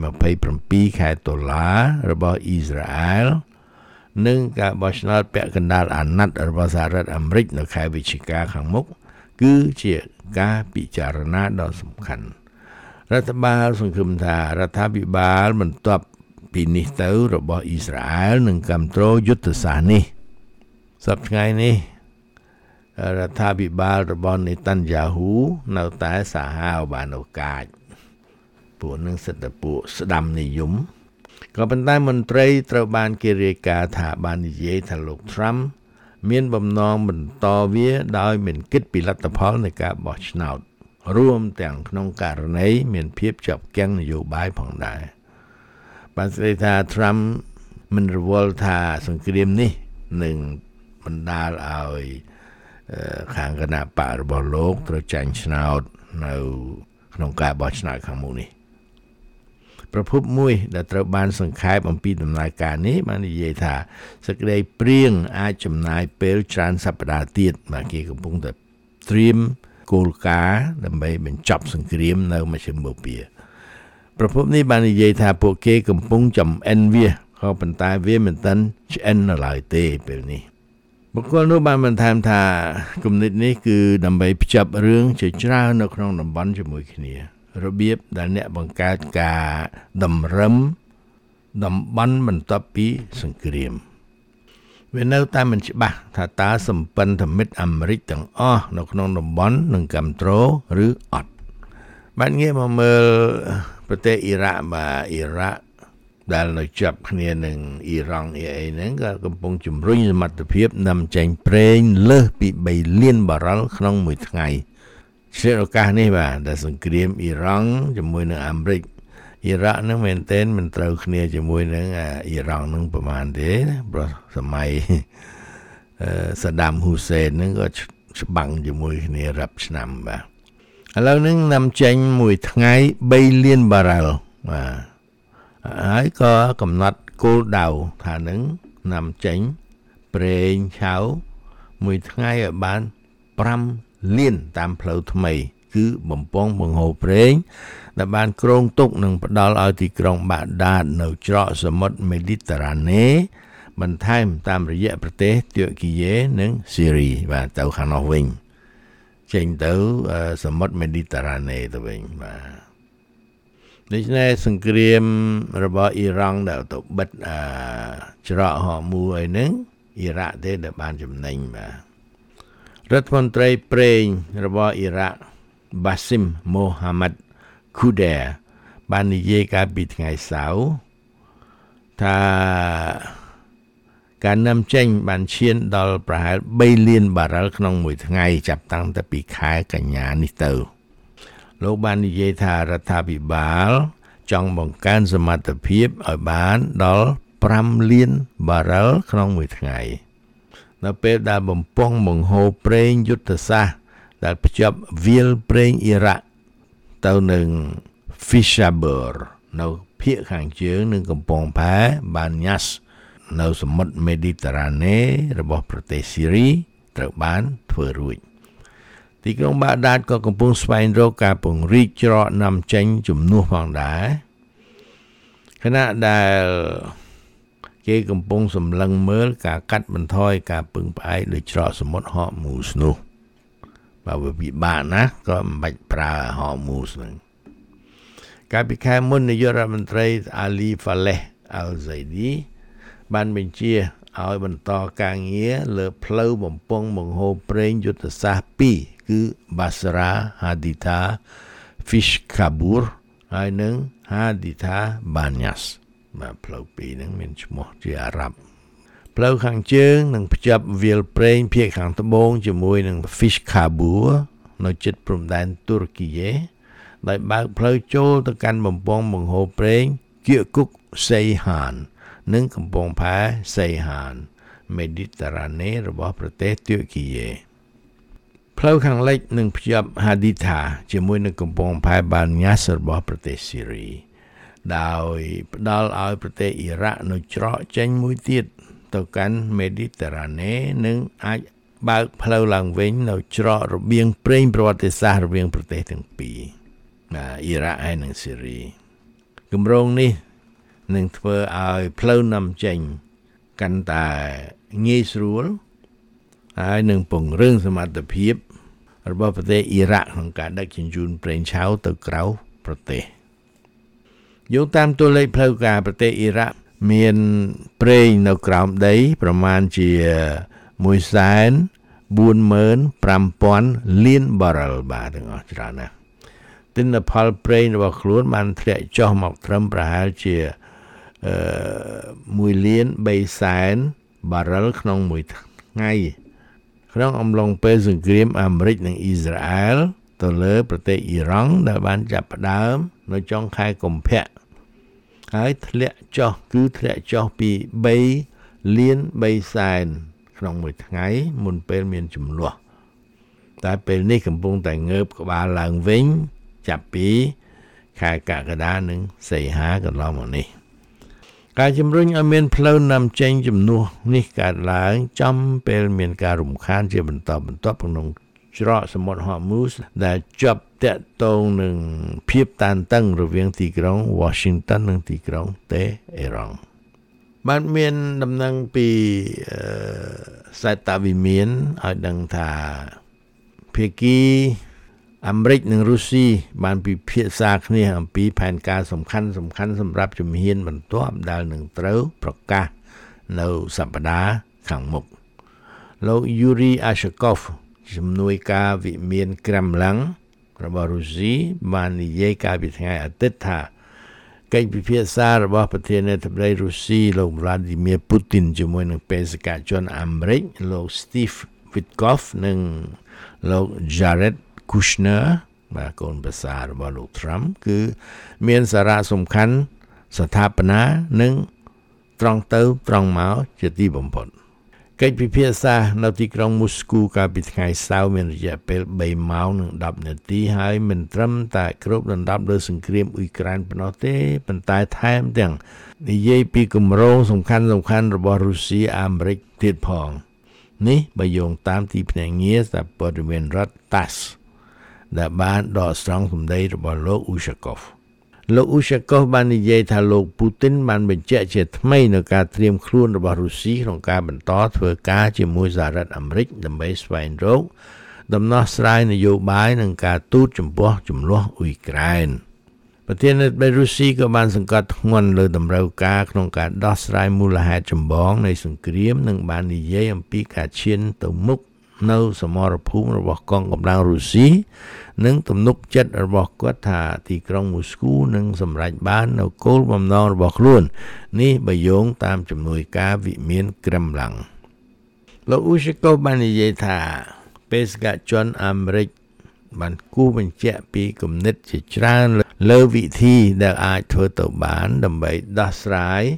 27ខែតុលារបស់អ៊ីស្រាអែលនិងការបោះឆ្នោតពាក់កណ្ដាលអាណត្តិរបស់សហរដ្ឋអាមេរិកនៅខែវិច្ឆិកាខាងមុខគឺជាការពិចារណាដ៏សំខាន់រដ្ឋបាលសង្ឃឹមថារដ្ឋាភិបាលបន្ទាប់ពីនេះទៅរបស់អ៊ីស្រាអែលនឹងគ្រប់គ្រងយុទ្ធសាស្ត្រនេះសប្តាហ៍ថ្ងៃនេះរដ្ឋាភិបាលរបស់នេតាន់យ៉ាហ៊ូនៅតែសាហាវបានឱកាសពួកនឹងសិទ្ធិពួកស្ដាំនិយមក៏ប៉ុន្តែមន្ត្រីត្រូវបានគេរាយការណ៍ថាបាននិយាយថាលោក Trump មានបំណងបន្តវាដោយមិនគិតពីលទ្ធផលនៃការបោះឆ្នោតរួមទាំងក្នុងករណីមានភាពជាប់គាំងនយោបាយផងដែរបានស្ដីថា Trump មិនរវល់ថាសង្គ្រាមនេះនឹងបណ្ដាលឲ្យខាងគណៈបករបស់លោកត្រូវចាញ់ឆ្នោតនៅក្នុងការបោះឆ្នោតខាងមុខនេះប្រភពមួយដែលត្រូវបានសង្ខេបអំពីដំណើរការនេះបាននិយាយថាសេចក្តីព្រៀងអាចចំណាយពេលច្រើនសប្តាហ៍ទៀតបាទគេកំពុងតែត្រៀមគោលការណ៍ដើម្បីបញ្ចប់សង្គ្រាមនៅមជ្ឈិមបូព៌ាប្រភពនេះបាននិយាយថាពួកគេកំពុងចំអិនវាក៏ប៉ុន្តែវាមិនទាន់ឆ្អិននៅឡើយទេពេលនេះបុគ្គលនោះបានបន្ថែមថាគំនិតនេះគឺដើម្បីភ្ជាប់រឿងជាច្រើននៅក្នុងតំបន់ជាមួយគ្នារបៀបដែលអ្នកបង្កើតការតម្រឹមតំបន់បន្ទាប់ពីសង្គ្រាមវានៅតែមិនច្បាស់ថាតើសម្ព័ន្ធមិត្តអាមេរិកទាំងអស់នៅក្នុងតំបន់នឹងគ្រប់គ្រងឬអត់បានងាកមកមើលប្រទេសអ៊ីរ៉ាក់បាទអ៊ីរ៉ាក់ដែលនៅជាប់គ្នានឹងអ៊ីរ៉ង់ហ្នឹងក៏កំពុងជំរុញសមត្ថភាពនាំចេញប្រេងលើសពី3លានបារ៉ុលក្នុងមួយថ្ងៃជាឱកាសនេះបាទដែលសង្គ្រាមអ៊ីរ៉ង់ជាមួយនឹងអាមេរិកអ៊ីរ៉ាក់ហ្នឹងមែនទែនមិនត្រូវគ្នាជាមួយនឹងអ៊ីរ៉ង់ហ្នឹងប្រហែលទេព្រោះសម័យសាដាមហ៊ូសេនហ្នឹងក៏ច្បាំងជាមួយគ្នារាប់ឆ្នាំបាទឥឡូវហ្នឹងនាំចេញមួយថ្ងៃ3លានបារ៉ុលបាទហើយក៏កំណត់គោលដៅថានឹងនាំចេញប្រេងឆៅមួយថ្ងៃឲ្យបាន5លានតាមផ្លូវថ្មីគឺបំពង់បង្ហូរប្រេងដែលបានគ្រោងទុកនឹងផ្ដល់ឲ្យទីក្រុងបាក់ដាដនៅច្រកសមុទ្រមេឌីតរ៉ាណេបន្ថែមតាមរយៈប្រទេសទួរគីយ៉េនិងស៊ីរីបាទទៅខាងនោះវិញចេញទៅសមុទ្រមេឌីតរ៉ាណេទៅវិញបាទដូច្នេះសង្គ្រាមរបស់អ៊ីរ៉ង់ដែលទៅបិទច្រកហោមូអីហ្នឹងអ៊ីរ៉ាក់ទេដែលបានចំណេញបាទរដ្ឋមន្ត្រីប្រេងរបស់អ៊ីរ៉ាក់បាស៊ីមម៉ូហាម៉ាត់ខូដែបាននិយាយកាលពីថ្ងៃសៅរ៍ថាការនាំចេញបានឈានដល់ប្រហែល3លានបារ៉ុលក្នុងមួយថ្ងៃចាប់តាំងតែពីខែកញ្ញានេះទៅលោកបាននិយាយថារដ្ឋាភិបាលចង់បង្កើនសមត្ថភាពឲ្យបានដល់ 5លានបារ៉ែលក្នុងមួយថ្ងៃនៅពេលដែលបំពង់បង្ហូរប្រេងយុទ្ធសាស្ត្រដែលភ្ជាប់វាលប្រេងអ៊ីរ៉ាក់ទៅនឹង Fisher នៅភាគខាងជើងនិងកំពង់ផែ Banyas នៅសមុទ្រ Mediterane របស់ប្រទេសស៊ីរីត្រូវបានធ្វើរួចទីក្រុងបាដាតក៏កំពុងស្វែងរកការពង្រីកច្រកនាំចេញជំនួសផងដែរខណៈដែលគេកំពុងសម្លឹងមើលការកាត់បន្ថយការពឹងផ្អែកលើច្រកសមុទ្រ Hormuz នោះបើវាពិបាកណាស់ក៏មិនបាច់ប្រើ Hormuz ហ្នឹងកាលពីខែមុននាយករដ្ឋមន្ត្រី Ali Faleh Al-Zaidi បានបញ្ជាឲ្យបន្តការងារលើផ្លូវបំពង់បង្ហូរប្រេងយុទ្ធសាស្ត្រ2គឺ Basra Haditha Fish Khabur ហើយនិង Haditha Banyas បាទផ្លូវ2ហ្នឹងមានឈ្មោះជាអារ៉ាប់ផ្លូវខាងជើងនឹងភ្ជាប់វាលប្រេងភាគខាងត្បូងជាមួយនឹង Fish Khabur នៅជិតព្រំដែនទូរគីដោយបើកផ្លូវចូលទៅកាន់បំពង់បង្ហូរប្រេងគៀកគុកសេហាននិងកំពង់ផែសេហាន Mediterane របស់ប្រទេសទូរគីផ្លូវខាងលិចនឹងភ្ជាប់ Haditha ជាមួយនឹងកំពង់ផែ Banyas របស់ប្រទេសស៊ីរីដោយផ្ដល់ឲ្យប្រទេសអ៊ីរ៉ាក់នៅច្រកចេញមួយទៀតទៅកាន់ Mediterane និងអាចបើកផ្លូវឡើងវិញនៅច្រករបៀងប្រេងប្រវត្តិសាស្ត្ររវាងប្រទេសទាំងពីរអ៊ីរ៉ាក់ហើយនិងស៊ីរីគម្រោងនេះនឹងធ្វើឲ្យផ្លូវនាំចេញកាន់តែងាយស្រួលហើយនឹងពង្រឹងសមត្ថភាពរបស់ប្រទេសអ៊ីរ៉ាក់ក្នុងការដឹកជញ្ជូនប្រេងឆៅទៅក្រៅប្រទេសយោងតាមតួលេខផ្លូវការប្រទេសអ៊ីរ៉ាក់មានប្រេងនៅក្រោមដីប្រមាណជា 145,000 លានបារ៉ែលបាទទាំងអស់ច្រើនណាស់ទិន្នផលប្រេងរបស់ខ្លួនបានធ្លាក់ចុះមកត្រឹមប្រហែលជា1,300,000 បារ៉ែលក្នុងមួយថ្ងៃក្នុងអំឡុងពេលសង្គ្រាមអាមេរិកនិងអ៊ីស្រាអែលទៅលើប្រទេសអ៊ីរ៉ង់ដែលបានចាប់ផ្ដើមនៅចុងខែកុម្ភៈហើយធ្លាក់ចុះពី3,300,000ក្នុងមួយថ្ងៃមុនពេលមានចំនួនតែពេលនេះកំពុងតែងើបក្បាលឡើងវិញចាប់ពីខែកក្កដានិងសីហាកន្លងមកនេះការជំរុញឲ្យមានផ្លូវនាំចេញជំនួសនេះកើតឡើងចំពេលមានការរំខានជាបន្តបន្ទាប់ក្នុងច្រកសមុទ្រ Hormuz ដែលជាប់ទាក់ទងនឹងភាពតានតឹងរវាងទីក្រុង Washington និងទីក្រុងតេហេរ៉ង់បានមានដំណឹងពីសាតាវិមានឲ្យដឹងថាភាគីអាមេរិកនិងរុស្ស៊ីបានពិភាក្សាគ្នាអំពីផែនការសំខាន់សម្រាប់ជំហានបន្ទាប់ដែលនឹងត្រូវប្រកាសនៅសប្តាហ៍ខាងមុខលោក Yuri Ashakov ជំនួយការវិមានក្រែមឡាំងរបស់រុស្ស៊ីបាននិយាយកាលពីថ្ងៃអាទិត្យថាកិច្ចពិភាក្សារបស់ប្រធានាធិបតីរុស្ស៊ីលោក Vladimir Putin ជាមួយនឹងបេសកជនអាមេរិកលោក Steve Witkoff និងលោក Jared Kushner បាទកូនប្រសាររបស់លោក Trump គឺមានសារៈសំខាន់ស្ថាបនានិងត្រង់ទៅត្រង់មកជាទីបំផុតកិច្ចពិភាក្សានៅទីក្រុងមូស្គូកាលពីថ្ងៃសៅរ៍មានរយៈពេល3ម៉ោងនិង10នាទីហើយមិនត្រឹមតែគ្របដណ្ដប់លើសង្គ្រាមអ៊ុយក្រែនប៉ុណ្ណោះទេប៉ុន្តែថែមទាំងនិយាយពីគម្រោងសំខាន់របស់រុស្ស៊ីអាមេរិកទៀតផងនេះបើយោងតាមទីភ្នាក់ងារសារព័ត៌មានរដ្ឋ TASS ដែលបានដកស្រង់សម្ដីរបស់លោក Ushakov លោក Ushakov បាននិយាយថាលោក Putin បានបញ្ជាក់ជាថ្មីនៅការត្រៀមខ្លួនរបស់រុស្ស៊ីក្នុងការបន្តធ្វើការជាមួយសហរដ្ឋអាមេរិកដើម្បីស្វែងរកដំណោះស្រាយនយោបាយនិងការទូតចំពោះជម្លោះអ៊ុយក្រែនប្រធានាធិបតីរុស្ស៊ីក៏បានសង្កត់ធ្ងន់លើតម្រូវការក្នុងការដោះស្រាយមូលហេតុចម្បងនៃសង្គ្រាមនិងបាននិយាយអំពីការឈានទៅមុខនៅសមរភូមិរបស់កងកម្លាំងរុស្ស៊ីនិងទំនុកចិត្តរបស់គាត់ថាទីក្រុងមូស្គូនឹងសម្រេចបាននូវគោលបំណងរបស់ខ្លួននេះបើយោងតាមជំនួយការវិមានក្រែមឡាំងលោក Ushakov បាននិយាយថាបេសកជនអាមេរិកបានគូបញ្ជាក់ពីគំនិតជាច្រើនលើវិធីដែលអាចធ្វើទៅបានដើម្បីដោះស្រាយ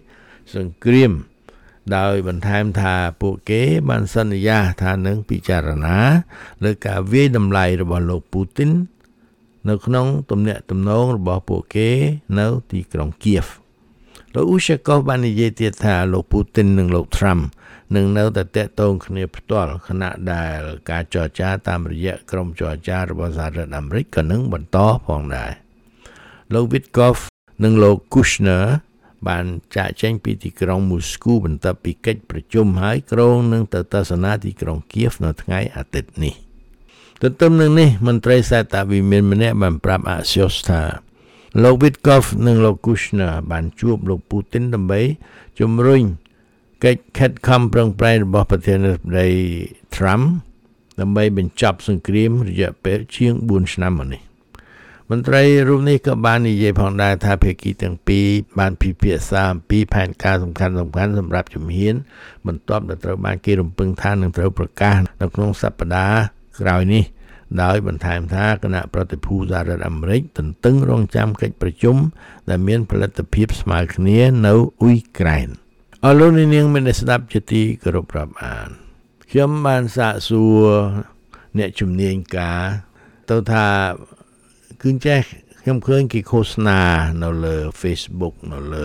សង្គ្រាមដោយបន្ថែមថាពួកគេបានសន្យាថានឹងពិចារណាលើការវាយតម្លៃរបស់លោកពូទីននៅក្នុងទំនាក់ទំនងរបស់ពួកគេនៅទីក្រុងគៀវលោកអ៊ូសាកូវបាននិយាយទៀតថាលោកពូទីននិងលោកត្រាំនឹងនៅតែតាក់ទងគ្នាផ្ទាល់ខណៈដែលការចរចាតាមរយៈក្រុមចរចារបស់សហរដ្ឋអាមេរិកក៏នឹងបន្តផងដែរលោកវីតកូវនិងលោកគូសនឺបានចាកចេញពីទីក្រុងមូស្គូបន្ទាប់ពីកិច្ចប្រជុំហើយក្រុងនឹងទៅទស្សនាទីក្រុងគៀវនៅថ្ងៃអាទិត្យនេះទន្ទឹមនឹងនេះមន្ត្រីសេដ្ឋវិមានម្នាក់បានប្រាប់អាស៊ីសថាលោកវីតកូវនិងលោកគូសនឺបានជួបលោកពូទីនដើម្បីជំរុញកិច្ចខិតខំប្រឹងប្រែងរបស់ប្រធានាធិបតីត្រាំដើម្បីបញ្ចប់សង្គ្រាមរយៈពេលជាង4ឆ្នាំមកនេះមន្ត្រីរូបនេះក៏បាននិយាយផងដែរថាភាគីទាំងពីរបានពិភាក្សាអំពីផែនការសំខាន់ៗសម្រាប់ជំហានបន្ទាប់ដែលត្រូវបានគេរំពឹងថានឹងត្រូវប្រកាសនៅក្នុងសប្តាហ៍ក្រោយនេះដោយបន្ថែមថាគណៈប្រតិភូសហរដ្ឋអាមេរិកទន្ទឹងរង់ចាំកិច្ចប្រជុំដែលមានផលិតភាពស្មើគ្នានៅអ៊ុយក្រែនអរលោកនាងមានស្ដាប់ជាទីគោរពរាប់អានខ្ញុំបានសាកសួរអ្នកជំនាញការទៅថាគឺចេះខ្ញុំឃើញគេឃោសនានៅលើ Facebook នៅលើ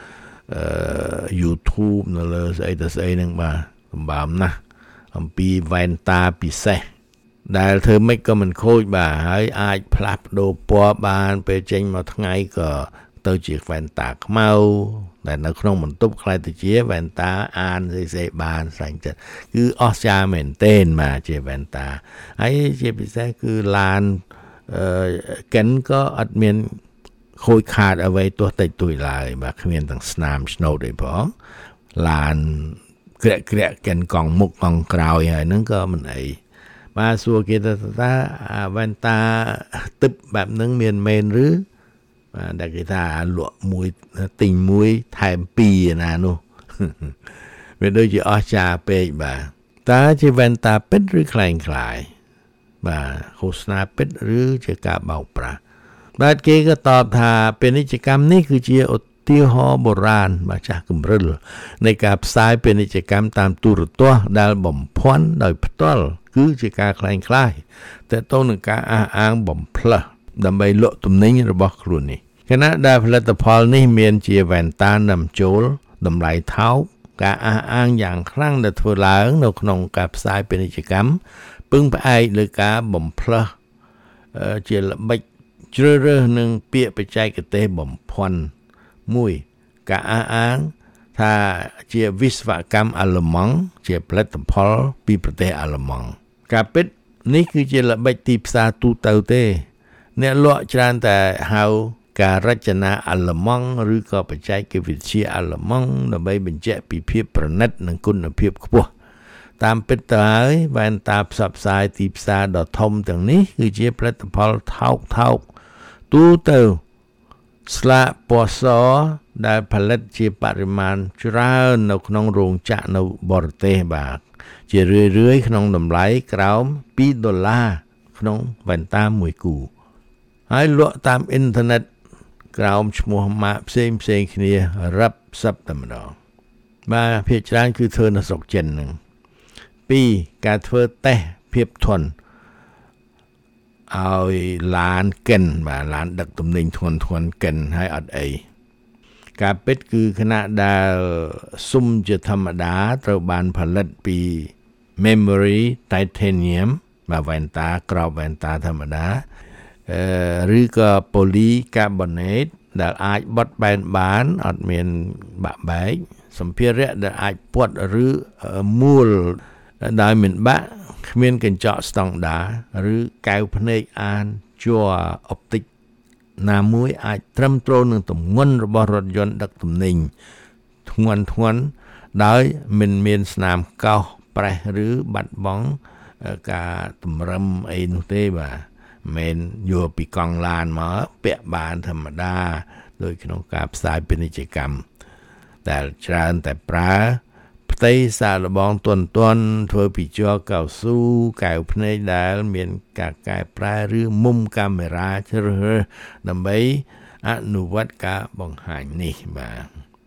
YouTube នៅលើស្អីទៅស្អីហ្នឹងបាទសម្បើមណាស់អំពីវ៉ែនតាពិសេសដែលធ្វើម៉េចក៏មិនខូចបាទហើយអាចផ្លាស់ប្ដូរពណ៌បានពេលចេញមកថ្ងៃក៏ទៅជាវ៉ែនតាខ្មៅដែលនៅក្នុងបន្ទប់ខ្លាយទៅជាវ៉ែនតាអានស្អីបានស្រាញ់ចិត្តគឺអស្ចារ្យមែនទែនបាទជាវ៉ែនតាហើយជាពិសេសគឺឡានកិនក៏អត់មានខូចខាតអ្វីទោះតិចតួចឡើយបាទគ្មានទាំងស្នាមឆ្នោតអីផងឡានក្រាក់កិនកង់មុខកង់ក្រោយហើយហ្នឹងក៏មិនអីបាទសួរគេថាវ៉ែនតាទឹកបែបហ្នឹងមានមែនឬបាទតែគេថាលក់មួយទិញមួយថែម2ណានោះវាដូចជាអស្ចារ្យពេកបាទតើជាវ៉ែនតាពិតឬคล้ายបាទឃោសនាពិតឬជាការបោកប្រាស់បាទគេក៏តបថាពាណិជ្ជកម្មនេះគឺជាឧទាហរណ៍បុរាណបាទចាស់កម្រិលនៃការផ្សាយពាណិជ្ជកម្មតាមទូរទស្សន៍ដែលបំភាន់ដោយផ្ទាល់គឺជាការคล้ายតែទៅនឹងការអះអាងបំផ្លើសដើម្បីលក់ទំនិញរបស់ខ្លួននេះខណៈដែលផលិតផលនេះមានជាវ៉ែនតានាំចូលតម្លៃថោកការអះអាងយ៉ាងខ្លាំងដែលធ្វើឡើងនៅក្នុងការផ្សាយពាណិជ្ជកម្មពឹងផ្អែកលើការបំផ្លើសជាល្បិចជ្រើសរើសនឹងពាក្យបច្ចេកទេសបំភាន់មួយការអះអាងថាជាវិស្វកម្មអាល្លឺម៉ង់ជាផលិតផលពីប្រទេសអាល្លឺម៉ង់ការពិតនេះគឺជាល្បិចទីផ្សារទូទៅទេអ្នកលក់ច្រើនតែហៅការរចនាអាល្លឺម៉ង់ឬក៏បច្ចេកវិទ្យាអាល្លឺម៉ង់ដើម្បីបញ្ជាក់ពីភាពប្រណិតនិងគុណភាពខ្ពស់តាមពិតទៅហើយវ៉ែនតាផ្សព្វផ្សាយទីផ្សារដ៏ធំទាំងនេះគឺជាផលិតផលថោកទូទៅស្លាកពណ៌សដែលផលិតជាបរិមាណច្រើននៅក្នុងរោងចក្រនៅបរទេសបាទជារឿយៗក្នុងតម្លៃក្រោម$2ក្នុងវ៉ែនតាមួយគូហើយលក់តាមអ៊ីនធឺណិតក្រោមឈ្មោះម៉ាកផ្សេងគ្នារាប់សិបតែម្ដងបាទភាគច្រើនគឺធ្វើនៅស្រុកចិនហ្នឹង2ការធ្វើតេស្តភាពធន់ឲ្យឡានកិនបាទឡានដឹកទំនិញធន់កិនហើយអត់អីការពិតគឺខណៈដែលស៊ុំជាធម្មតាត្រូវបានផលិតពី memory titanium បាទវ៉ែនតាក្របវ៉ែនតាធម្មតាឬក៏ polycarbonate ដែលអាចបត់បែនបានអត់មានបាក់បែកសម្ភារៈដែលអាចពត់ឬមូលដោយមិនបាក់គ្មានកញ្ចក់ស្តង់ដារឬកែវភ្នែកអានជ័រអុបទិកណាមួយអាចត្រឹមត្រូវនឹងទម្ងន់របស់រថយន្តដឹកទំនិញធ្ងន់ដោយមិនមានស្នាមកោសប្រេះឬបាត់បង់ការតម្រឹមអីនោះទេបាទមិនយកពីកង់ឡានមកពាក់បានធម្មតាដោយក្នុងការផ្សាយពាណិជ្ជកម្មដែលច្រើនតែប្រើផ្ទៃសាកល្បងទន់ធ្វើពីជ័រកៅស៊ូកែវភ្នែកដែលមានការកែប្រែឬមុំកាមេរ៉ាជ្រើសរើសដើម្បីអនុវត្តការបង្ហាញនេះបាទ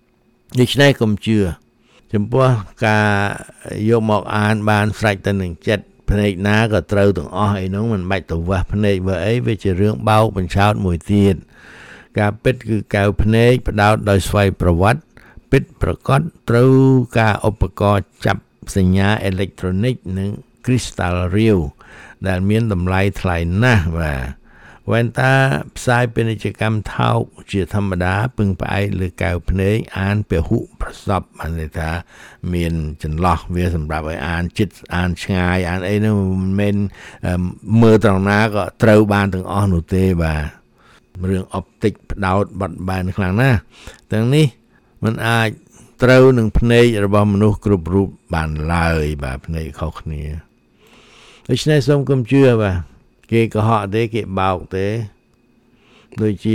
ដូច្នេះកុំជឿចំពោះការយកមកអានបានស្រេចទៅនឹងចិត្តភ្នែកណាក៏ត្រូវទាំងអស់អីហ្នឹងមិនបាច់ទៅវះភ្នែកវើអីវាជារឿងបោកបញ្ឆោតមួយទៀតការពិតគឺកៅភ្នែកផ្ដោតដោយស្វ័យប្រវត្តិពិតប្រកបត្រូវការឧបករណ៍ចាប់សញ្ញាអេឡិចត្រូនិកនិង crystalរាវដែលមានតម្លៃថ្លៃណាស់បាទវ៉ែនតាផ្សាយពាណិជ្ជកម្មថោកជាធម្មតាពឹងផ្អែកលើកៅភ្នែកអានពហុប្រសពបានន័យថាមានចន្លោះវាសម្រាប់ឲ្យអានចិត្តអានឆ្ងាយអានអីនោះមិនមែនមើលត្រង់ណាក៏ត្រូវបានទាំងអស់នោះទេបាទរឿងអុបទិកផ្ដោតបត់បែនខ្លាំងណាស់ទាំងនេះมันអាចត្រូវនឹងភ្នែករបស់មនុស្សគ្រប់រូបបានឡើយបាទភ្នែកខុសគ្នាដូច្នេះសូមកុំជឿបាទគេកុហកទេគេបោកទេដូចជា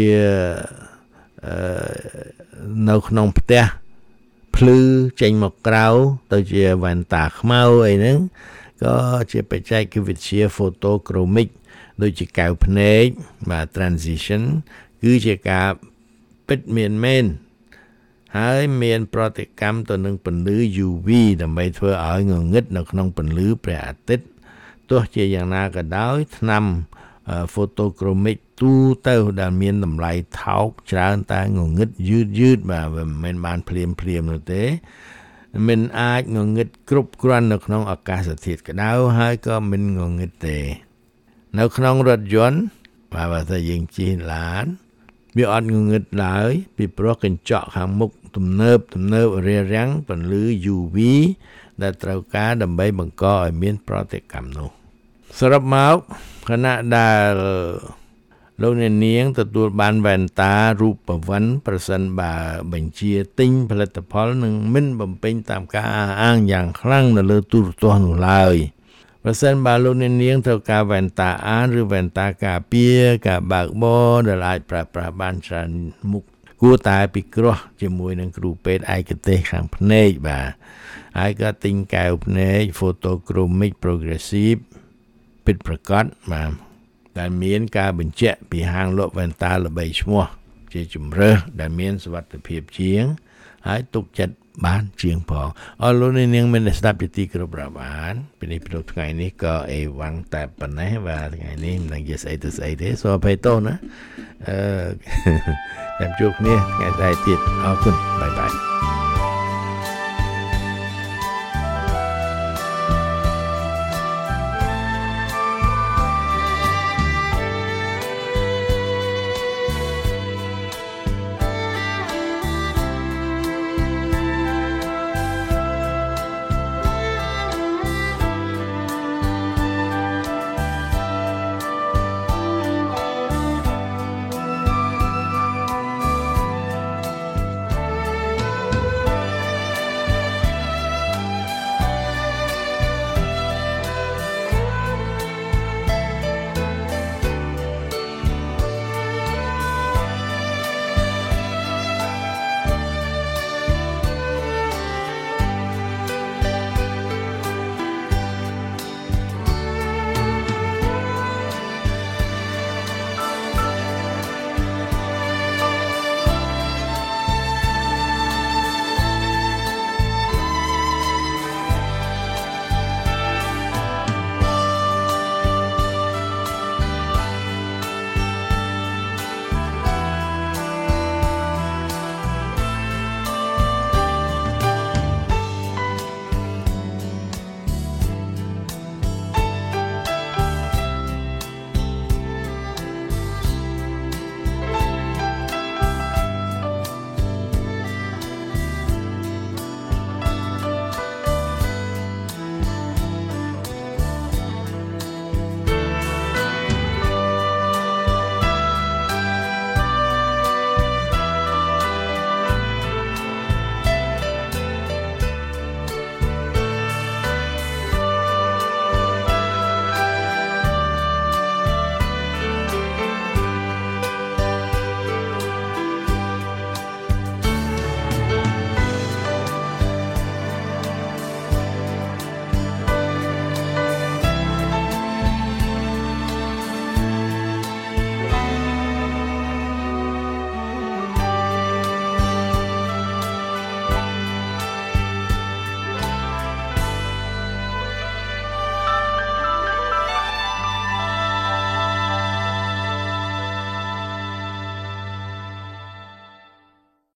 នៅក្នុងផ្ទះភ្លឺចេញមកក្រៅទៅជាវ៉ែនតាខ្មៅអីហ្នឹងក៏ជាបច្ចេកវិទ្យា photochromic ដូចជាកៅភ្នែកបាទ transition គឺជាការពិតមានមែនហើយមានប្រតិកម្មទៅនឹងពន្លឺ UV ដើម្បីធ្វើឲ្យងងឹតនៅក្នុងពន្លឺព្រះអាទិត្យទោះជាយ៉ាងណាក៏ដោយថ្នាំ photochromic ទូទៅដែលមានតម្លៃថោកច្រើនតែងងឹតយឺតបាទមិនមែនបានភ្លាមនោះទេមិនអាចងងឹតគ្រប់គ្រាន់នៅក្នុងអាកាសធាតុក្តៅហើយក៏មិនងងឹតទេនៅក្នុងរថយន្តបើថាយើងជិះឡានវាអត់ងងឹតឡើយពីព្រោះកញ្ចក់ខាងមុខទំនើបរារាំងពន្លឺ UV ដែលត្រូវការដើម្បីបង្កឲ្យមានប្រតិកម្មនោះសរុបមកខណៈដែលលោកអ្នកនាងទទួលបានវ៉ែនតារូបវ័ន្តប្រសិនបើបញ្ជាទិញផលិតផលនឹងមិនបំពេញតាមការអះអាងយ៉ាងខ្លាំងនៅលើទូរទស្សន៍នោះឡើយប្រសិនបើលោកអ្នកនាងត្រូវការវ៉ែនតាអានឬវ៉ែនតាការពារការបើកបរដែលអាចប្រើប្រាស់បានច្រើនមុខគួរតែពិគ្រោះជាមួយនឹងគ្រូពេទ្យឯកទេសខាងភ្នែកបាទហើយក៏ទិញកែវភ្នែក photochromic progressive ពិតប្រាកដបាទដែលមានការបញ្ជាក់ពីហាងលក់វ៉ែនតាល្បីឈ្មោះជាជំរើសដែលមានសុវត្ថិភាពជាងហើយទុកចិត្តបានជាងផងអរលោកនាងមានស្ដាប់ជាទីគោរពរាប់អានពីនេះព្រឹកថ្ងៃនេះក៏អេវ៉ាំងតែប៉ុណ្ណេះបាទថ្ងៃនេះមិនដឹងនិយាយស្អីទៅស្អីទេសូមអភ័យទោសណាចាំជួបគ្នាថ្ងៃស្អែកទៀតអរគុណបាយបាយ